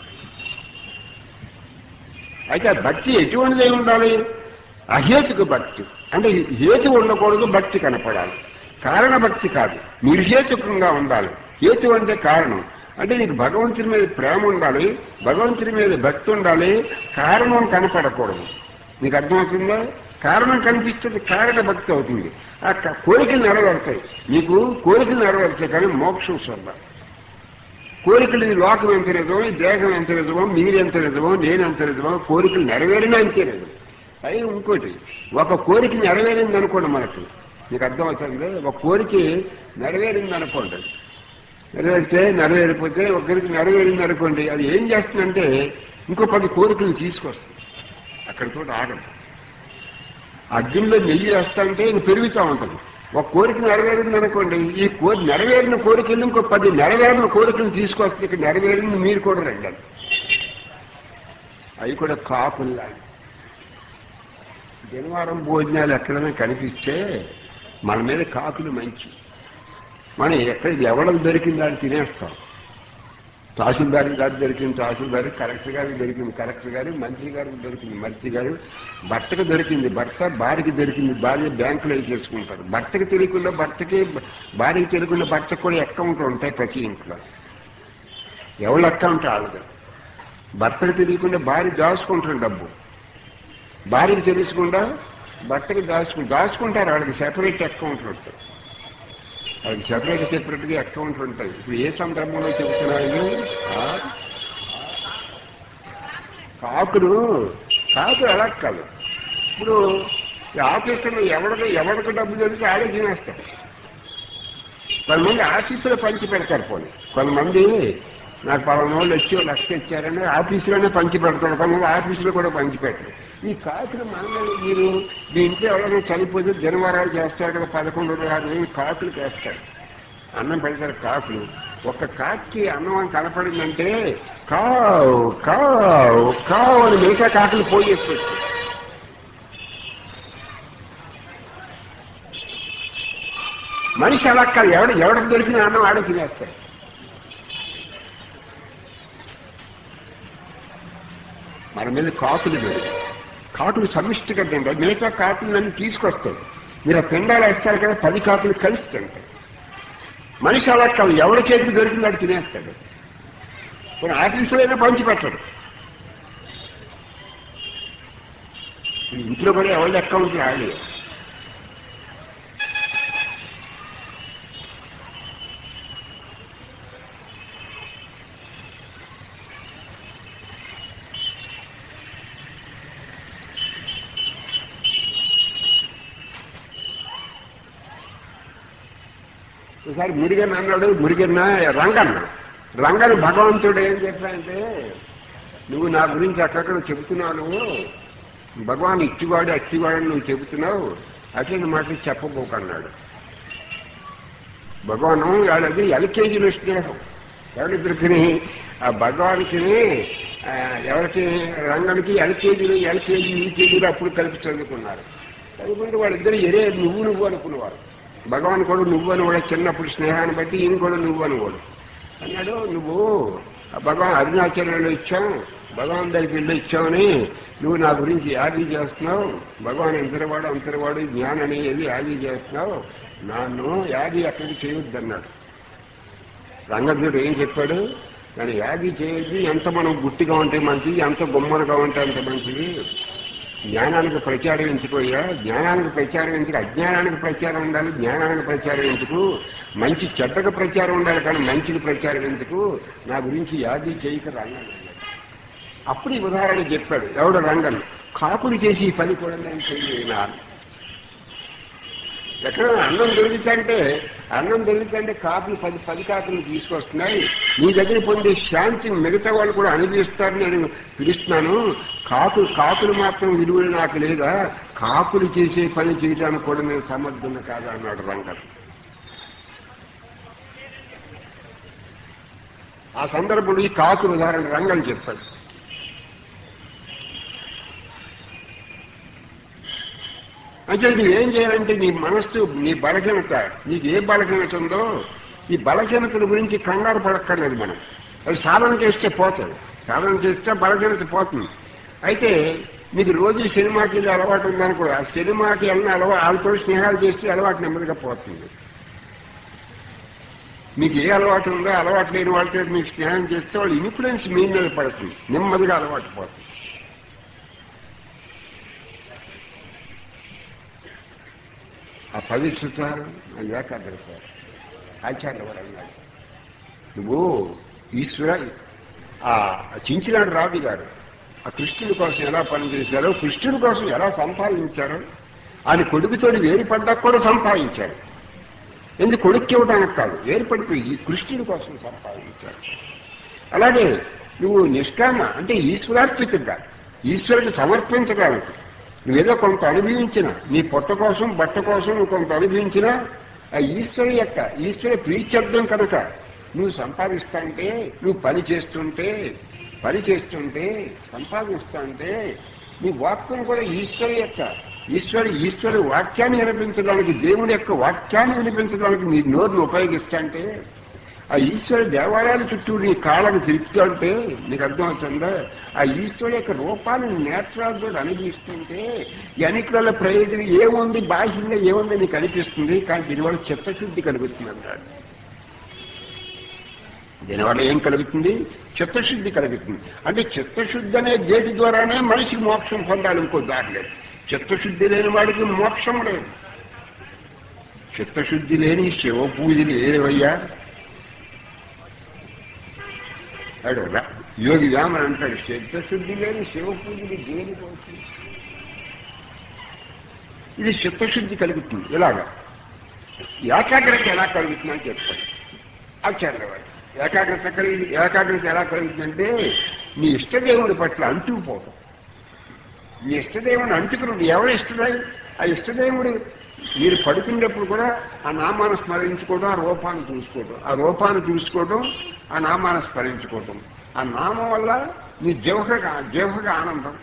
అయితే ఆ భక్తి ఎటువంటిదై ఉండాలి? అహేతుక భక్తి. అంటే హేతు ఉండకూడదు, భక్తి కనపడాలి. కారణ భక్తి కాదు, నిర్హేతుకంగా ఉండాలి. హేతు అంటే కారణం. అంటే నీకు భగవంతుని మీద ప్రేమ ఉండాలి, భగవంతుని మీద భక్తి ఉండాలి, కారణం కనపడకూడదు. నీకు అర్థమవుతుందా? కారణం కనిపిస్తుంది, కారణ భక్తి అవుతుంది. ఆ కోరికలు నెరవేరుతాయి, నీకు కోరికలు నెరవేరుతాయి, కానీ మోక్షం స్వర్ణ. కోరికలు ఈ లోకం ఎంత నిజమో, ఈ దేహం ఎంత నిజమో, మీరెంత నిజమో, నేనెంత నిజమో, కోరికలు నెరవేరినా అంతే నిజం. అయి ఇంకోటి, ఒక కోరిక నెరవేరింది అనుకోండి, మనకి నీకు అర్థమవుతుంది. ఒక కోరిక నెరవేరింది అనుకోండి, నెరవేరితే నెరవేరిపోతే ఒకరికి నెరవేరింది అనుకోండి, అది ఏం చేస్తుందంటే ఇంకో పది కోరికలు తీసుకొస్తుంది. అక్కడితో ఆగదు. అగ్నిలో నెయ్యి వేస్తాంటే ఇంక పెరుగుతూ ఉంటుంది. ఒక కోరిక నెరవేరింది అనుకోండి, ఈ కోరి నెరవేరిన కోరికలు ఇంకో పది నెరవేరిన కోరికలు తీసుకొస్తుంది. ఇక్కడ నెరవేరింది మీరు కూడా రండి. అవి కూడా కాపుల్లా. శనివారం భోజనాలు ఎక్కడైనా కనిపిస్తే మన మీద కాకులు మంచి, మనం ఎక్కడ ఎవరికి దొరికింది దాన్ని తినేస్తాం. తహసీల్దార్ గారికి దొరికింది తహసీల్దారు, కలెక్టర్ గారికి దొరికింది కలెక్టర్ గారు, మంత్రి గారికి దొరికింది మంత్రి గారు, భర్తకు దొరికింది భర్త, భార్యకి దొరికింది భార్య, బ్యాంకులో చేసుకుంటారు. భర్తకి తెలియకుండా భర్తకి, భార్యకి తెలియకుండా భర్తకు కూడా అకౌంట్లు ఉంటాయి ప్రతి ఇంట్లో. ఎవరి అకౌంట్ వాళ్ళది. భర్తకు తెలియకుండా భార్య దాచుకుంటారు డబ్బు, భార్యకి తెలుసుకుండా భర్తకి దాచుకు దాచుకుంటారు వాళ్ళకి సెపరేట్ అకౌంట్లు ఉంటాయి. వాళ్ళకి సెపరేట్ సెపరేట్గా అకౌంట్లు ఉంటాయి. ఇప్పుడు ఏ సందర్భంలో చెబుతున్నాను, కాకులు కాకులు అలా కాదు. ఇప్పుడు ఆఫీసులో ఎవరికి ఎవరికి డబ్బు దొరికి ఆలోచనేస్తాం. కొంతమంది ఆఫీసులో పంచి పెడతారు. పోనీ కొంతమంది నాకు పలానా వాళ్ళు వచ్చి లక్ష ఇచ్చారని ఆఫీసులోనే పంచి పెడతారు, కొంతమంది ఆఫీసులో కూడా పంచి పెట్టరు. ఈ కాకులు మన మీరు మీ ఇంట్లో ఎవరైనా చనిపోతే జనవారాలు చేస్తారు కదా, పదకొండు ఆరు రోజులు కాకులు వేస్తారు, అన్నం పెడతారు కాకులు. ఒక్క కాకి అన్నం కనపడిందంటే కావు కావు కావు అని మిగతా కాకులు పోయేసుకోవచ్చు. మనిషి అలా కాదు, ఎవడ ఎవరికి దొరికిన అన్నం ఆడ తినేస్తాడు. మన మీద కాకులు దొరికి కాకులు సమిష్టిగా తింటారు, మిగతా కాకులు నన్ను తీసుకొస్తాయి. మీరు ఆ పిండాలు వేస్తారు కదా, పది కాకులు కలిసి తింటారు. మనిషి అలా కాదు, ఎవరి చేతికి దొరికిందాడు తినేస్తాడు. కొన్ని ఆఫీసులో అయినా పంచి పెట్టడు. ఇంట్లో కూడా ఎవరి అకౌంట్లు ఆడి ఒకసారి మురిగన్న అన్నాడు. మురిగన్న రంగన్న రంగన్న భగవంతుడు ఏం చెప్పాడంటే, నువ్వు నా గురించి అక్కడక్కడ చెబుతున్నావు, నువ్వు భగవాన్ ఇచ్చివాడు అచ్చివాడని నువ్వు చెబుతున్నావు, అటువంటి మాటలు చెప్పబోకన్నాడు. భగవాను వాళ్ళది ఎల్కేజీలో స్నేహం. ఎవరిద్దరికి ఆ భగవానికి ఎవరికి రంగనికి ఎల్కేజీలు ఎల్కేజీ యూకేజీలు అప్పుడు కలిపి చదువుకున్నారు. చదువుకుంటే వాళ్ళిద్దరు ఎరే నువ్వు నువ్వు అనుకునేవారు. భగవాన్ కూడా నువ్వు అని కూడా చిన్నప్పుడు స్నేహాన్ని బట్టి ఈయన కూడా నువ్వు అని కూడా అన్నాడు. నువ్వు భగవాన్ అరుణాచలంలో ఇచ్చావు, భగవాన్ దగ్గరికి వెళ్ళి ఇచ్చావని నువ్వు నా గురించి యాగీ చేస్తున్నావు, భగవాన్ ఎంతరవాడు అంతరవాడు జ్ఞానని వెళ్ళి యాగీ చేస్తున్నావు, నన్ను యాగీ అక్కడికి చేయొద్దన్నాడు. రంగధుడు ఏం చెప్పాడు, దాన్ని యాగీ చేయొద్దు, ఎంత మనం గుట్టిగా ఉంటే మంచిది, ఎంత గుమ్మనగా ఉంటే అంత మంచిది, జ్ఞానానికి ప్రచారం ఎందుకోయ్యా, జ్ఞానానికి ప్రచారం ఎందుకు, అజ్ఞానానికి ప్రచారం ఉండాలి, జ్ఞానానికి ప్రచారం ఎందుకు, మంచి చెడ్డకు ప్రచారం ఉండాలి కానీ మంచికి ప్రచారం ఎందుకు, నా గురించి యాది చేయక రంగన్. అప్పుడు ఈ ఉదాహరణ చెప్పాడు. ఎవడు రంగన్ కాకులు చేసి ఈ పని కూడా నేను చేయలేను. ఎక్కడ అన్నం దొరికితే అన్నం దొరికితే కాకులు పది పది కాకులు తీసుకొస్తున్నాయి, నీ దగ్గర పొందే శాంతిని మిగతా వాళ్ళు కూడా అనుభవిస్తారని నేను పిలుస్తున్నాను. కాకులు కాకులు మాత్రం విలువ నాకు లేదా, కాకులు చేసే పని చేయడానికి కూడా నేను సమర్థున్న కాదా అన్నాడు రంగన్. ఆ సందర్భంలో ఈ కాకులు ఉదాహరణ రంగన్ చెప్పాడు. అంటే నువ్వేం చేయాలంటే నీ మనస్సు నీ బలహీనత, నీకు ఏ బలహీనత ఉందో ఈ బలహీనతల గురించి కంగారు పడక్కర్లేదు మనం. అది సాధన చేస్తే పోతుంది. సాధన చేస్తే బలహీనత పోతుంది. అయితే మీకు రోజు సినిమాకి వెళ్ళి అలవాటు ఉందనుకో, ఆ సినిమాకి వెళ్ళిన అలవా వాళ్ళతో స్నేహాలు చేస్తే అలవాటు నెమ్మదిగా పోతుంది. మీకు ఏ అలవాటు ఉందో అలవాటు లేని వాళ్ళతో మీకు స్నేహం చేస్తే వాళ్ళు ఇన్ఫ్లుయెన్స్ మీ మీద పడుతుంది, నెమ్మదిగా అలవాటు పోతుంది. ఆ పవిత్రత, ఆ ఏకాగ్రత ఆచార్య వారు అన్నాడు. నువ్వు ఈశ్వర ఆ చించినాడు రాజు గారు ఆ కృష్ణుడి కోసం ఎలా పనిచేశారో, కృష్ణుడి కోసం ఎలా సంపాదించారో, ఆయన కొడుకుతోటి వేరుపడ్డా కూడా సంపాదించారు. ఎందుకు కొడుక్కి ఇవ్వడానికి కాదు, వేరుపడిపోయి ఈ కృష్ణుడి కోసం సంపాదించారు. అలాగే నువ్వు నిష్కామ అంటే ఈశ్వరార్పితంగా ఈశ్వరుని సమర్పించడానికి నువ్వేదో కొంత అనుభవించిన, నీ పొట్ట కోసం బట్ట కోసం నువ్వు కొంత అనుభవించినా ఆ ఈశ్వరు యొక్క ఈశ్వర ప్రీత్యర్థం కనుక నువ్వు సంపాదిస్తాంటే, నువ్వు పని చేస్తుంటే పని చేస్తుంటే సంపాదిస్తుంటే నీ వాక్యం కూడా ఈశ్వరు యొక్క ఈశ్వరు ఈశ్వరు వాక్యాన్ని వినిపించడానికి, దేవుని యొక్క వాక్యాన్ని వినిపించడానికి నీ నోరును ఉపయోగిస్తాంటే, ఆ ఈశ్వర దేవాలయాల చుట్టూ నీ కాళ్ళని తిరుగుతుంటే నీకు అర్థమవుతుందా, ఆ ఈశ్వరు యొక్క రూపాన్ని నేత్రాలతో అనుభవిస్తుంటే ఈ అన్నిట్ల ప్రయోజనం ఏముంది, బాహ్యంగా ఏముంది నీకు అనిపిస్తుంది. కానీ దీనివల్ల చిత్తశుద్ధి కలుగుతుంది అన్నాడు. దీనివల్ల ఏం కలుగుతుంది? చిత్తశుద్ధి కలుగుతుంది. అంటే చిత్తశుద్ధి అనే గేటు ద్వారానే మనిషికి మోక్షం పొందాలి, ఇంకో దారి లేదు. చిత్తశుద్ధి లేని వాడికి మోక్షం లేదు. చిత్తశుద్ధి లేని శివ పూజలు ఏవయ్యా అడు యోగి వ్యామన్ అంటాడు, చిత్తశుద్ధి లేని శివ పూజలు దేనికోసం? ఇది చిత్తశుద్ధి కలుగుతుంది. ఇలాగా ఏకాగ్రత ఎలా కలుగుతుందని చెప్తాడు ఆచార్య వాడు. ఏకాగ్రత కలిగి ఏకాగ్రత ఎలా కలుగుతుందంటే నీ ఇష్టదేవుడి పట్ల అంటుకుపోవటం. నీ ఇష్టదేవుని అంటుకుని ఎవరు ఇష్టదేవుడు? ఆ ఇష్టదేవుడు మీరు పడుకునేటప్పుడు కూడా ఆ నామాన్ని స్మరించుకోవడం, ఆ రూపాన్ని చూసుకోవడం, ఆ రూపాన్ని చూసుకోవడం, ఆ నామాన్ని స్మరించుకోవడం. ఆ నామం వల్ల నీ జీవగా జీవగా ఆనందం,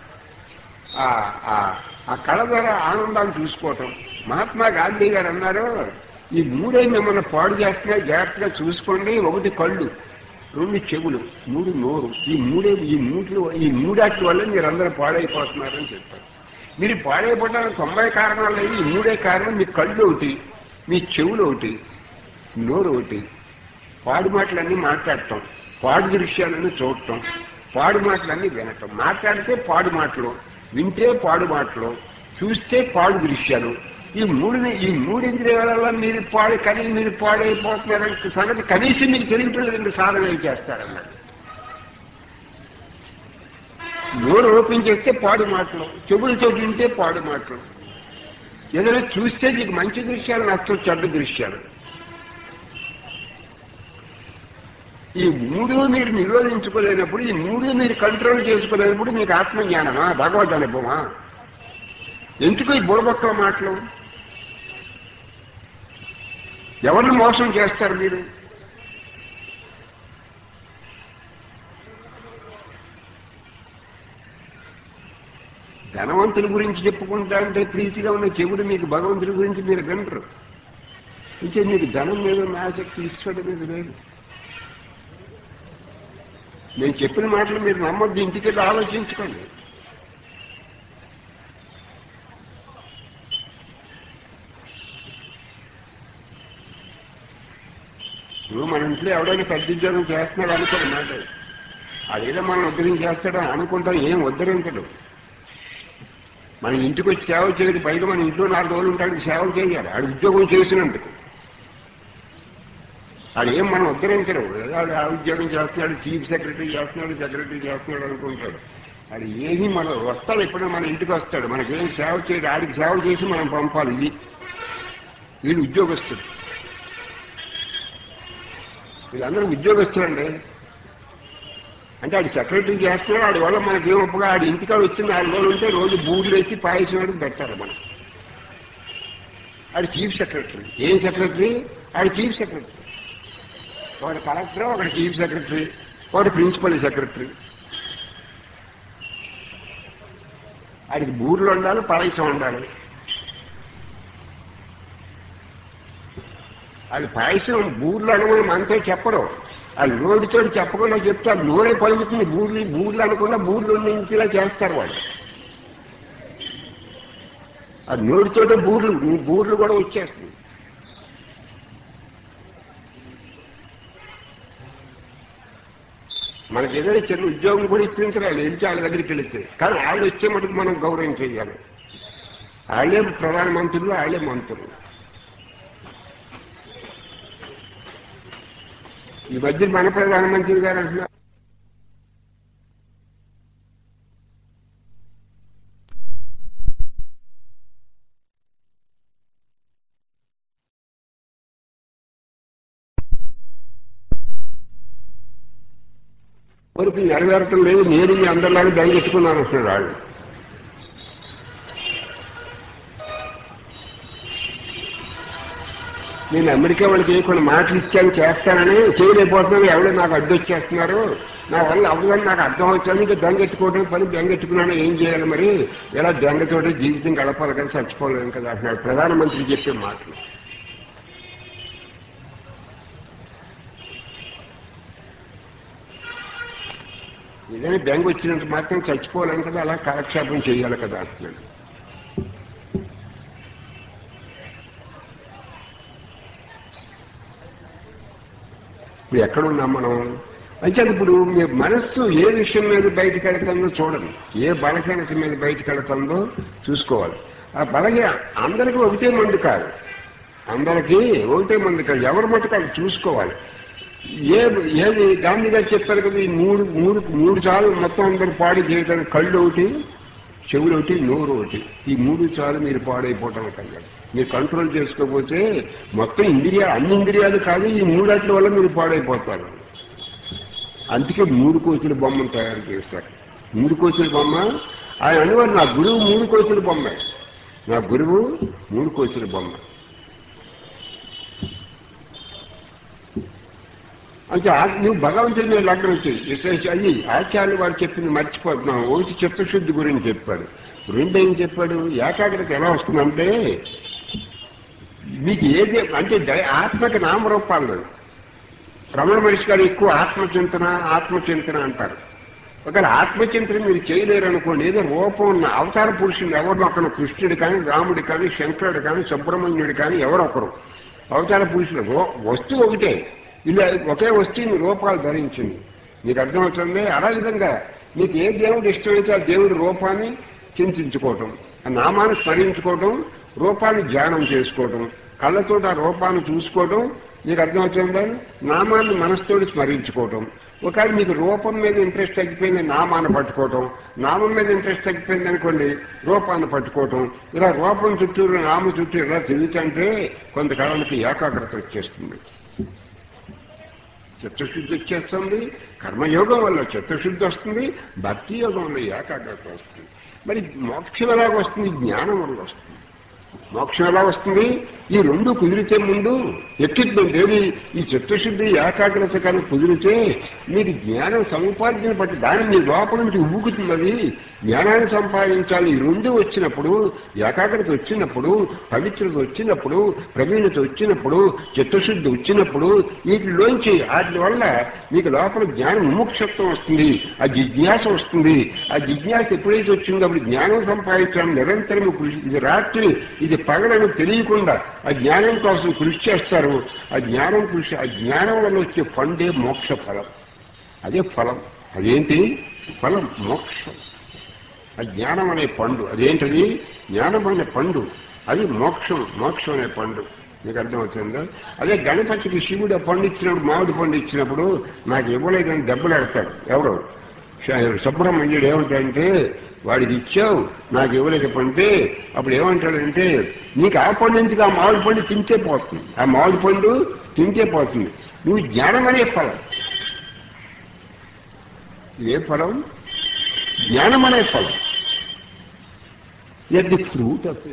ఆ కళ ద్వారా ఆనందాన్ని చూసుకోవటం. మహాత్మా గాంధీ గారు అన్నారు, ఈ మూడే మిమ్మల్ని పాడు చేస్తున్నాయి, జాగ్రత్తగా చూసుకోండి. ఒకటి కళ్ళు, రెండు చెవులు, మూడు నోరు. ఈ మూడే ఈ మూడు ఈ మూడాటి వల్ల మీరందరూ పాడైపోతున్నారని చెప్పారు. మీరు పాడైపోవడానికి తొంభై కారణాలు లేదు, ఈ మూడే కారణం. మీ కళ్ళు ఒకటి, మీ చెవులు ఒకటి, నోరు ఒకటి. పాడు మాటలన్నీ మాట్లాడటం, పాడు దృశ్యాలన్నీ చూడటం, పాడు మాటలన్నీ వినటం. మాట్లాడితే పాడు మాటలు, వింటే పాడు మాటలు, చూస్తే పాడు దృశ్యాలు. ఈ మూడుని ఈ మూడు ఇంద్రియాల మీరు పాడు కానీ మీరు పాడైపోతున్నారంటే సంగతి కనీసం మీకు తెలియట్లేదు. సాధన ఏం చేస్తారన్నాడు. నోరు ఓపెన్ చేస్తే పాడు మాటలు, చెవులతో వింటే పాడు మాటలు. ఏదైనా చూస్తే మీకు మంచి దృశ్యాలు నచ్చవు, చెడ్డ దృశ్యాలు. ఈ మూడు మీరు నిరోధించుకోలేనప్పుడు, ఈ మూడు మీరు కంట్రోల్ చేసుకోలేనప్పుడు మీకు ఆత్మజ్ఞానమా, భగవద్ అనుభవమా? ఎందుకు ఈ బుడబొక్కల మాటలు? ఎవరిని మోసం చేస్తారు మీరు? ధనవంతుల గురించి చెప్పుకుంటా అంటే ప్రీతిగా ఉన్న చెవుడు మీకు భగవంతుడి గురించి మీరు వినరు. ఇచ్చే మీకు ధనం మీద ఉన్న ఆసక్తి ఈశ్వరుడి మీద లేదు. నేను చెప్పిన మాటలు మీరు నమ్మొద్దు, ఇంటికెళ్ళి ఆలోచించుకోండి. ఇప్పుడు మన ఇంట్లో ఎవడైనా పెద్ద ఉద్యోగం చేస్తున్నాడు అనుకోండి, మాట అదేదో మనం ఉద్ధరించేస్తాడో అనుకుంటాం. ఏం ఉద్ధరించడు. మన ఇంటికి వచ్చి సేవ చేయదు, పైగా మన ఇంట్లో నాలుగు రోజులు ఉంటాడు, సేవలు చేయాలి. ఆడు ఉద్యోగం చేసినందుకు ఆడేం మనం ఉద్ధరించడు. ఆడు ఆ ఉద్యోగం చేస్తున్నాడు, చీఫ్ సెక్రటరీ చేస్తున్నాడు, సెక్రటరీ చేస్తున్నాడు అనుకుంటాడు. అది ఏమీ మనం వస్తాడు, ఎప్పుడైనా మన ఇంటికి వస్తాడు, మనకేం సేవ చేయడు. ఆడికి సేవ చేసి మనం పంపాలి. ఇది వీళ్ళు ఉద్యోగస్తుడు. వీళ్ళందరూ ఉద్యోగస్తులండి. అంటే ఆడు సెక్రటరీ చేస్తున్నాడు, ఆడి వల్ల మనకేం ఒప్పుగా ఆడి ఇంటికాడు వచ్చిన నాలుగు రోజులు ఉంటే రోజు బూర్లు వేసి పాయసం వేసి పెట్టారు మనం. ఆడు చీఫ్ సెక్రటరీ. ఏం సెక్రటరీ? ఆడు చీఫ్ సెక్రటరీ. ఒకటి కలెక్టర్, ఒకటి చీఫ్ సెక్రటరీ, ఒకటి ప్రిన్సిపల్ సెక్రటరీ. ఆడికి బూర్లు ఉండాలి, పాయసం ఉండాలి. అది పాయసం బూర్లు అనమని మనతో చెప్పరు. ఆ నోటితో చెప్పకుండా చెప్తే అది నోరే పలుకుతుంది. బూర్లు బూర్లు అనకుండా బూర్లు నుంచిలా చేస్తారు వాళ్ళు. ఆ నోటితోటే బూర్లు బూర్లు కూడా వచ్చేస్తుంది. మనకి ఏదైనా చిన్న ఉద్యోగం కూడా ఇప్పించారు. వాళ్ళు వెళ్తే వాళ్ళ దగ్గరికి వెళ్ళితే, కానీ వాళ్ళు వచ్చే మటుకు మనం గౌరవం చేయాలి. వాళ్ళే ప్రధానమంత్రులు, వాళ్ళే మంత్రులు. ఈ మధ్య మన ప్రధానమంత్రి గారు అంటున్నారు వరకు నెరవేరటం లేదు, నేను మీ అందరిలాగా దంగెట్టుకున్నాను అంటున్నాడు వాళ్ళు. నేను అమెరికా వాళ్ళకి కొన్ని మాటలు ఇచ్చాను చేస్తానని చేయలేకపోతున్నాను, ఎవడో నాకు అడ్డు వచ్చేస్తున్నారు, నా వల్ల అవగానే నాకు అర్థం వచ్చాను. ఇంకా బెంగెట్టుకోవడం పని బెంగెట్టుకున్నాను, ఏం చేయాలి మరి, ఇలా బెంగతోటి జీవితం గడపాలి కదా, చచ్చిపోలేను కదా అంటున్నాడు ప్రధానమంత్రి చెప్పే మాటలు. ఏదైనా బెంగ వచ్చినంత మాత్రం చచ్చిపోలేను కదా, అలా కాలక్షేపం చేయాలి కదా అంటున్నాడు. ఇప్పుడు ఎక్కడున్నాం మనం అంటే, ఇప్పుడు మీ మనస్సు ఏ విషయం మీద బయటకు వెళ్తుందో చూడండి, ఏ బలహీనత మీద బయటకు వెళ్తుందో చూసుకోవాలి. ఆ బలహీన అందరికీ ఒకటే మందు కాదు, అందరికీ ఒకటే మందు కాదు, ఎవరి మటుకు అది చూసుకోవాలి. ఏ ఏది గాంధీ గారు చెప్పారు కదా, ఈ మూడు మూడు మూడు చాలు మొత్తం అందరూ పాడు చేయడానికి, కళ్ళు ఒకటి, చెవులు ఒకటి, నోరు ఒకటి, ఈ మూడు చాలు మీరు పాడైపోవటం కన్నా. మీరు కంట్రోల్ చేసుకోకపోతే మొత్తం ఇంద్రియ అన్ని ఇంద్రియాలు కాదు, ఈ మూడాట్ల వల్ల మీరు పాడైపోతారు. అందుకే మూడు కోతుల బొమ్మను తయారు చేస్తారు. మూడు కోతుల బొమ్మ ఆయన అనేవారు, నా గురువు మూడు కోతుల బొమ్మ, నా గురువు మూడు కోతుల బొమ్మ అంటే. నువ్వు భగవంతుడి మీద లగ్నం చేయి, అయ్యి ఆచార్యులు వారు చెప్పింది మర్చిపోతున్నావు. ఒకటి చిత్తశుద్ధి గురించి చెప్పాడు, రెండేం చెప్పాడు, ఏకాగ్రత ఎలా వస్తుందంటే మీకు ఏది అంటే ఆత్మకి నామరూపాలు. రమణ మహర్షి గారు ఎక్కువ ఆత్మచింతన ఆత్మచింతన అంటారు. ఒకవేళ ఆత్మచింతన మీరు చేయలేరు అనుకోండి, ఏదో రూపం ఉన్న అవతార పురుషులు ఎవరినో ఒకరు, కృష్ణుడు కానీ, రాముడు కానీ, శంకరుడు కానీ, సుబ్రహ్మణ్యుడు కానీ, ఎవరొకరు అవతార పురుషులు. వస్తువు ఒకటే, ఇలా ఒకే వస్తువుని రూపాలు ధరించింది. మీకు అర్థమవుతుంది. అలా విధంగా మీకు ఏ దేవుడు ఇష్టమైతే ఆ దేవుడి రూపాన్ని చింతించుకోవటం, ఆ నామాన్ని స్మరించుకోవటం, రూపాన్ని ధ్యానం చేసుకోవటం, కళ్ళతో ఆ రూపాన్ని చూసుకోవటం. మీకు అర్థమవుతుందా? నామాన్ని మనసుతోటి స్మరించుకోవటం. ఒకవేళ మీకు రూపం మీద ఇంట్రెస్ట్ తగ్గిపోయింది, నామాన్ని పట్టుకోవటం, నామం మీద ఇంట్రెస్ట్ తగ్గిపోయింది అనుకోండి, రూపాన్ని పట్టుకోవటం. ఇలా రూపం చుట్టూరు నామ చుట్టూ ఇలా తిరుగుతుంటే కొంతకాలానికి ఏకాగ్రత వచ్చేస్తుంది, చిత్తశుద్ధి వచ్చేస్తుంది. కర్మయోగం వల్ల చిత్తశుద్ధి వస్తుంది, భక్తి యోగం వల్ల ఏకాగ్రత వస్తుంది. మరి మోక్షం ఎలాగ వస్తుంది? జ్ఞానం వల్ల వస్తుంది. మోక్షం ఎలా వస్తుంది? ఈ రెండు కుదిరితే ముందు ఎక్విప్మెంట్ ఏది? ఈ చిత్తశుద్ధి ఏకాగ్రత కానీ కుదిరితే మీకు జ్ఞానం సముపార్జన బట్టి దాని మీ లోపల నుంచి ఉబ్బుకుతుంది. అది జ్ఞానాన్ని సంపాదించాలి. ఈ రెండు వచ్చినప్పుడు, ఏకాగ్రత వచ్చినప్పుడు, పవిత్రత వచ్చినప్పుడు, ప్రవీణత వచ్చినప్పుడు, చిత్తశుద్ధి వచ్చినప్పుడు, వీటిలోంచి వాటి వల్ల మీకు లోపల జ్ఞాన విముక్షత్వం వస్తుంది, ఆ జిజ్ఞాస వస్తుంది. ఆ జిజ్ఞాస ఎప్పుడైతే వచ్చిందో అప్పుడు జ్ఞానం సంపాదించడం నిరంతరం కృషి. ఇది రాత్రి ఇది పగలను తెలియకుండా ఆ జ్ఞానం కోసం కృషి చేస్తారు. ఆ జ్ఞానం కృషి, ఆ జ్ఞానం వల్ల వచ్చే పండే మోక్ష ఫలం. అదే ఫలం. అదేంటి ఫలం? మోక్షం. ఆ జ్ఞానం అనే పండు. అదేంటది? జ్ఞానం అనే పండు, అది మోక్షం. మోక్షం అనే పండు. మీకు అర్థమవుతుందా? అదే గణపతికి శివుడు ఆ పండు ఇచ్చినప్పుడు, మామిడి పండు ఇచ్చినప్పుడు నాకు ఇవ్వలేదని దెబ్బలు పెడతాడు ఎవరు? సుబ్రహ్మణ్యుడు ఏమంటాడంటే, వాడికి ఇచ్చావు నాకు ఇవ్వలేదు పంటే, అప్పుడు ఏమంటాడంటే, నీకు ఆ పండు ఎందుకు, ఆ మామిడి పండు తింటే పోతుంది, ఆ మామిడి పండు తింటే పోతుంది. నువ్వు జ్ఞానం అనే ఫలం. ఏ ఫలం? జ్ఞానం అనే ఫలం. ఎట్ ది ఫ్రూట్ ఆఫ్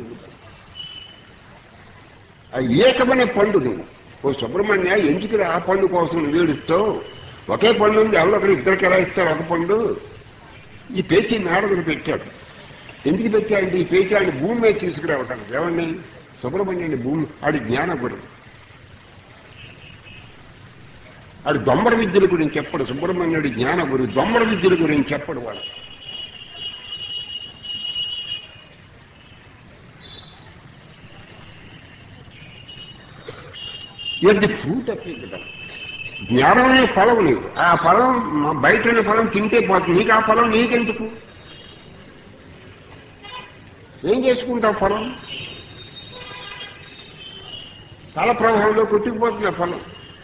ఆ ఏకమనే పండు. నువ్వు ఓ సుబ్రహ్మణ్య ఎందుకు ఆ పండు కోసం నువ్వు ఏడుస్తావు? ఒకే పండు ఉంది, ఎవరో ఒకరు ఇద్దరికి ఎలా ఇస్తారు ఒక పండు? ఈ పేచీ నారదుడు పెట్టాడు. ఎందుకు పెట్టాడంటే ఈ పేచీ ఆయన భూమి మీద తీసుకురావటానికి. ఏమండి? సుబ్రహ్మణ్యుని భూమి, ఆడి జ్ఞానగురు. వాడు దొమ్మర విద్యల గురించి చెప్పడు. సుబ్రహ్మణ్యుడి జ్ఞాన గురి దొమ్మర విద్యల గురించి చెప్పడు వాడు. It the fruit of it. జ్ఞానమైన ఫలం నీకు. ఆ ఫలం బయట ఉన్న ఫలం తింటే పోతుంది. నీకు ఆ ఫలం నీకెందుకు? ఏం చేసుకుంటావు ఫలం? కాల ప్రవాహంలో కొట్టుకుపోతున్న ఫలం.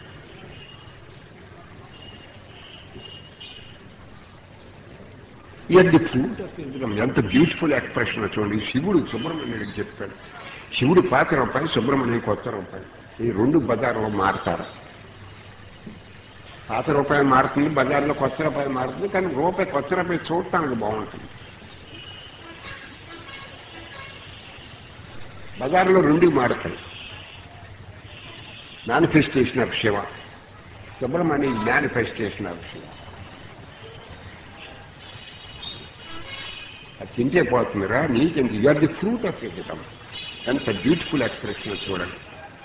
ఇట్ ది ఫ్రూట్ ఆఫ్ ఇంద్రియం. ఎంత బ్యూటిఫుల్ ఎక్స్ప్రెషన్ చూడండి. శివుడు సుబ్రహ్మణ్యుడికి చెప్పాడు. శివుడు పాత రూపాయి, సుబ్రహ్మణ్యం కొత్త రూపాయి. ఈ రెండు బజార్లో మారుతారు. పాత రూపాయి మారుతుంది, బజార్లో కొత్త రూపాయి మారుతుంది. కానీ రూపాయి కొత్త రూపాయి చూడటానికి బాగుంటుంది. బజార్లో రెండు మారుతాయి. Manifestation of Shiva. Subrahmanya manifestation of Shiva. అది తింటే పోతుందిరా నీకెంత. You are the fruit of it. ఎంత బ్యూటిఫుల్ ఎక్స్ప్రెషన్ చూడండి.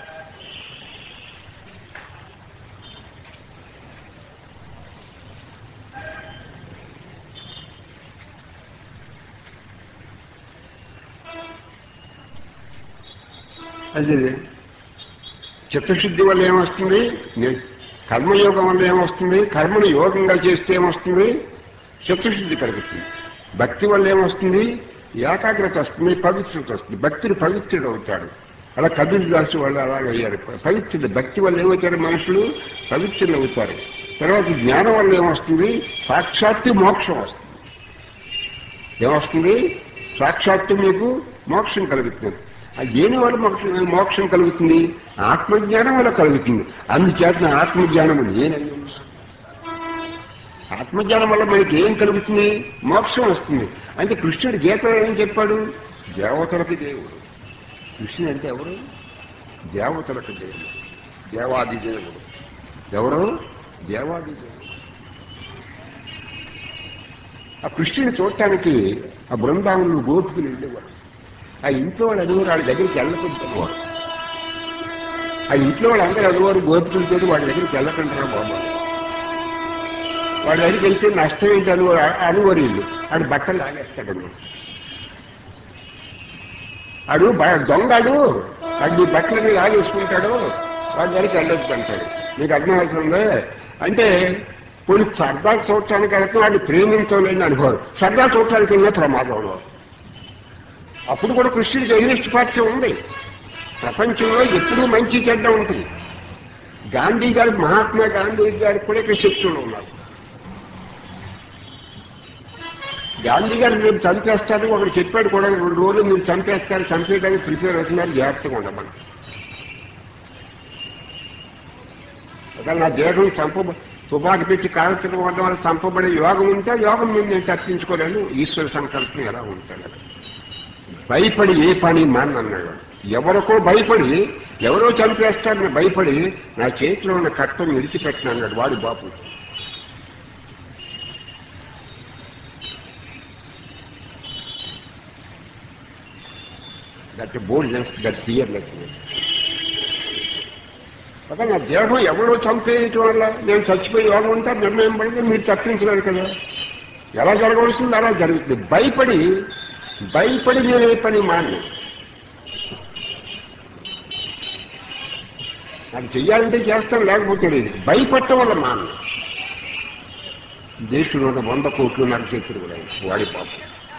అది చిత్తశుద్ధి వల్ల ఏమొస్తుంది? కర్మయోగం వల్ల ఏమొస్తుంది? కర్మను యోగంగా చేస్తే ఏమొస్తుంది? చిత్తశుద్ధి కలుగుతుంది. భక్తి వల్ల ఏమొస్తుంది? ఏకాగ్రత వస్తుంది, పవిత్రత వస్తుంది. భక్తుడు పవిత్రుడు అవుతాడు. అలా కబీర్ దాసు వాళ్ళు అలాగయ్యారు. పవిత్రుడు. భక్తి వల్ల ఏమవుతారు? మనుషులు పవిత్రులు అవుతారు. తర్వాత జ్ఞానం వల్ల ఏమొస్తుంది? సాక్షాత్తు మోక్షం వస్తుంది. ఏమొస్తుంది? సాక్షాత్తు మీకు మోక్షం కలుగుతుంది. దేని వల్ల మోక్షం మోక్షం కలుగుతుంది? ఆత్మజ్ఞానం వల్ల కలుగుతుంది. అందుచేత ఆత్మజ్ఞానము నేనయ్యా. ఆత్మజ్ఞానం వల్ల మనకి ఏం కలుగుతుంది? మోక్షం వస్తుంది. అంటే కృష్ణుడు గీతలో ఏం చెప్పాడు? దేవతలకు దేవుడు. కృష్ణుడు అంటే ఎవరు? దేవతలకు దేవుడు, దేవాది దేవుడు. ఎవరు? దేవాది దేవుడు. ఆ కృష్ణుని చూడటానికి ఆ బృందావనంలో గోపికలు వెళ్ళేవాడు. ఆ ఇంట్లో వాళ్ళు అడిగారు, వాళ్ళ దగ్గరికి వెళ్ళకుంటున్నవాడు. ఆ ఇంట్లో వాళ్ళు అందరూ అడిగారు గోపికలతో వాళ్ళ దగ్గరికి వెళ్ళకుంటారా బాబా. వాళ్ళ దగ్గరికి వెళ్తే నష్టం ఏంటి అను అనువారు వీళ్ళు. ఆడు బట్టలు లాగేస్తాడు. ఆడు దొంగడు, ఆడు నీ బట్టలని లాగేసుకుంటాడు, వాళ్ళ దగ్గరికి వెళ్ళొచ్చు అంటాడు. మీకు అర్థమవుతుంది అంటే కొన్ని సరదాలు చూడటానికి వెళ్తే వాడిని ప్రేమించలేని అనుభవం. సరదా చూడటానికి వెళ్ళిన ప్రమాదంలో. అప్పుడు కూడా కృష్ణుడికి ఎగ్నిస్ట్ పార్టీ ఉంది. ప్రపంచంలో ఎప్పుడూ మంచి చెడ్డ ఉంటుంది. గాంధీ గారు, మహాత్మా గాంధీ గారికి కూడా ఇక్కడ శక్తులు ఉన్నారు. గాంధీ గారు మీరు చంపేస్తారు ఒకటి చెప్పాడు కూడా. రెండు రోజులు మీరు చంపేస్తారు, చంపేయడానికి ప్రిపేర్ అవుతున్నారు, జాగ్రత్తగా ఉండమని. ఒకవేళ నా దేహం చంప తుపాకి పెట్టి కాల్చడం వల్ల చంపబడే యోగం ఉంటే యోగం మీద నేను తప్పించుకోలేను. ఈశ్వర సంకల్పం ఎలా ఉంటాడు? భయపడి ఏ పని మాన్ అన్నాడు. ఎవరికో భయపడి ఎవరో చంపేస్తారని భయపడి నా చేతిలో ఉన్న కట్టను విడిచిపెట్టిన అన్నాడు వాడి బాపు. That boldness, that fearlessness. అక్కడ నా దేహం ఎవరో చంపేయటం వల్ల నేను చచ్చిపోయి యోగం ఉంటే నిర్ణయం పడితే మీరు తప్పించలేరు కదా. ఎలా జరగవలసింది అలా జరుగుతుంది. భయపడి భయపడి నేను ఏ పని మాను. నాకు చెయ్యాలంటే చేస్తాను, లేకపోతే లేదు. భయపడటం వల్ల మాను. దేశంలో వంద కోట్లు నరచేతుడు కూడా వాడి పాపం.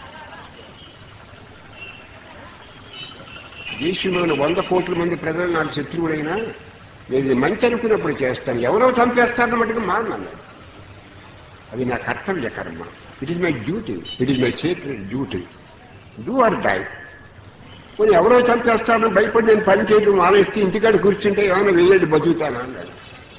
దేశంలోని వంద కోట్ల మంది ప్రజలు నాకు శత్రువుడైనా నేను మంచి అనుకున్నప్పుడు చేస్తాను. ఎవరో చంపేస్తారని మటుకు మానన్నాడు. అది నా కర్తవ్య కర్మ. It is my duty, it is my secret duty. Do or die. కొన్ని ఎవరో చంపేస్తాను భయపడి నేను పని చేయడం మానేస్తే ఇంటికాడ కూర్చుంటే ఏమైనా వెయ్యేళ్ళు బతుకుతాను అన్నాడు.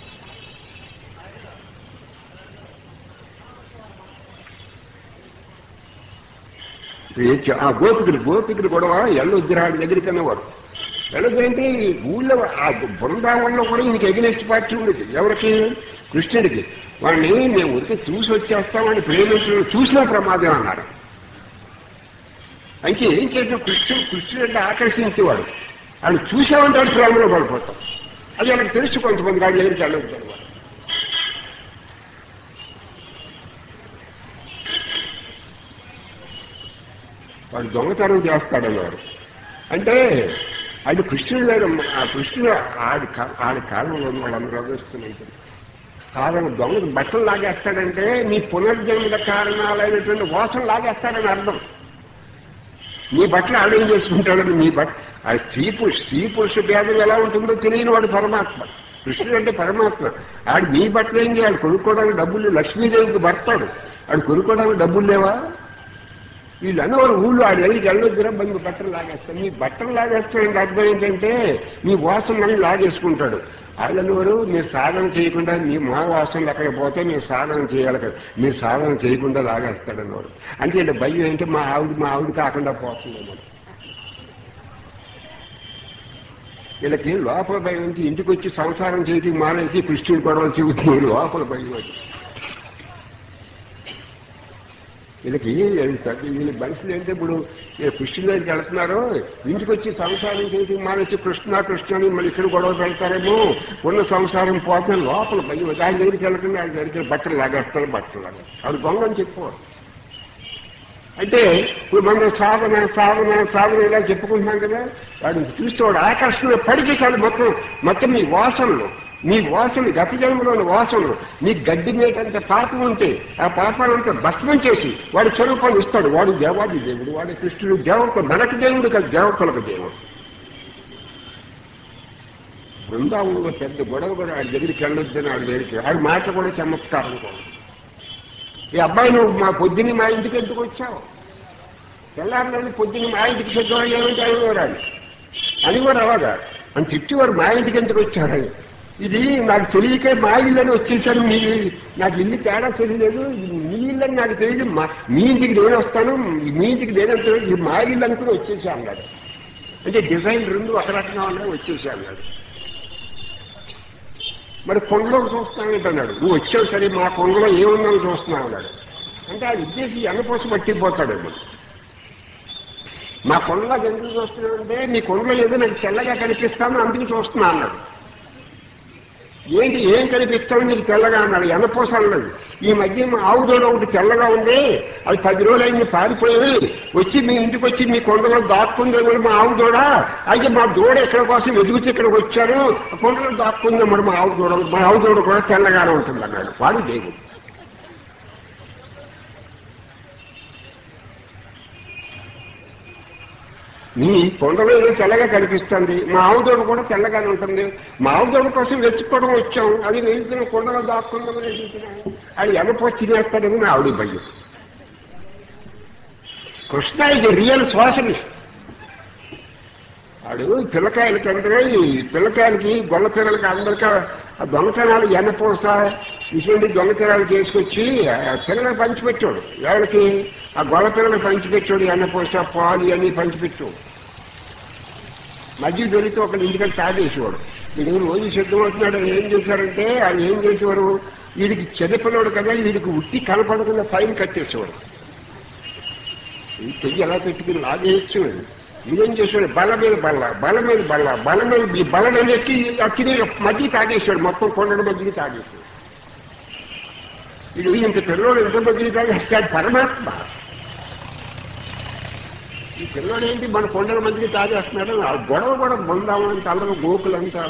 ఆ గోపికులు గోపికులు గొడవ ఎల్లొద్దురాడి దగ్గరికి అన్నవాడు. ఎల్లొద్దంటే ఊళ్ళో ఆ బృందావనంలో కూడా ఇంక ఎగ్నెస్ట్ పార్టీ ఉండేది. ఎవరికి? కృష్ణుడికి. వాడిని మేము ఉరికి చూసి వచ్చేస్తామని ప్రేమించడం చూసిన ప్రమాదం అన్నారు. అయితే ఏం చేయడం? కృష్ణుడు కృష్ణుడు అంటే ఆకర్షించేవాడు. ఆయన చూసామంటే వాడు ప్రేమలో పడిపోతాం. అది వాళ్ళకి తెలుసు. కొంతమంది వాడి దగ్గరికి వెళ్ళొద్దు. వాడు దొంగతనం చేస్తాడన్నారు. అంటే అది కృష్ణుడు గారు ఆ కృష్ణుడు ఆడి ఆడి కాలంలో వాళ్ళందరూ ఆలోచిస్తున్నారు. సాధన దొంగ బట్టలు లాగేస్తాడంటే నీ పునర్జన్మల కారణాలైనటువంటి వాసన లాగేస్తాడని అర్థం. నీ బట్టలు ఆడేం చేసుకుంటాడని నీ బట్ట ఆ స్త్రీ పురుష స్త్రీ పురుష భేదం ఎలా ఉంటుందో తెలియని వాడు పరమాత్మ. కృష్ణుడు అంటే పరమాత్మ. ఆడు నీ బట్టలు ఏం చేయాలి? కొనుక్కోవడానికి డబ్బులు లక్ష్మీదేవికి భర్తాడు. ఆడు కొనుక్కోవడానికి డబ్బులు లేవా? వీళ్ళన్న వారు ఊళ్ళో ఆడు వెళ్ళి వెళ్ళొద్దురా బండి బట్టలు లాగేస్తాడు. నీ బట్టలు లాగేస్తాడంటే అర్థం ఏంటంటే నీ వాసనని లాగేసుకుంటాడు. వాళ్ళెవరు మీరు సాధన చేయకుండా మీ మా వాసనలు అక్కడ పోతే మీరు సాధన చేయాలి కదా, మీరు సాధన చేయకుండా లాగేస్తాడన్నవారు. అంటే భయం ఏంటి? మా ఆవిడ మా ఆవిడ కాకుండా పోతుందేమో. వీళ్ళకి లోపల భయం ఏంటి? ఇంటికి వచ్చి సంసారం చేయడం మానేసి కృష్ణుడు గొడవలు చెబుతున్నాడు. లోపల భయం అది. వీళ్ళకి వీళ్ళ మనుషులు ఏంటి? ఇప్పుడు కృష్ణుడి దగ్గరికి వెళ్తున్నారు, ఇంటికి వచ్చి సంసారం చేయడం మానేసి కృష్ణ కృష్ణ అని మళ్ళీ ఇక్కడ గొడవ పెడతారేమో, ఉన్న సంసారం పోతే లోపల భయం. ఆయన దగ్గరికి వెళ్ళకుండా ఆయన దగ్గరికి బట్టలు లాగేస్తారు, బట్టలు లాగేస్తారు. అది దొంగ అని చెప్పుకోవాలి. అంటే ఇప్పుడు మన సాధన సాధన సాధన ఇలా చెప్పుకుంటున్నాం కదా, వాడిని చూస్తే వాడు ఆకర్షణ పడిచేసాడు. మొత్తం మొత్తం మీ వాసనలు మీ వాసనలు గత జన్మలోని వాసనలు నీకు గడ్డి మేటంత పాపం ఉంటే ఆ పాపాలంతా భస్మం చేసి వాడి స్వరూపాన్ని ఇస్తాడు. వాడు దేవాది దేవుడు, వాడి కృష్ణుడు దేవత. మనకు దేవుడు కాదు, దేవతలకు దేవుడు. బృందావనంలో పెద్ద గొడవ కూడా ఆడి దగ్గరికి వెళ్ళొద్దని ఆడి దగ్గరికి ఆడి మాట కూడా చమత్కారం కూడా. ఈ అబ్బాయి నువ్వు మా పొద్దున్న మా ఇంటికి ఎందుకు వచ్చావు? తెల్లారిని పొద్దున్న మా ఇంటికి సిద్ధం ఏమంటే అనివారు అని కూడా అలాగా అని తిట్టేవారు. మా ఇంటికి ఎందుకు వచ్చారు? ఇది నాకు తెలియక మా ఇల్లని వచ్చేసాను. మీ నాకు ఇల్లు తేడా తెలియలేదు, మీ ఇల్లని నాకు తెలియదు. మా మీ ఇంటికి నేను వస్తాను, మీ ఇంటికి నేనంత ఇది మా ఇల్లు అనుకుని వచ్చేసా అన్నాడు. అంటే డిజైన్ రెండు ఒక రకంగా ఉన్నాయి, వచ్చేసా అన్నాడు. మరి కొండలోకి చూస్తానంటే అన్నాడు. నువ్వు వచ్చావు సరే, మా కొండలో ఏముందని చూస్తున్నావు అన్నాడు. అంటే ఆ ఉద్దేశం ఎన్నపోసం పట్టిపోతాడేమో. మా కొండలో ఎందుకు చూస్తున్నానంటే నీ కొండలో ఏదో నాకు తెల్లగా కనిపిస్తాను అందుకు చూస్తున్నా అన్నాడు. ఏంటి ఏం కనిపిస్తాను నీకు తెల్లగా అన్నాడు. ఎన్నపోస అన్నాడు. ఈ మధ్య మా ఆవు దూడ ఒకటి తెల్లగా ఉంది, అది పది రోజులు అయింది పారిపోయి వచ్చి మీ ఇంటికి వచ్చి మీ కొండలో దాక్కుందేమో మా ఆవు దూడ. అయితే మా దూడ ఎక్కడ కోసం వెతుకుతూ ఇక్కడికి వచ్చాను, కొండలో దాక్కుందేమో మా ఆవు దూడ. మా ఆవు దూడ కూడా తెల్లగానే ఉంటుంది అన్నాడు. వాడు దేవుడు. నీ కొండలో ఏదో తెల్లగా కనిపిస్తుంది, మా ఆవుదోడు కూడా తెల్లగానే ఉంటుంది. మా ఆవుదోడు కోసం వెతుక్కోవడం వచ్చాం, అది నేను కొండలో దాక్కుందామని వెతుకుతున్నాను. అది ఎనపోసి తినేస్తాడని నా ఆవిడ భయం. కృష్ణ ఇది రియల్ సోషలిస్ట్. వాడు పిల్లకాయలకి అందరూ ఈ పిల్లకాయలకి గొల్ల పిల్లలకి అందరికీ ఆ దొంగతనాలు ఎన్నపోస ఇటువంటి దొంగతనాలు చేసుకొచ్చి పిల్లలకు పంచిపెట్టాడు. ఎవరికి? ఆ గొల్ల పిల్లలకు పంచిపెట్టాడు. ఎన్నపోస పాలు అన్నీ పంచిపెట్టాడు. మధ్య దొరికితే ఒకళ్ళు ఇంటికి తాగేసేవాడు. వీడు రోజు సిద్ధమవుతున్నాడు. ఏం చేశారంటే వాళ్ళు ఏం చేసేవారు, వీడికి చెదపిల్లవాడు కదా, వీడికి ఉట్టి కనపడకుండా ఫైన్ కట్టేసేవాడు. ఈ చెయ్యి ఎలా పెట్టుకుని లాగేయచ్చు. ఇదేం చేసాడు, బల్ల మీద బల్ల బల్ల మీద బల్ల బల్ల మీద ఈ బల్లని ఎక్కి అక్కిని మధ్య తాగేసాడు. మొత్తం కొండల మధ్యకి తాగేసాడు. ఇది ఇంత పిల్లోడు ఎంత మధ్యకి తాగేస్తాడు పరమాత్మ. ఈ పిల్లోడు ఏంటి మన కొండల మధ్యకి తాగేస్తున్నాడు. ఆ గొడవ కూడా బృందావనంత అందరూ గోకులంతా.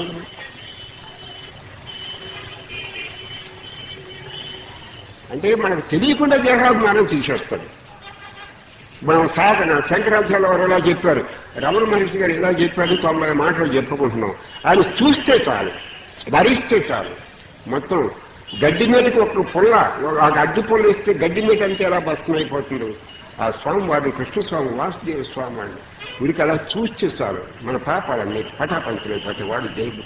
అంటే మనకు తెలియకుండా దేహాభిమానం తీసేస్తాడు. మనం సాధన శంకరాచార్య వారు ఎలా చెప్పారు, రమణ మహర్షి గారు ఎలా చెప్పారు, తొంభై మాటలు చెప్పుకుంటున్నాం. ఆయన చూస్తే చాలు, స్మరిస్తే చాలు. మొత్తం గడ్డి మీదకి ఒక పుల్ల, ఆ గడ్డి పుల్ల ఇస్తే గడ్డి మీద అంటే ఎలా భస్మం అయిపోతుందో ఆ స్వామి వారిని కృష్ణస్వామి వాసుదేవ స్వామి వాడిని వీడికి అలా చూస్తే చాలు మన పాపాలన్నీ పటాపంచలేకపోతే వాడు దేవుడు.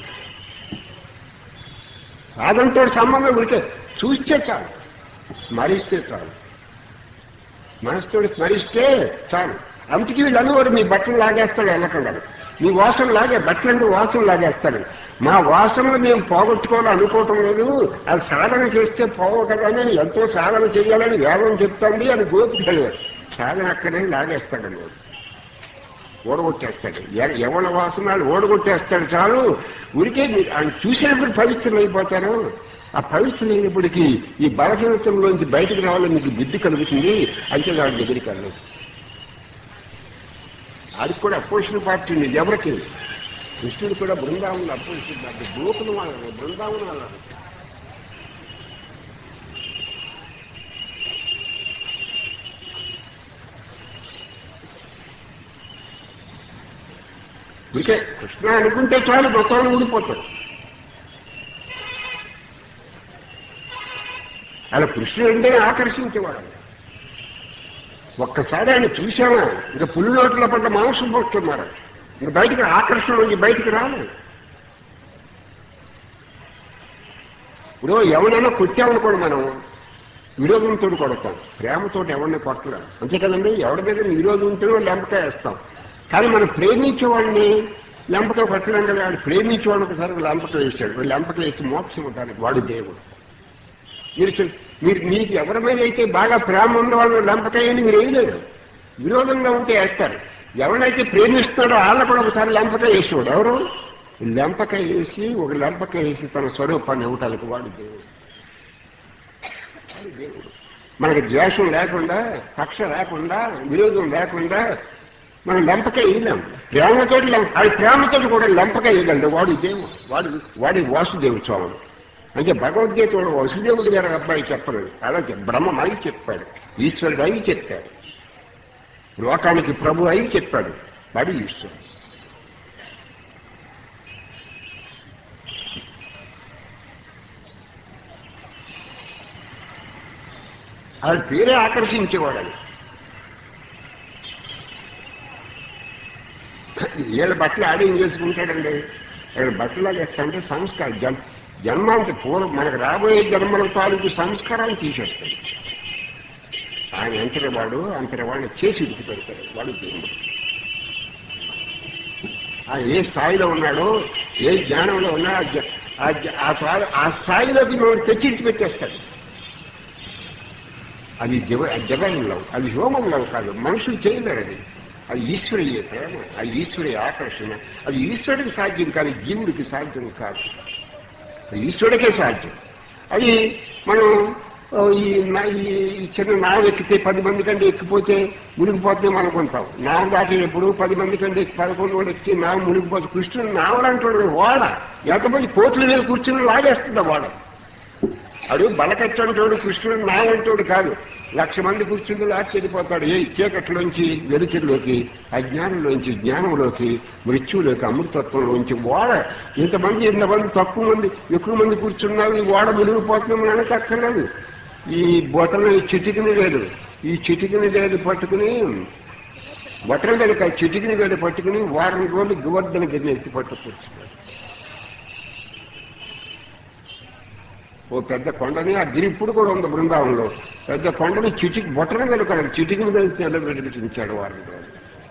సాధనతో సంబంధం వీడికే చూస్తే చాలు, స్మరిస్తే చాలు. మనసుతోటి స్మరిస్తే చాలు. అందుకే వీళ్ళు అనేవారు మీ బట్టలు లాగేస్తాడు వెళ్ళకుండా, మీ వాసన లాగే బట్టలంటే వాసన లాగేస్తాడు. మా వాసనలు మేము పోగొట్టుకోవాలని అనుకోవటం లేదు, అది సాధన చేస్తే పోవు కదా అని ఎంతో సాధన చేయాలని వేదం చెప్తుంది అని గోపికలేరు. సాధన అక్కడే లాగేస్తాడు, ఓడగొట్టేస్తాడు. ఎవరి వాసనాలు ఓడగొట్టేస్తాడు చాలు. ఊరికే మీరు ఆయన చూసేప్పుడు పవిత్రులు అయిపోతారు. ఆ పవిత్రులైనప్పటికీ ఈ బలహీనతల్లోంచి బయటకు రావాలని మీకు బుద్ధి కలుగుతుంది. అయితే వాడి దగ్గరికి వెళ్ళదు. ఆడికి కూడా అపోజిషన్ పార్టీ ఉంది. ఎవరికి? కృష్ణుడు కూడా బృందావనం అపోజిషన్ పార్టీ. గోకులం వాళ్ళని, బృందావనం వాళ్ళని. ఇంకే కృష్ణ అనుకుంటే చాలు మొత్తం ఊడిపోతాడు. అలా కృష్ణుడు అంటే ఆకర్షించేవాడు. ఒక్కసారి ఆయన చూశామా ఇంకా పులి నోట్లో పడ్డ మాంసం పోస్తున్నారు. ఇంక బయటికి ఆకర్షణ నుంచి బయటికి రాలేదు. ఇప్పుడు ఎవరైనా కొట్టామనుకోండి, మనం విరోధంతో కొడతాం, ప్రేమతో ఎవరిని కొట్టలేం. అంతే కదండి. ఎవరి మీద విరోధం ఉంటేనో లెంపకాయ వేస్తాం. కానీ మనం ప్రేమించేవాడిని లెంపతో కొట్టలేం కదా. వాడు ప్రేమించేవాడిని ఒకసారి లెంపక వేశాడు, లెంపక వేసి మోక్షం ఉంటానికి వాడు దేవుడు. మీరు మీరు మీకు ఎవరి మీద అయితే బాగా ప్రేమ ఉందో వాళ్ళు లెంపకాయని మీరు వేయలేరు. విరోధంగా ఉంటే వేస్తారు. ఎవరైతే ప్రేమిస్తున్నాడో వాళ్ళ కూడా ఒకసారి లెంపకాయ వేసేవాడు. ఎవరు? లెంపకాయ వేసి ఒక లెంపకాయ వేసి తన స్వరూపాన్ని ఇవ్వటానికి వాడు దేవుడు. వాడు దేవుడు. మనకి ద్వేషం లేకుండా, కక్ష లేకుండా, విరోధం లేకుండా మనం లెంపకాయ వేయలేం. ప్రేమతో వాడి ప్రేమతో కూడా లెంపకాయ వేయగలడు. వాడు దేవుడు. వాడు వాడి వాసుదేవుడు స్వామి. అంటే భగవద్గీత వసుదేవుడు గారు అబ్బాయి చెప్పలేదు. అలా బ్రహ్మం అయి చెప్పాడు, ఈశ్వరుడు అయి చెప్పాడు, లోకానికి ప్రభు అయి చెప్పాడు. వాడు ఈశ్వరుడు. అది పేరే ఆకర్షించేవాడు. అది ఏళ్ళ బట్టలు ఆడేం చేసుకుంటాడండి. ఏళ్ళ బట్టలు వేస్తామంటే సంస్కారం జన్ జన్మాంతి పూర్వం మనకు రాబోయే జన్మల తాలూకు సంస్కారాన్ని తీసేస్తాడు. ఆయన అంతటి వాడు అంతటి వాడిని చేసి ఇడికి పెడతాడు. వాడు దేవుడు. ఆయన ఏ స్థాయిలో ఉన్నాడో, ఏ జ్ఞానంలో ఉన్నాడో ఆ స్థాయిలోకి మనం తెచ్చి ఇడిచి పెట్టేస్తాడు. అది జగ జగన్లో, అది హోమంలో కాదు, మనుషులు చేయలేరు. అది అది ఈశ్వరీయ ప్రేమ, అది ఈశ్వరీయ ఆకర్షణ. అది ఈశ్వరుడికి సాధ్యం కానీ జీవుడికి సాధ్యం కాదు. ఈశ్వరుడికే సాధ్యం. అది మనం ఈ చిన్న నావ ఎక్కితే పది మంది కంటే ఎక్కిపోతే మునిగిపోతే అనుకుంటాం. నావ దాటినప్పుడు పది మంది కంటే పదకొండు కూడా ఎక్కి నావ మునిగిపోతే కృష్ణుడు నావలంటాడు. వాడ ఎంతమంది కోట్ల మీద కూర్చుని లాగేస్తుందా వాడ. అడు బలకట్టంటోడు కృష్ణుడు నావంటోడు కాదు. లక్ష మంది కూర్చుంది లాక్కి వెళ్ళిపోతాడు. ఏ చీకట్లోంచి వెలుతురులోకి, అజ్ఞానంలోంచి జ్ఞానంలోకి, మృత్యులోకి, అమృతత్వంలోంచి వాడ ఇంతమంది ఇంతమంది తక్కువ మంది ఎక్కువ మంది కూర్చున్నారు. ఈ వాడ మునిగిపోతున్నాం అనక అక్కర్లేదు. ఈ బొటన చిటికిని వేడు, ఈ చిటికిని వేడు పట్టుకుని బొటన వేడుక చిటికిని వేడు పట్టుకుని వారం రోజులు గోవర్ధన గిరిని ఎత్తి పట్టు కూర్చున్నాడు. ఓ పెద్ద కొండని, ఆ గిరి ఇప్పుడు కూడా ఉంది బృందావనంలో. పెద్ద కొండని చిటికి బొట్టన వెనుకాడు, చిటికిని వెళ్తే ఎలా వెలిపించాడు వారం రోజులు.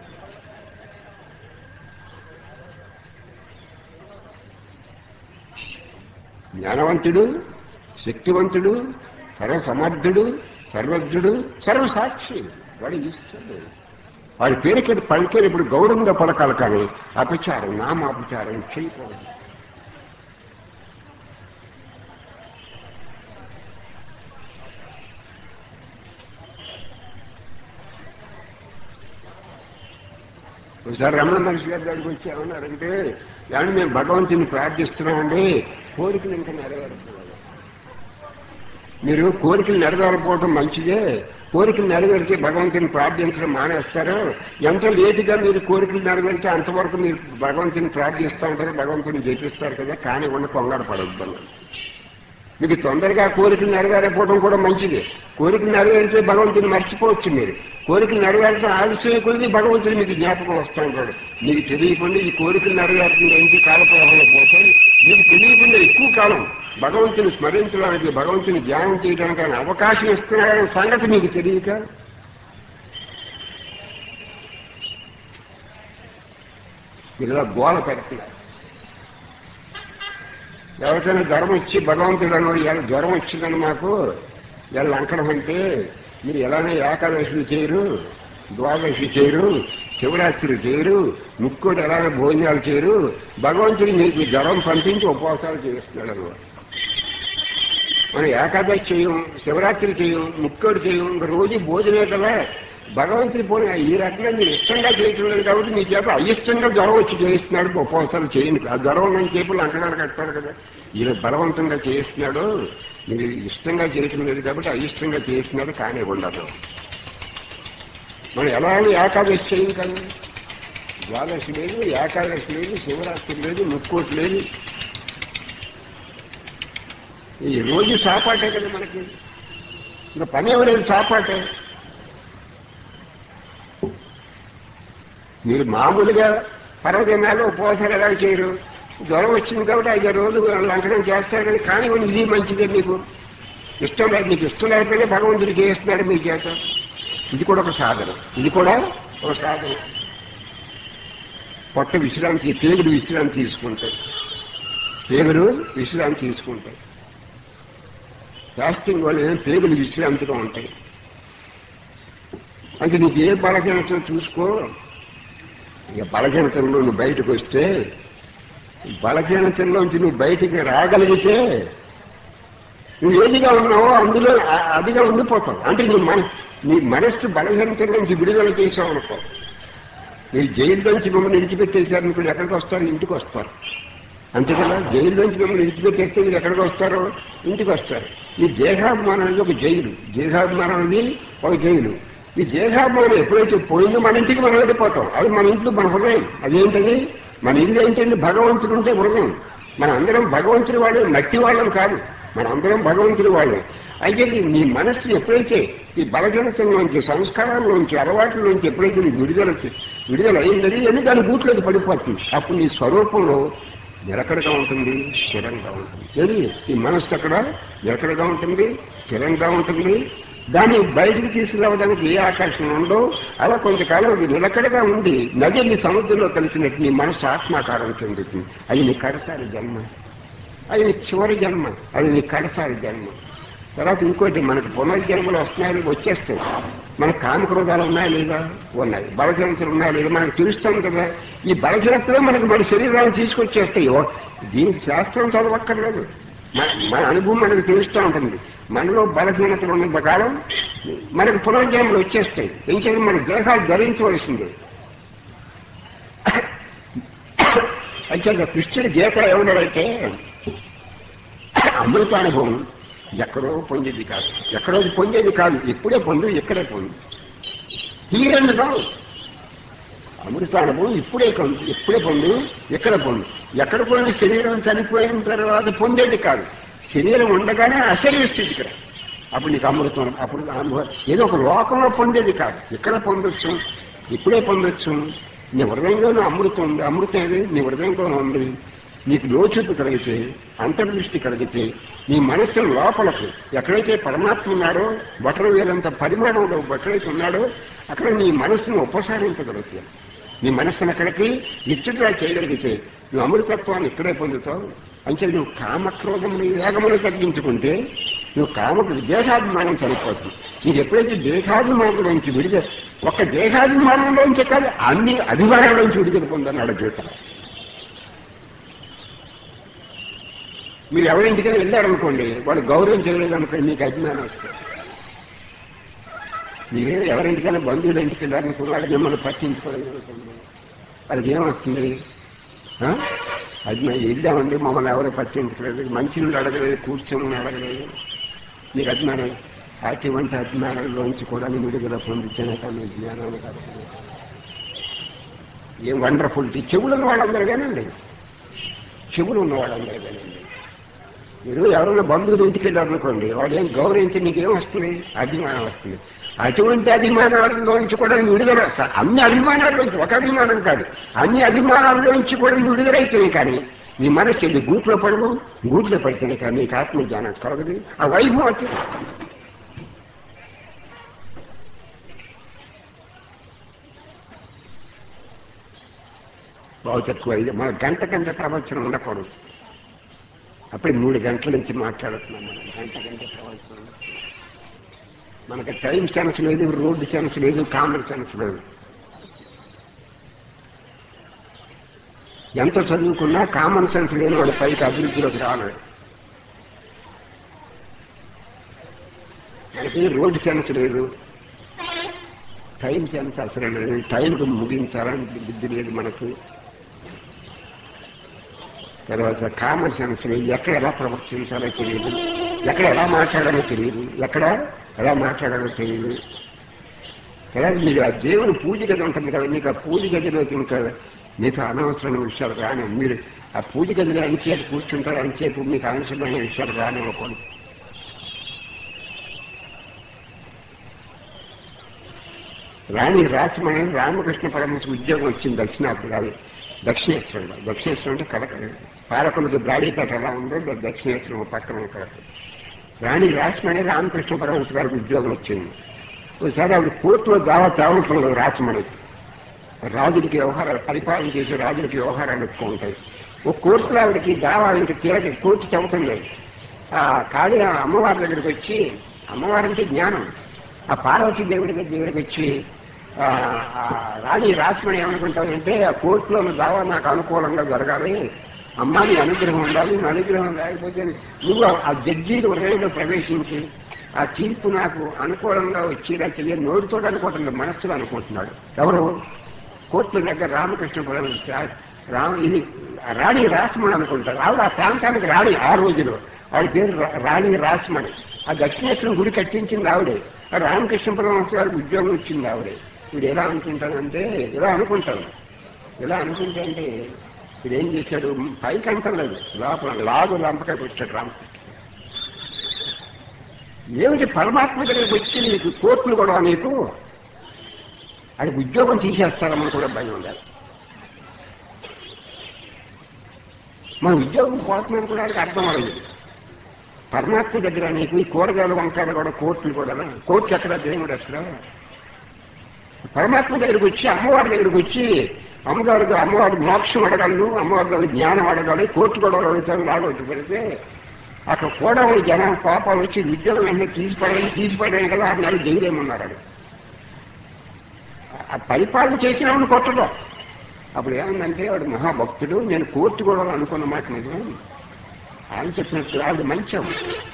జ్ఞానవంతుడు, శక్తివంతుడు, సర్వసమర్థుడు, సర్వజ్ఞుడు, సర్వసాక్షి. వాడు ఇస్తాడు. వాడి పేరుకి పలికేది ఇప్పుడు గౌరవంగా పలకాలి కానీ అపచారం, నామాపచారం చేయకూడదు. ఒకసారి రమణ మహర్షి గారి దగ్గరికి వచ్చి ఏమన్నారంటే, ఏమన్నా మేము భగవంతుని ప్రార్థిస్తున్నామండి, కోరికలు ఇంకా నెరవేరుతున్నాం. మీరు కోరికలు నెరవేరకపోవడం మంచిదే. కోరికలు నెరవేరితే భగవంతుని ప్రార్థించడం మానేస్తారు. ఎంత లేటుగా మీరు కోరికలు నెరవేరితే అంతవరకు మీరు భగవంతుని ప్రార్థిస్తూ ఉంటారు, భగవంతుని జపిస్తారు కదా. కానీ ఉన్న కొంగారు పడొద్దు. మీకు తొందరగా కోరికలు నెరవేరకపోవడం కూడా మంచిది. కోరికలు నెరవేరితే భగవంతుని మర్చిపోవచ్చు. మీరు కోరికలు నెరవేరడం ఆలస్యం కొద్ది భగవంతుని మీకు జ్ఞాపకం వస్తూ ఉంటాడు. మీకు తెలియకుండా ఈ కోరికలు నెరవేరుతుంది ఏంటి కాలప్రవాహంలో పోతాయి. మీకు తెలియకుండా ఎక్కువ కాలం భగవంతుని స్మరించడానికి, భగవంతుని ధ్యానం చేయడానికి ఆయన అవకాశం ఇస్తున్నాడనే సంగతి మీకు తెలియక మీరు ఇలా గోల పెడుతున్నారు. ఎవరికైనా జ్వరం వచ్చి భగవంతుడు అన్నాడు, ఇలా జ్వరం వచ్చిందని మాకు ఇలా అంకడం అంటే మీరు ఎలానే ఏకాదశులు చేయరు, ద్వాదశి చేయరు, శివరాత్రి చేయరు, ముక్కోటి ఎలానే భోజనాలు చేయరు, భగవంతుడు మీకు జ్వరం పంపించి ఉపవాసాలు చేస్తున్నాడు అన్నమాట. మనం ఏకాదశి చేయం, శివరాత్రి చేయం, ముక్కోటి చేయం, ఇంకా రోజు భోజనమే కదా. భగవంతుడి పోనీ ఈ రకంగా మీరు ఇష్టంగా చేయటం లేదు కాబట్టి మీ చేత అయిష్టంగా జ్వరం వచ్చి చేయిస్తున్నాడు ఉపవాసాలు చేయండి. ఆ జ్వరం నేను చేపులు అంకణాలు కట్టారు కదా, ఈయన బలవంతంగా చేయిస్తున్నాడు, మీరు ఇష్టంగా చేయటం లేదు కాబట్టి అయిష్టంగా చేయిస్తున్నాడు. కానీ ఉండదు. మనం ఎలా ఏకాదశి చేయం కానీ, ద్వాదశి లేదు, ఏకాదశి లేదు, శివరాత్రి లేదు, ముక్కోటి లేదు. ఈ రోజు సాపాటే కదా మనకి, ఇంకా పని ఎవలేదు, సాపాటే. మీరు మామూలుగా పర్వదినాలు ఉపవాసాలు ఎలా చేయరు, జ్వరం వచ్చింది కాబట్టి ఐదు రోజులు లంకనం చేస్తారు కదా. కానీ ఇది మంచిదే, మీకు ఇష్టం లేదు, మీకు ఇష్టం లేకపోతే భగవంతుడు చేస్తున్నాడు మీ చేత. ఇది కూడా ఒక సాధన, ఇది కూడా ఒక సాధన. పొట్ట విశ్రాంతి, పేగులు విశ్రాంతి తీసుకుంటాయి, పేగులు విశ్రాంతి తీసుకుంటాయి. ఫాస్టింగ్ వల్ల పేగులు విశ్రాంతిగా ఉంటాయి. అంటే నీకు ఏ బలహీనత చూసుకో. ఇక బలహీనతల్లో నువ్వు బయటకు వస్తే, బలహీనతల్లోంచి నువ్వు బయటికి రాగలిగితే నువ్వు ఏదిగా ఉన్నావో అందులో అదిగా ఉండిపోతావు. అంటే నువ్వు మన నీ మనస్సు బలహీనతల్లోంచి విడుదల చేసావు అనుకో. మీరు జైల్లోంచి మిమ్మల్ని విడిచిపెట్టేశారు, ఇప్పుడు ఎక్కడికి వస్తారు? ఇంటికి వస్తారు. అంతే కదా, జైల్లోంచి మిమ్మల్ని విడిచిపెట్టేస్తే మీరు ఎక్కడికి వస్తారో? ఇంటికి వస్తారు. ఈ దేహాభిమానం అనేది ఒక జైలు, దేహాభిమానం అనేది ఒక జైలు. ఈ దేహాభిమానం ఎప్పుడైతే పోయిందో మన ఇంటికి మనం వెళ్ళిపోతాం. అది మన ఇంట్లో మన హృదయం. అదేంటది? మన ఇల్లు ఏంటంటే భగవంతుడు ఉంటే హృదయం. మన అందరం భగవంతుడి వాళ్ళే, మట్టి వాళ్ళం కాదు. మన అందరం భగవంతుడి వాళ్ళే. అయితే నీ మనస్సు ఎప్పుడైతే ఈ బలహీనతల్లోంచి, సంస్కారాల్లోంచి, అలవాట్లలోంచి ఎప్పుడైతే నీ విడుదల విడుదల అయిందని అది దాని గూట్లోకి పడిపోతుంది. అప్పుడు నీ స్వరూపంలో నిలకడగా ఉంటుంది, స్థిరంగా ఉంటుంది. ఏది ఈ మనస్సు అక్కడ నిలకడగా ఉంటుంది, స్థిరంగా ఉంటుంది. దాన్ని బయటికి తీసుకురావడానికి ఏ ఆకర్షణ ఉండో అలా కొంతకాలం అది నిలకడగా ఉండి నదిని సముద్రంలో కలిసినట్టు నీ మనస్సు ఆత్మాకారం చెందుతుంది. అది నీ కడసారి జన్మ, అది నీ చివరి జన్మ, అది నీ కడసారి జన్మ. తర్వాత ఇంకోటి, మనకు పునర్జన్మలు వస్తున్నాయని వచ్చేస్తాయి. మన కామక్రోధాలు ఉన్నాయా లేదా? ఉన్నాయి. బలహీనతలు ఉన్నాయా లేదా? మనకు తెలుస్తాం కదా. ఈ బలహీనతలో మనకు మన శరీరాన్ని తీసుకొచ్చేస్తాయి. దీనికి శాస్త్రం చదవక్కర్లేదు, మన అనుభవం మనకు తెలుస్తూ ఉంటుంది. మనలో బలహీనతలు ఉన్న ప్రకారం మనకు పునర్జన్మలు వచ్చేస్తాయి. ఏం చేయాలి? మన దేహాలు ధరించవలసిందే. అయితే కృష్ణుడి గీత ఏమన్నాడంటే, అమృతానుభవం ఎక్కడో పొందేది కాదు, ఎక్కడో పొందేది కాదు, ఇప్పుడే పొందు, ఇక్కడే పొందు. తీరని రావు అమృతానుభవం. ఇప్పుడే పొందు, ఇప్పుడే పొందు, ఎక్కడ పొందు. ఎక్కడ పొంది? శరీరం చనిపోయిన తర్వాత పొందేది కాదు, శరీరం ఉండగానే అశరీర స్థితికి రా. అప్పుడు నీకు అమృతం. అప్పుడు ఏదో ఒక లోకంలో పొందేది కాదు, ఇక్కడ పొందొచ్చు, ఇప్పుడే పొందొచ్చు. నీ హృదయంలోనూ అమృతం ఉంది. అమృతం ఏది? నీ హృదయంలోనూ ఉంది. నీకు లోచూపు కలిగితే, అంతర్దృష్టి కలిగితే, నీ మనస్సును లోపలకు ఎక్కడైతే పరమాత్మ ఉన్నాడో, బట్టలు వేలంత పరిమాణంలో ఎక్కడైతే ఉన్నాడో అక్కడ నీ మనస్సును ఉపసరించగలుగుతావు. నీ మనస్సును అక్కడికి నిత్యుడిగా చేయగలిగితే నువ్వు అమృతత్వాన్ని ఇక్కడే పొందుతావు. అంటే నువ్వు కామక్రోధములు వేగములు తగ్గించుకుంటే నువ్వు కామకు దేహాభిమానం సరిపోతుంది. నీకు ఎప్పుడైతే దేహాభిమానంలోంచి విడుదల, ఒక్క దేహాభిమానంలోంచి కాదు అన్ని అభిమానాల్లోంచి విడుదల పొందన్నాడు గీత. మీరు ఎవరింటికైనా వెళ్ళారనుకోండి, వాళ్ళు గౌరవం చేయలేదనుకోండి, మీకు అభిమానం వస్తుంది. మీరు ఎవరింటికైనా బంధువుల ఇంటికి వెళ్ళారనుకోండి, వాళ్ళకి మిమ్మల్ని పట్టించుకోలేదు అనుకోండి, వాళ్ళకి ఏమొస్తుంది? అభిమానం. వెళ్ళామండి, మమ్మల్ని ఎవరు పట్టించుకోలేదు, మంచి నుండి అడగలేదు, కూర్చొని అడగలేదు, మీకు అభిమానం. అటువంటి అభిమానంలోంచి కూడా నేను విడుదల పొందించాను కానీ జ్ఞానాన్ని కాదు. ఏం వండర్ఫుల్. చెవులు ఉన్న వాళ్ళందరూ కానండి, చెవులు ఉన్న వాళ్ళందరూ కానండి. మీరు ఎవరైనా బంధువులు ఇంటికి వెళ్ళారనుకోండి, వాళ్ళు ఏం గౌరవించి మీకేం వస్తుంది? అభిమానం వస్తుంది. అటువంటి అభిమానాల్లోంచి కూడా విడుదల, అన్ని అభిమానాల్లోంచి, ఒక అభిమానం కాదు, అన్ని అభిమానాల్లోంచి కూడా విడుదలైతేనే కానీ నీ మనస్సు వెళ్ళి గూట్లో పడదు, గూట్లో పడితేనే కానీ నీకు ఆత్మజ్ఞానం కలగదు. ఆ వైభవం వచ్చింది. బాగు తక్కువ. మన గంట గంట ప్రవచనం ఉండకూడదు. అప్పుడే మూడు గంటల నుంచి మాట్లాడుతున్నాం మనం. గంట గంట ప్రవచనం. మనకి టైం సెన్స్ లేదు, రోడ్డు సెన్స్ లేదు, కామన్ సెన్స్ లేదు. ఎంత చదువుకున్నా కామన్ సెన్స్ లేని వాడు పైకి అభివృద్ధిలోకి రాలేదు. మనకి రోడ్డు సెన్స్ లేదు, టైం సెన్స్ అసలు లేదు, టైంకు ముగించాలని బుద్ధి లేదు మనకు. తర్వాత కామన్ సెన్స్ లేదు, ఎక్కడ ఎలా ప్రవర్తించాలో తెలియదు, ఎక్కడ ఎలా మాట్లాడాలో తెలియదు, ఎక్కడ ఎలా మాట్లాడాలో తెలియదు. తర్వాత మీరు ఆ దేవుని పూజ గది ఉంటుంది కదా, మీకు ఆ పూజ గదిలోకి ఇంకా మీకు అనవసరమైన విషయాలు రాను. మీరు ఆ పూజ గదిలో అంచేపు కూర్చుంటారు, అంచేపు మీకు అనవసరమైన విషయాలు రానివ్వకూడదు. రాణి రాచమణి రామకృష్ణ పరమహంస ఉద్యోగం వచ్చింది దక్షిణాఫ్రికాలో, దక్షిణేశ్వరంలో. దక్షిణేశ్వరం అంటే కడక, పాలకులకు బ్రాడీపేట ఎలా ఉందో దక్షిణేశ్వరం పక్కన కడక. రాణి రాచమణి రామకృష్ణ పరమహంస గారికి ఉద్యోగం వచ్చింది. ఒకసారి ఆవిడ కోర్టులో దావా తేవటం లేదు రాచమణికి. రాజులకి వ్యవహారాలు, పరిపాలన చేసే రాజులకి వ్యవహారాలు ఎక్కువ ఉంటాయి. ఓ కోర్టులో ఆవిడకి దావా ఇంక తీరక కోర్టు చెబుతం లేదు. ఆ కాళీ అమ్మవారి దగ్గరికి వచ్చి, అమ్మవారంటే జ్ఞానం, ఆ పార్వతీ దేవుడి దగ్గరికి వచ్చి రాణి రాచమణి ఏమనుకుంటానంటే, ఆ కోర్టులో దావా నాకు అనుకూలంగా జరగాలి, అమ్మాని అనుగ్రహం ఉండాలి, నా అనుగ్రహం లేకపోతే నువ్వు ఆ జడ్జీలు హృదయంలో ప్రవేశించి ఆ తీర్పు నాకు అనుకూలంగా వచ్చేలా తెలియదు. నోటితో అనుకోవటం మనస్సులో అనుకుంటున్నాడు. ఎవరు? కోర్టుల దగ్గర రామకృష్ణ పరమహంస రామ ఇది రాణి రాచమణి అనుకుంటారు. ఆవిడ ఆ ప్రాంతానికి రాణి. ఆ రోజులో ఆవిడ పేరు రాణి రాచమణి. ఆ దక్షిణేశ్వరం గుడి కట్టించింది ఆవిడే. ఆ రామకృష్ణ పరమహంస గారికి ఉద్యోగం ఇచ్చింది ఆవిడే. వీడు ఎలా అనుకుంటానంటే, ఇలా అనుకుంటాను ఇలా అనుకుంటే వీడు ఏం చేశాడు, పైకి అంటలేదు, లోపల లాగు లంపకాయ వచ్చాడు రామకృష్ణ. ఏమిటి పరమాత్మ దగ్గరికి వచ్చి నీకు కోర్టులు కూడా నీకు అది ఉద్యోగం తీసేస్తారని కూడా భయం ఉండాలి. మన ఉద్యోగం పోతుందని కూడా ఆయనకు అర్థం అవ్వలేదు. పరమాత్మ దగ్గర నీకు ఈ కూరగాయలు వంకాయలు కూడా కోర్టులు కూడా, కోర్టు ఎక్కడ దేవుడు ఎక్కడ, పరమాత్మ దగ్గరికి వచ్చి అమ్మవారి దగ్గరికి వచ్చి అమ్మగారికి అమ్మవారి మోక్షం అడగలను, అమ్మవారి గారి జ్ఞానం అడగాలి, కోర్టు కూడా అడుగుతాను లాగొచ్చి పెడితే అక్కడ కూడా జనం కోపాలు వచ్చి ఉద్యోగం అన్నీ తీసిపడాలి తీసిపడాలి కదా ఆరు నెలలు జైలేమన్నారు. ఆ పరిపాలన చేసిన వాడిని కొట్టడం. అప్పుడు ఏమందంటే వాడు మహాభక్తుడు, నేను కోర్టు కూడా అనుకున్న మాట నిజం ఆయన చెప్పినట్టు. ఆవిడ మంచివాడు,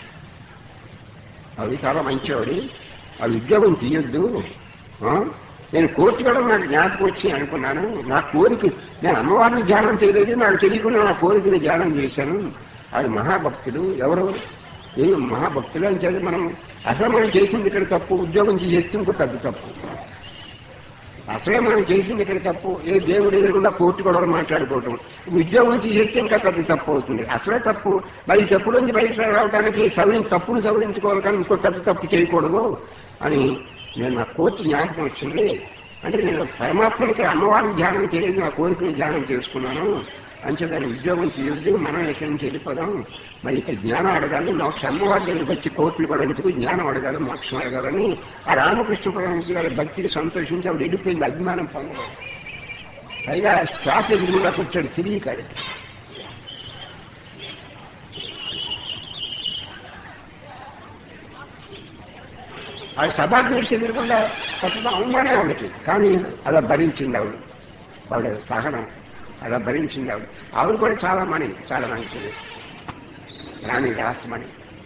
ఆవిడ చాలా మంచివాడు, ఆవిడ ఉద్యోగం చేయొద్దు, నేను కోర్టు కూడా నాకు జ్ఞాపకం వచ్చి అనుకున్నాను, నా కోరిక నేను అమ్మవారిని ధ్యానం చేయలేదు, నాకు తెలియకుండా నా కోరికని ధ్యానం చేశాను. అది మహాభక్తుడు. ఎవరు ఏ మహాభక్తులు అని చెప్పి మనం అసలు మనం చేసింది ఇక్కడ తప్పు, ఉద్యోగం చేస్తే ఇంకో పెద్ద తప్పు. అసలే మనం చేసింది ఇక్కడ తప్పు, ఏ దేవుడు ఎదురకుండా కోర్టు కూడా మాట్లాడుకోవటం, ఉద్యోగం తీసేస్తే ఇంకా పెద్ద తప్పు అవుతుంది. అసలే తప్పు. మరి తప్పు నుంచి బయట రావడానికి సవరించి తప్పును సవరించుకోవాలి కానీ ఇంకో పెద్ద తప్పు చేయకూడదు అని నేను నా కోర్టు జ్ఞాపకం వచ్చింది. అంటే నేను పరమాత్మకి అమ్మవారిని ధ్యానం చేయలేదు, నా కోరికని ధ్యానం చేసుకున్నాను. అంచేదాన్ని ఉద్యోగం చేయొద్దు, మనం ఎక్కడి నుంచి వెళ్ళిపోదాం, మరి ఇక్కడ జ్ఞానం అడగాలి, మోక్ష అమ్మవారి దగ్గరికి వచ్చి కోర్టులు కూడా ఎందుకు జ్ఞానం అడగాలి, మోక్షం అడగాలని ఆ రామకృష్ణ పరమహంస గారి భక్తికి సంతోషించి ఆవిడ వెళ్ళిపోయింది. అభిమానం పొందడం పైగా శ్వాస ఎదురుగా కూర్చోడు తిరిగి కాడికి. ఆవిడ సభాధ్యక్షుడు ఎదురకుండా కొత్త అవమానం ఆవిడకి, కానీ అలా భరించింది ఆవిడ. ఆవిడ సహనం అలా భరించింది ఆవిడ. ఆవిడ కూడా చాలా మణి చాలా మంచిది రాణి రాచమణి.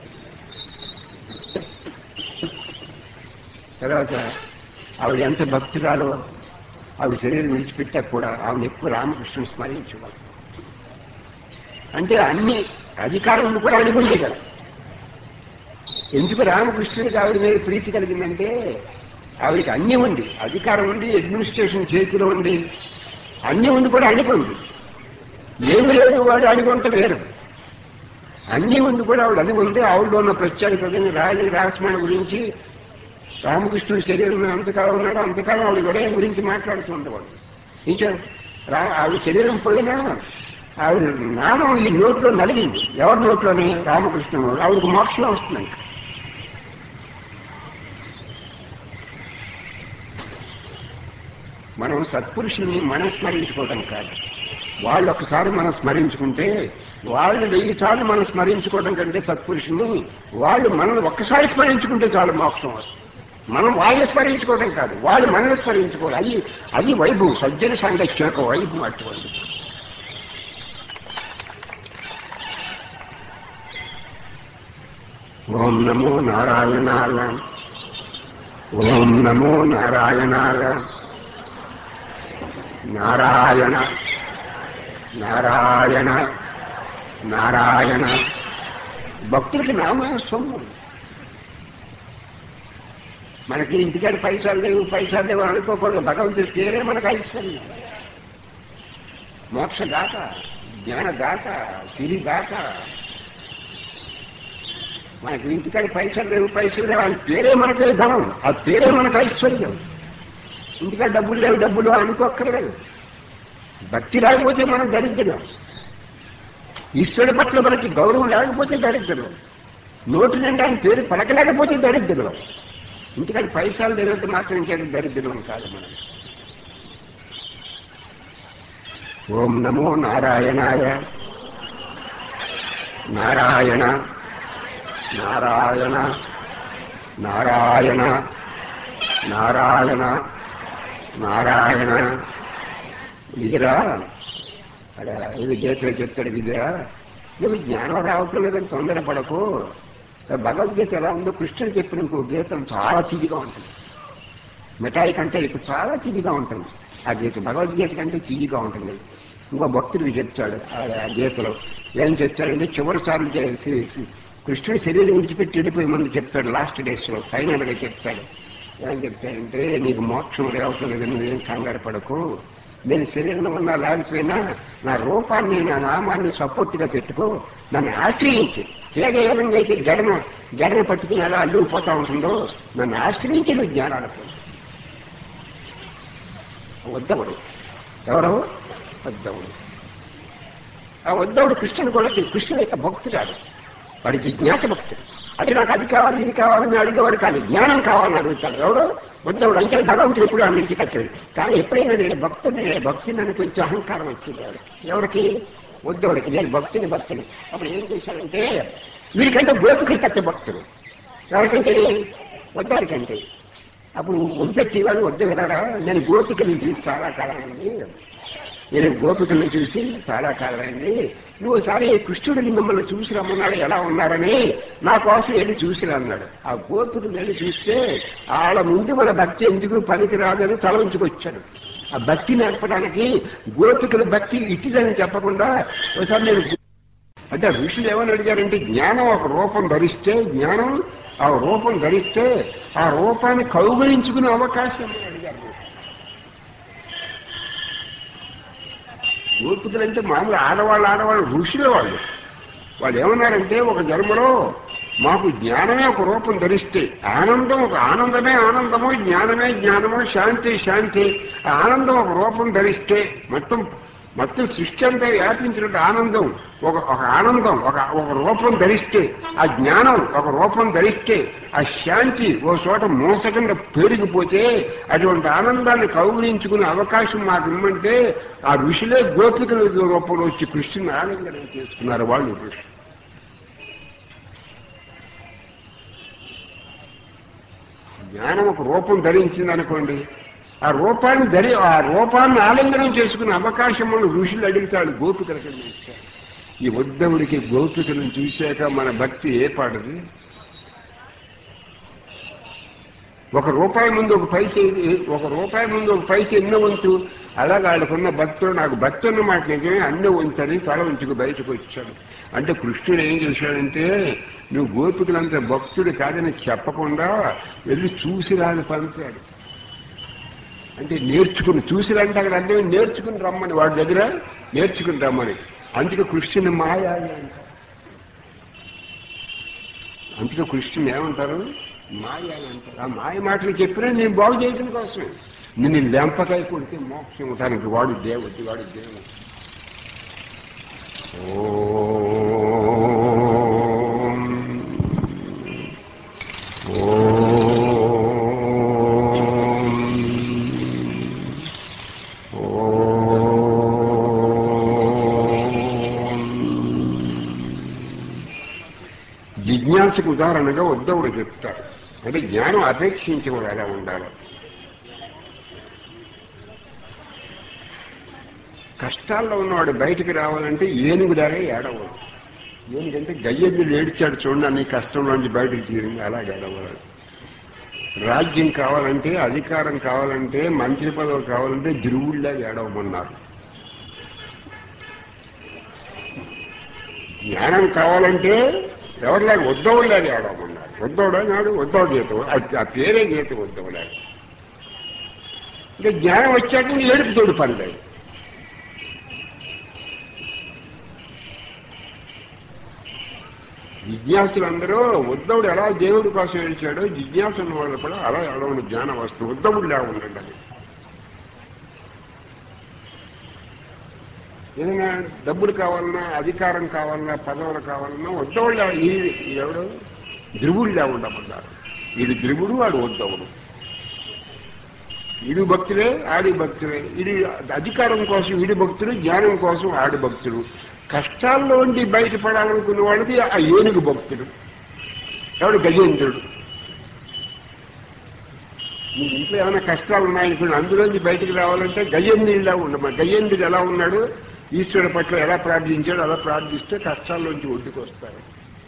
తర్వాత ఆవిడ ఎంత భక్తురాలో, ఆవిడ శరీరం విడిచిపెట్టాక కూడా ఆవిడ ఎక్కువ రామకృష్ణుని స్మరించేవాడు. అంటే అన్ని అధికారం కూడా అనుకుంటే కదా. ఎందుకు రామకృష్ణుడికి ఆవిడ మీద ప్రీతి కలిగిందంటే ఆవిడకి అన్నీ ఉంది, అధికారం ఉండి, అడ్మినిస్ట్రేషన్ చేతిలో ఉండి, అన్నీ ఉండి కూడా అడుగుంది. ఏమి లేదు వాడు అడుగుంట లేరు, అన్నీ ఉండి కూడా ఆవిడ అది ఉంది. ఆవిడలో ఉన్న ప్రత్యేకతని రాజు రాచమణి గురించి, రామకృష్ణుడి శరీరం అంతకాలం ఉన్నాడు అంతకాలం ఆవిడ కూడా గురించి మాట్లాడుతుండేవాడు. ఇంకా రా ఆవిడ శరీరం పోయినా ఆవిడ నామం ఈ నోట్లో నలిగింది. ఎవరి నోట్లోనే? రామకృష్ణుడు. ఆవిడకు మోక్షం వస్తున్నాయి. మనం సత్పురుషుల్ని మనం స్మరించుకోవడం కాదు, వాళ్ళు ఒకసారి మనం స్మరించుకుంటే, వాళ్ళు వెయ్యి సార్లు మనం స్మరించుకోవడం కంటే సత్పురుషుల్ని వాళ్ళు మనల్ని ఒక్కసారి స్మరించుకుంటే చాలు మోక్షం వస్తుంది. మనం వాళ్ళని స్మరించుకోవడం కాదు, వాళ్ళు మనల్ని స్మరించుకోవాలి. అది అది వైభవం, సజ్జన సాంగత్యం యొక్క వైభవం అటువంటి. ఓం నమో నారాయణాయ. ఓం నమో నారాయణాయ. నారాయణ నారాయణ నారాయణ. భక్తులకి నామస్వము. మనకి ఇంటికాడ పైసలు లేవు పైసలు లేవు అనుకోకూడదు. భగవంతుడి పేరే మనకు ఐశ్వర్యం. మోక్షదాత, జ్ఞానదాత, సిరిదాత. మనకి ఇంటికాడ పైసలు లేవు పైసలు లేవు అని పేరే మనకే ధనం. ఆ పేరే మనకు ఐశ్వర్యం. ఇంటికాడ డబ్బులు లేవు డబ్బులు అనుకోక్కర్లేదు. భక్తి లేకపోతే మనం దరిద్రం. ఈశ్వరుడి పట్ల మనకి గౌరవం లేకపోతే దరిద్రం. నోటి నిండా ఆయన పేరు పలకలేకపోతే దరిద్రం. ఇంటికాడ పైసలు లేనంత మాత్రం ఇంకేది దరిద్రం కాదు మనం. ఓం నమో నారాయణాయ. నారాయణ నారాయణ నారాయణ నారాయణ నారాయణ. విధిరా అలా ఇది గీతలో చెప్తాడు. విధిరా నువ్వు జ్ఞానం రావటం లేదని తొందరపడకు. భగవద్గీత ఎలా ఉందో కృష్ణుడు చెప్పిన ఇంకో గీతం చాలా తీదిగా ఉంటుంది. మిఠాయి కంటే ఇప్పుడు చాలా తీదిగా ఉంటుంది ఆ గీత. భగవద్గీత కంటే తీదిగా ఉంటుంది. ఇంకో భక్తుడికి చెప్తాడు ఆ గీతలో. ఏం చెప్తాడంటే చివరిసార్లు చేసి కృష్ణుడి శరీరం విడిచిపెట్టి వెళ్ళిపోయి ముందు చెప్తాడు. లాస్ట్ డేస్ లో ఫైనల్ గా చెప్తాడు. ఏం చెప్తాడంటే నీకు మోక్షం రావటం లేదని నువ్వేం కంగారు పడకు. నేను శరీరంలో ఉన్నా లేకపోయినా నా రూపాన్ని నా నామాన్ని సపోర్ట్ గా పెట్టుకో. నన్ను ఆశ్రయించి తిరగేయాలని అయితే గడన గడన పట్టుకుని ఎలా అల్లుకుపోతా ఉంటుందో నన్ను ఆశ్రయించి నువ్వు జ్ఞానాలు వద్దవుడు. ఎవరు? వద్దవుడు. ఆ వద్దవుడు కృష్ణుడు కూడా కృష్ణుడు యొక్క భక్తురాడు. వాడి జిజ్ఞాస భక్తుడు. అది నాకు అది కావాలి ఇది కావాలని అడిగేవాడు కానీ జ్ఞానం కావాలని అడుగుతాడు. ఎవడో వద్దవుడు. అంటే భగవంతుడు ఎప్పుడు ఆ ఇంటికి వచ్చాడు. కానీ ఎప్పుడైనా నేను భక్తుడు నేను భక్తిని అని కొంచెం అహంకారం వచ్చింది వాడు. ఎవరికి? వద్దవుడికి. నేను భక్తుని భక్తుని. అప్పుడు ఏం చేశాడంటే వీడికంటే గోపికలు కట్టే భక్తుడు. ఎవరికంటే? వద్దవాడికంటే. అప్పుడు వద్దెట్టి వాడు వద్ద వినరా నేను గోపికలను చూసి చాలా కాలమైంది. నేను గోపికలను చూసి చాలా కాలమైంది. నువ్వు ఒకసారి కృష్ణుడిని మిమ్మల్ని చూసి రమ్మన్నాడు ఎలా ఉన్నారని నా కోసం వెళ్ళి చూసిరా అన్నాడు. ఆ గోపికలు వెళ్ళి చూస్తే వాళ్ళ ముందు మన భక్తి ఎందుకు పనికి రాదని తల ఉంచుకొచ్చాడు. ఆ భక్తి నేర్పడానికి గోపికల భక్తి ఇట్టిదని చెప్పకుండా ఒకసారి నేను అంటే ఋషులు ఏమని అడిగారంటే జ్ఞానం ఒక రూపం ధరిస్తే జ్ఞానం ఆ రూపం ధరిస్తే ఆ రూపాన్ని కౌగలించుకునే అవకాశం అడిగారు. గోపికలంటే మామూలు ఆడవాళ్ళు ఆడవాళ్ళు ఋషుల వాళ్ళు. వాళ్ళు ఏమన్నారంటే ఒక జన్మలో మాకు జ్ఞానమే ఒక రూపం ధరిస్తే ఆనందం ఒక ఆనందమే ఆనందమో జ్ఞానమే జ్ఞానమో శాంతి శాంతి ఆనందం ఒక రూపం ధరిస్తే మొత్తం మొత్తం సృష్టి అంతా వ్యాపించినట్టు ఆనందం ఒక ఒక ఆనందం ఒక ఒక రూపం ధరిస్తే ఆ జ్ఞానం ఒక రూపం ధరిస్తే ఆ శాంతి ఓ చోట మూస కింద పెరిగిపోతే అటువంటి ఆనందాన్ని కౌగులించుకునే అవకాశం మాకు ఇమ్మంటే ఆ ఋషులే గోపికల రూపంలో వచ్చి కృష్ణుని ఆనందం చేసుకున్నారు వాళ్ళు ఋషులు. జ్ఞానం ఒక రూపం ధరించింది అనుకోండి ఆ రూపాన్ని ధరి ఆ రూపాన్ని ఆలింగనం చేసుకునే అవకాశం మనం ఋషులు అడుగుతాడు గోపికల కింద ఇచ్చాడు. ఈ ఉద్ధవుడికి గోపికలను చూశాక మన భక్తి ఏ పాడది? ఒక రూపాయి ముందు ఒక పైస ఒక రూపాయి ముందు ఒక పైస ఎన్నో వంతు అలాగే ఆడుకున్న భక్తులు నాకు భక్తి ఉన్న మాట నిజమే అన్నో వంతని తల ఉంచుకు బయటకు వచ్చాడు. అంటే కృష్ణుడు ఏం చేశాడంటే నువ్వు గోపికలంతా భక్తుడు కాదని చెప్పకుండా వెళ్ళి చూసిరాని పంపాడు. అంటే నేర్చుకుని చూసిరంటే అక్కడ అన్నీ నేర్చుకుని రమ్మని వాడి దగ్గర నేర్చుకుని రమ్మని. అందుకే కృష్ణుని మాయ అంటారు. అందుకే కృష్ణుని ఏమంటారు? మాయ అని అంటారు. ఆ మాయ మాటలు చెప్పినా నేను బాగు చేయడం కోసమే. నేను లెంపకాయ కొడితే మోక్షం ఉండడానికి వాడు దేవుడు వాడు దేవుడు. ఓ జిజ్ఞాసకు ఉదాహరణగా ఉద్ధవుడు చెప్తాడు. అంటే జ్ఞానం అపేక్షించేవాడు ఎలా ఉండాలి. కష్టాల్లో ఉన్నవాడు బయటికి రావాలంటే ఏనుగులాగే ఏడవాలి. ఏనుగంటే గయ్యెద్దులు ఏడ్చాడు చూడండి అన్ని కష్టంలోంచి బయటకు తీరింది అలాగే ఏడవాలి. రాజ్యం కావాలంటే, అధికారం కావాలంటే, మంత్రి పదవి కావాలంటే ధ్రువుల్లా ఏడవమన్నారు. జ్ఞానం కావాలంటే ఎవరిలాగా ఉద్ధవుల్లాగా ఏడవమన్నారు. ఉద్ధవుడు నాడు ఉద్ధవ గీతం, ఆ పేరే గీతం ఉద్ధవులాగా. ఇంకా జ్ఞానం వచ్చాక ఏడుపు తోడు పనిలేదు. జిజ్ఞాసులందరూ ఉద్ధవుడు ఎలా దేవుడి కోసం ఏడిచాడో జిజ్ఞాసు ఉన్న వాళ్ళు కూడా అలా ఎడవని జ్ఞానం వస్తుంది. ఉద్ధవుడు లేక ఉండండి. అది ఏదైనా డబ్బులు కావాలన్నా, అధికారం కావాలన్నా, పదవులు కావాలన్నా ఉద్ధవుడు ఈ ఎవడు ధ్రువుడులా ఉండమన్నారు. ఇది ధ్రువుడు, వాడు ఉద్ధవుడు. ఇది భక్తులే, ఆడి భక్తులే. ఇది అధికారం కోసం వీడి భక్తులు, జ్ఞానం కోసం ఆడి భక్తులు. కష్టాల్లో ఉండి బయటపడాలనుకున్న వాడిది ఆ ఏనుగు భక్తుడు. ఎవడు గజేంద్రుడు. నీ ఇంట్లో ఏమైనా కష్టాలు ఉన్నాయనుకుని అందులోంచి బయటకు రావాలంటే గజేంద్రుడిలా ఉండమా. గజేంద్రుడు ఎలా ఉన్నాడు, ఈశ్వరుడు పట్ల ఎలా ప్రార్థించాడు అలా ప్రార్థిస్తే కష్టాల్లోంచి ఒడ్డుకు వస్తారు.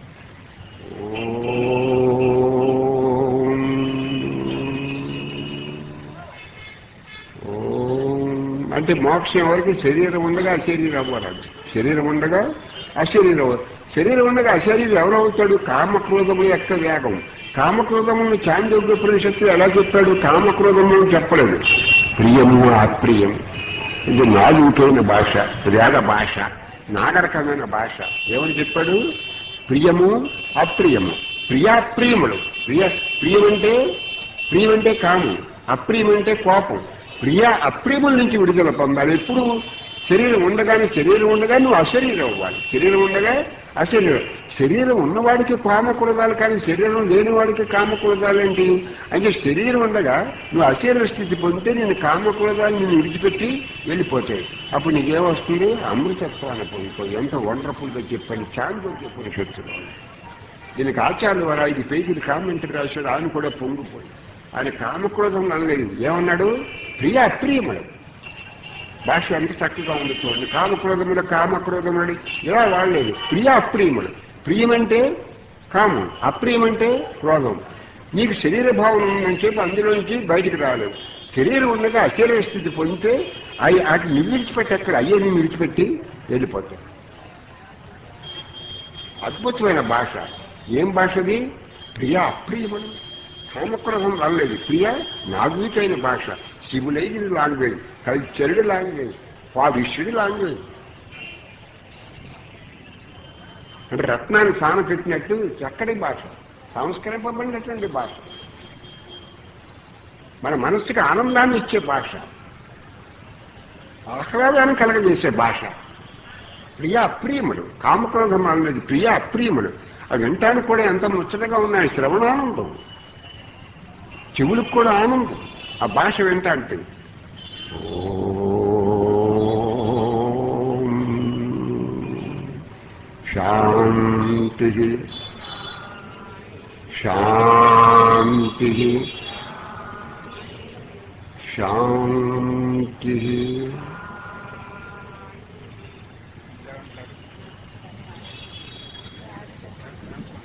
అంటే మోక్షం ఎవరికి శరీరం ఉండగా అశరీరం అవ్వాలండి. శరీరం ఉండగా అశరీరం. శరీరం ఉండగా అశరీరం ఎవరవుతాడు? కామక్రోధముల యొక్క వేగం. కామక్రోధములను చాంద్రోగ్యోపనిషత్తులు ఎలా చెప్పాడు? కామక్రోధములను చెప్పలేదు. ప్రియము అప్రియం. ఇది నాలుకైన భాష, వేద భాష, నాగరికమైన భాష. ఏమని చెప్పాడు? ప్రియము అప్రియము. ప్రియాప్రియములు. ప్రియ ప్రియమంటే ప్రియమంటే కాము, అప్రియమంటే కోపం. ప్రియ అప్రియముల నుంచి విడుదల పొందాలి. ఎప్పుడు? శరీరం ఉండగానే. శరీరం ఉండగా నువ్వు అశరీరం అవ్వాలి. శరీరం ఉండగా అశరీరం. శరీరం ఉన్నవాడికి కామకులదాలు, కానీ శరీరం లేనివాడికి కామకులదాలేంటి అంటే శరీరం ఉండగా నువ్వు అశరీర స్థితి పొందితే నేను కామకులదాలు నిన్ను విడిచిపెట్టి వెళ్ళిపోతాయి. అప్పుడు నీకేమొస్తుంది? అమృతత్వాన్ని పొందిపోయి. ఎంత వండర్ఫుల్గా చెప్పండి చాంద్రోగ్యోపనిషత్తులో. దీనికి ఆచార్యులు వారు ఐదు పేజీలు కామెంటరీ రాశాడు. ఆయన కూడా పొంగిపోయి ఆయన కామక్రోధం అనలేదు. ఏమన్నాడు? ప్రియ అప్రియములు. భాష ఎంత చక్కగా ఉంది చూడండి. కామక్రోధములు కామక్రోధములు ఇలా వాడలేదు. ప్రియ అప్రియములు. ప్రియమంటే కామం, అప్రియమంటే క్రోధం. నీకు శరీర భావన ఉందని చెప్పి అందులోంచి బయటికి రాలేవు. శరీరం ఉండగా అశరీర స్థితి పొందితే అవి వాటిని నిన్ను విడిచిపెట్టి అక్కడ అయ్యని విడిచిపెట్టి వెళ్ళిపోతాయి. అద్భుతమైన భాష. ఏం భాషది? ప్రియ అప్రియములు. కామక్రోధం రాలేదు. ప్రియ నాగరికైన భాష, civilised language, cultured language, polished language. అంటే రత్నాన్ని సాన పెట్టినట్టు చక్కటి భాష, సంస్కరింపబడినటువంటి భాష, మన మనస్సుకి ఆనందాన్ని ఇచ్చే భాష, ఆహ్లాదాన్ని కలగజేసే భాష. ప్రియ అప్రియములు. కామక్రోధం అనేది ప్రియ అప్రియములు. అవి వింటానికి కూడా ఎంత ముచ్చటగా ఉన్నాయి. శ్రవణానందం, చెవులకు కూడా ఆనందం ఆ భాష వింటా అంటే. శాంతి శాంతి శాంతి.